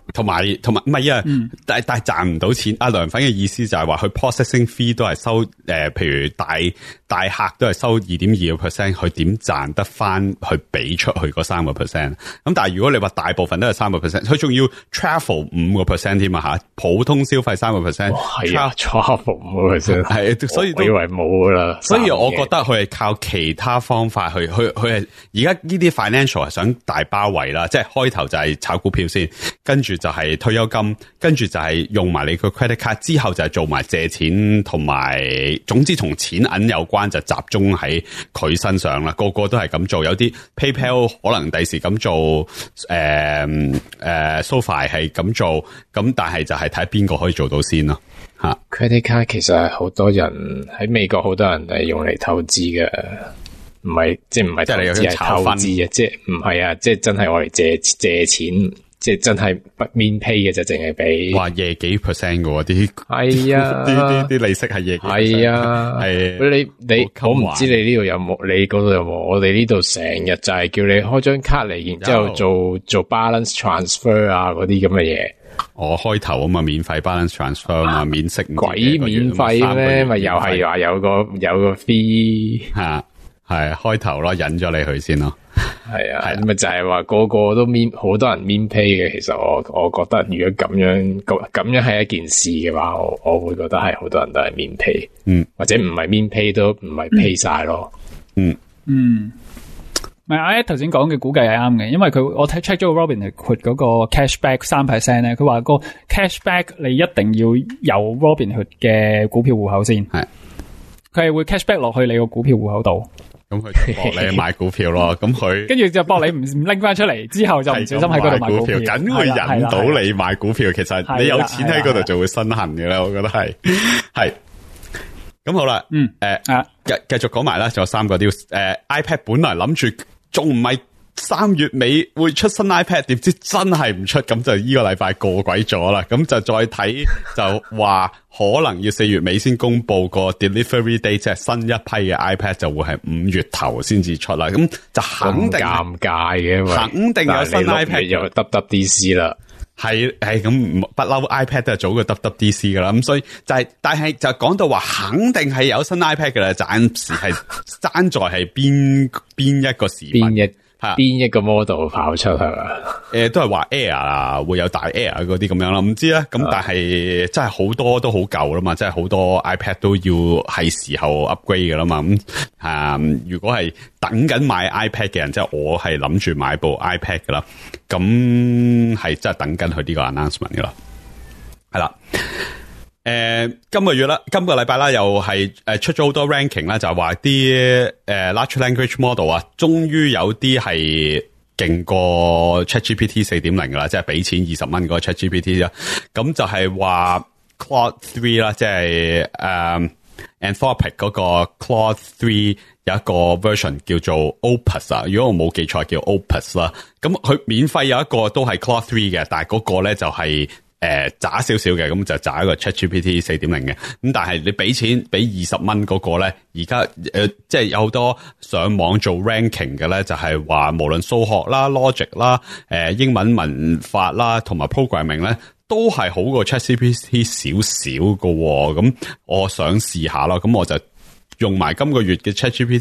同埋同埋唔係啊， 嗯、 但但係賺唔到錢。阿梁粉嘅意思就係話，佢 processing fee 都係收誒、呃，譬如大大客都係收二點二個 percent，佢點賺得翻去俾出去嗰三個 percent？咁但係如果你話大部分都係三個 percent，佢仲要 travel 五個 percent 添啊吓，普通消費三個 percent， 係啊 travel 五個 percent，係所以都我以為冇噶啦。 所以我覺得佢係靠其他方法去，去佢係而家呢啲 financial 係想大包圍啦，即係開頭就係炒股票先，跟住就係退休金，跟住就係用埋你個 credit card，之後就係做埋借錢同埋，總之同錢銀有關就集中喺佢身上啦。個個都係咁做，有啲 PayPal 可能第時咁做，誒、呃、誒、呃、SoFi 係咁做，咁但係就係睇邊個可以做到先咯。吓 credit card 其實係好多人喺美國，好多人係用嚟投資嘅，唔係即係唔係即係你係投資啊，即係唔係啊，即係真係我嚟借借錢。即係真係不免 pay 嘅就淨係俾， 哇夜幾 percent 嘅啲， 係啊， 啲啲啲利息係夜幾 percent，係啊，係你你我唔知你呢度有冇，你嗰度有冇？我哋呢度成日就係叫你開張卡嚟，然之後做做 balance transfer 啊嗰啲咁嘅嘢。 我開頭啊嘛，免費 balance transfer 啊嘛，免息鬼免費咩？咪又係話有個有個 fee 吓，係開頭咯，引咗你去先咯。 係啊，咪就係話個個都免，好多人免 pay 嘅。其實我我覺得如果咁樣咁咁樣係一件事嘅話，我我會覺得係好多人都係免 pay，嗯，或者唔係免 pay 都唔係 pay 晒咯， 嗯嗯。咪阿頭先講嘅估計係啱嘅，因為佢我睇 check 咗個 Robinhood 嗰個 cashback 三 percent 咧，佢話個 cashback 你一定要有 Robinhood 嘅股票戶口先，係佢係會 cashback 落去你個股票戶口度。 咁佢博你買股票咯，咁佢跟住就博你唔唔拎翻出嚟，之後就唔小心喺嗰度買股票， 梗會引到你買股票。其實你有錢喺嗰度就會身痕嘅啦，我覺得係係。咁好啦，嗯，誒啊，繼繼續講埋啦，仲有三個 news。誒 ，iPad 本來諗住仲唔係三月尾會出新 iPad， 點知真係唔出，咁就呢個禮拜過鬼咗啦。咁就再睇就話可能要四月尾先公布個 delivery date，即係新一批嘅 iPad 就會係五月頭先至出啦。咁就肯定尷尬嘅， 肯定有新 iPad 又 W W D C 啦。 係係咁不嬲 iPad 都係早過 W W D C 噶啦。咁所以就係、是，但係就講到話肯定係有新 iPad 噶啦，暫時係爭在係邊邊一個時份。 邊一邊一個 model 跑出係嘛？ 誒，都係話 Air 啊，會有大 Air 嗰啲咁樣啦，唔知咧。咁但係真係好多都好舊啦嘛，真係好多 iPad 都要係時候 upgrade 噶啦嘛。咁啊，如果係等緊買 iPad 嘅人，即係我係諗住買部 iPad 噶啦，咁係真係等緊佢呢個 announcement 噶啦，係啦。誒、呃，今個月啦，今個禮拜啦，又係誒出咗好多 ranking 啦，就係話啲誒 large language model 啊，終於有啲係勁過 ChatGPT 四點零噶啦，即係俾錢二十蚊嗰個 ChatGPT 啦。咁就係話 Claude three 啦，即係誒 Anthropic 嗰個 Claude three 有一個 version 叫做 Opus 啊，如果我冇記錯叫 Opus 啦。咁佢免費有一個都係 Claude three 嘅，但係嗰個咧就係、是。誒、呃，渣少少嘅，咁就渣一個 ChatGPT 四點零嘅，咁但係你俾錢俾二十蚊嗰個咧，而家誒，即係有好多上網做 ranking 嘅咧，就係、是、話無論數學啦、logic 啦、誒、呃、英文文法啦，同埋 programming 咧，都係好過 ChatGPT 少少嘅，咁我想試下咯，咁我就用埋今個月嘅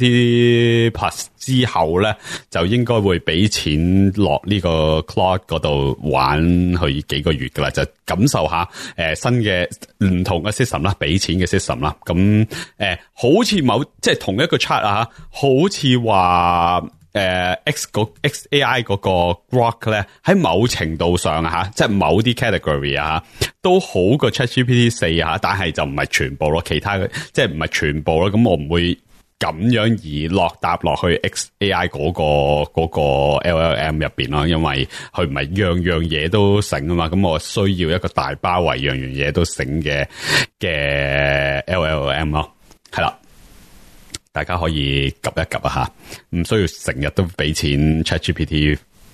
ChatGPT Plus 之後咧，就應該會俾錢落呢個 Claude 嗰度玩去幾個月噶啦，就感受下誒、呃、新嘅唔同嘅 system 啦，俾錢嘅 system 啦。咁誒、呃，好似某即係同一個 chat 啊，好似話誒 X 嗰 X A I 嗰個 Grok 咧，喺某程度上啊吓，即係某啲 category 啊，都好過 ChatGPT 四啊，但係就唔係全部咯，其他嘅即係唔係全部咯。咁我唔會咁樣而落搭落去 X A I 嗰個嗰個 L L M 入邊咯，因為佢唔係樣樣嘢都醒啊嘛。咁我需要一個大包圍樣樣嘢都醒嘅嘅 L L M 咯，係啦。大家可以及一及啊吓，唔需要成日都俾錢 ChatGPT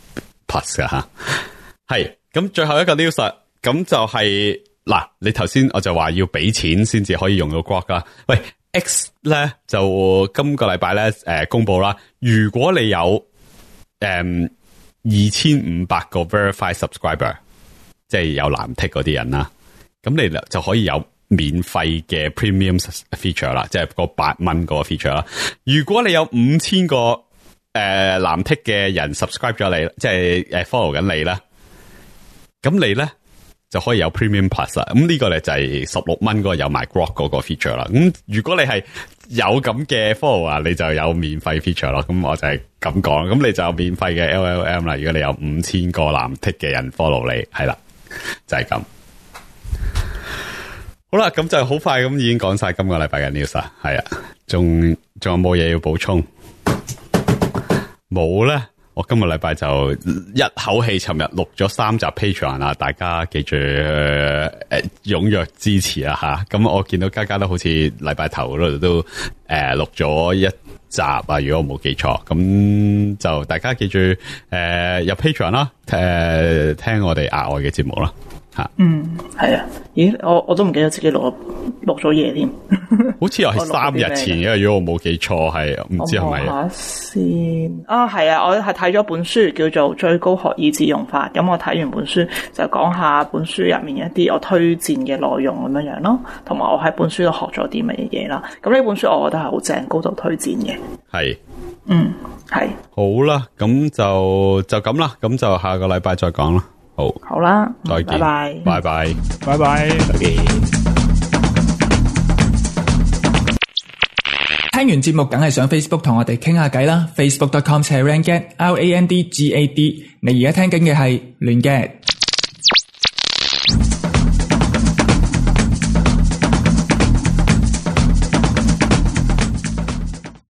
Plus 噶吓。係咁，最後一個 news，咁就係、是、嗱，你頭先我就話要俾錢先至可以用到 Grok 啦。喂 ，X 咧就今個禮拜咧誒公布啦，如果你有誒二千五百個 verified subscriber， 即係有藍剔嗰啲人啦，咁你就可以有免費嘅 premium feature 啦，即係個八蚊嗰個 feature 啦。如果你有五千個誒藍剔嘅人 subscribe 咗你，即係誒 follow 緊你啦，咁你咧就可以有 premium plus 啦。咁呢個咧就係十六蚊嗰個有埋 grok 嗰個 feature 啦。咁如果你係有咁嘅 follow 啊，你就有免費 feature 咯。咁我就係咁講，咁你就有免費嘅 L L M 啦。如果你有五千個藍剔嘅人 follow 你，係啦，就係咁。好啦，咁就好快咁已經講晒今個禮拜嘅 news 啦。係啊，仲仲有冇嘢要補充？冇咧。我今個禮拜就一口氣尋日錄咗三集 Patreon 啊，大家記住誒踴躍支持啊吓。咁我見到家家都好似禮拜頭嗰度都誒錄咗一集啊，如果我冇記錯，咁就大家記住誒、呃、入 Patreon 啦，誒、呃、聽我哋額外嘅節目啦。 嗯，係啊，咦，我我都唔記得自己錄錄咗嘢添， 好似又係三日前嘅，如果我冇記錯，係唔知係咪？ 下先啊，係啊，我係睇咗本書叫做《最高學以致用法》，咁我睇完本書就講下本書入面一啲我推薦嘅內容咁樣樣咯，同埋我喺本書度學咗啲乜嘢嘢啦。咁呢本書我覺得係好正，高度推薦嘅。係，嗯，係。好啦，咁就就咁啦，咁就下個禮拜再講啦。好，好啦，再見，拜拜，拜拜，拜拜，再見。聽完節目梗係上 Facebook 同我哋傾下偈啦 ，facebook dot com slash randgad，R A N D G A D。你而家聽緊嘅係亂嘅。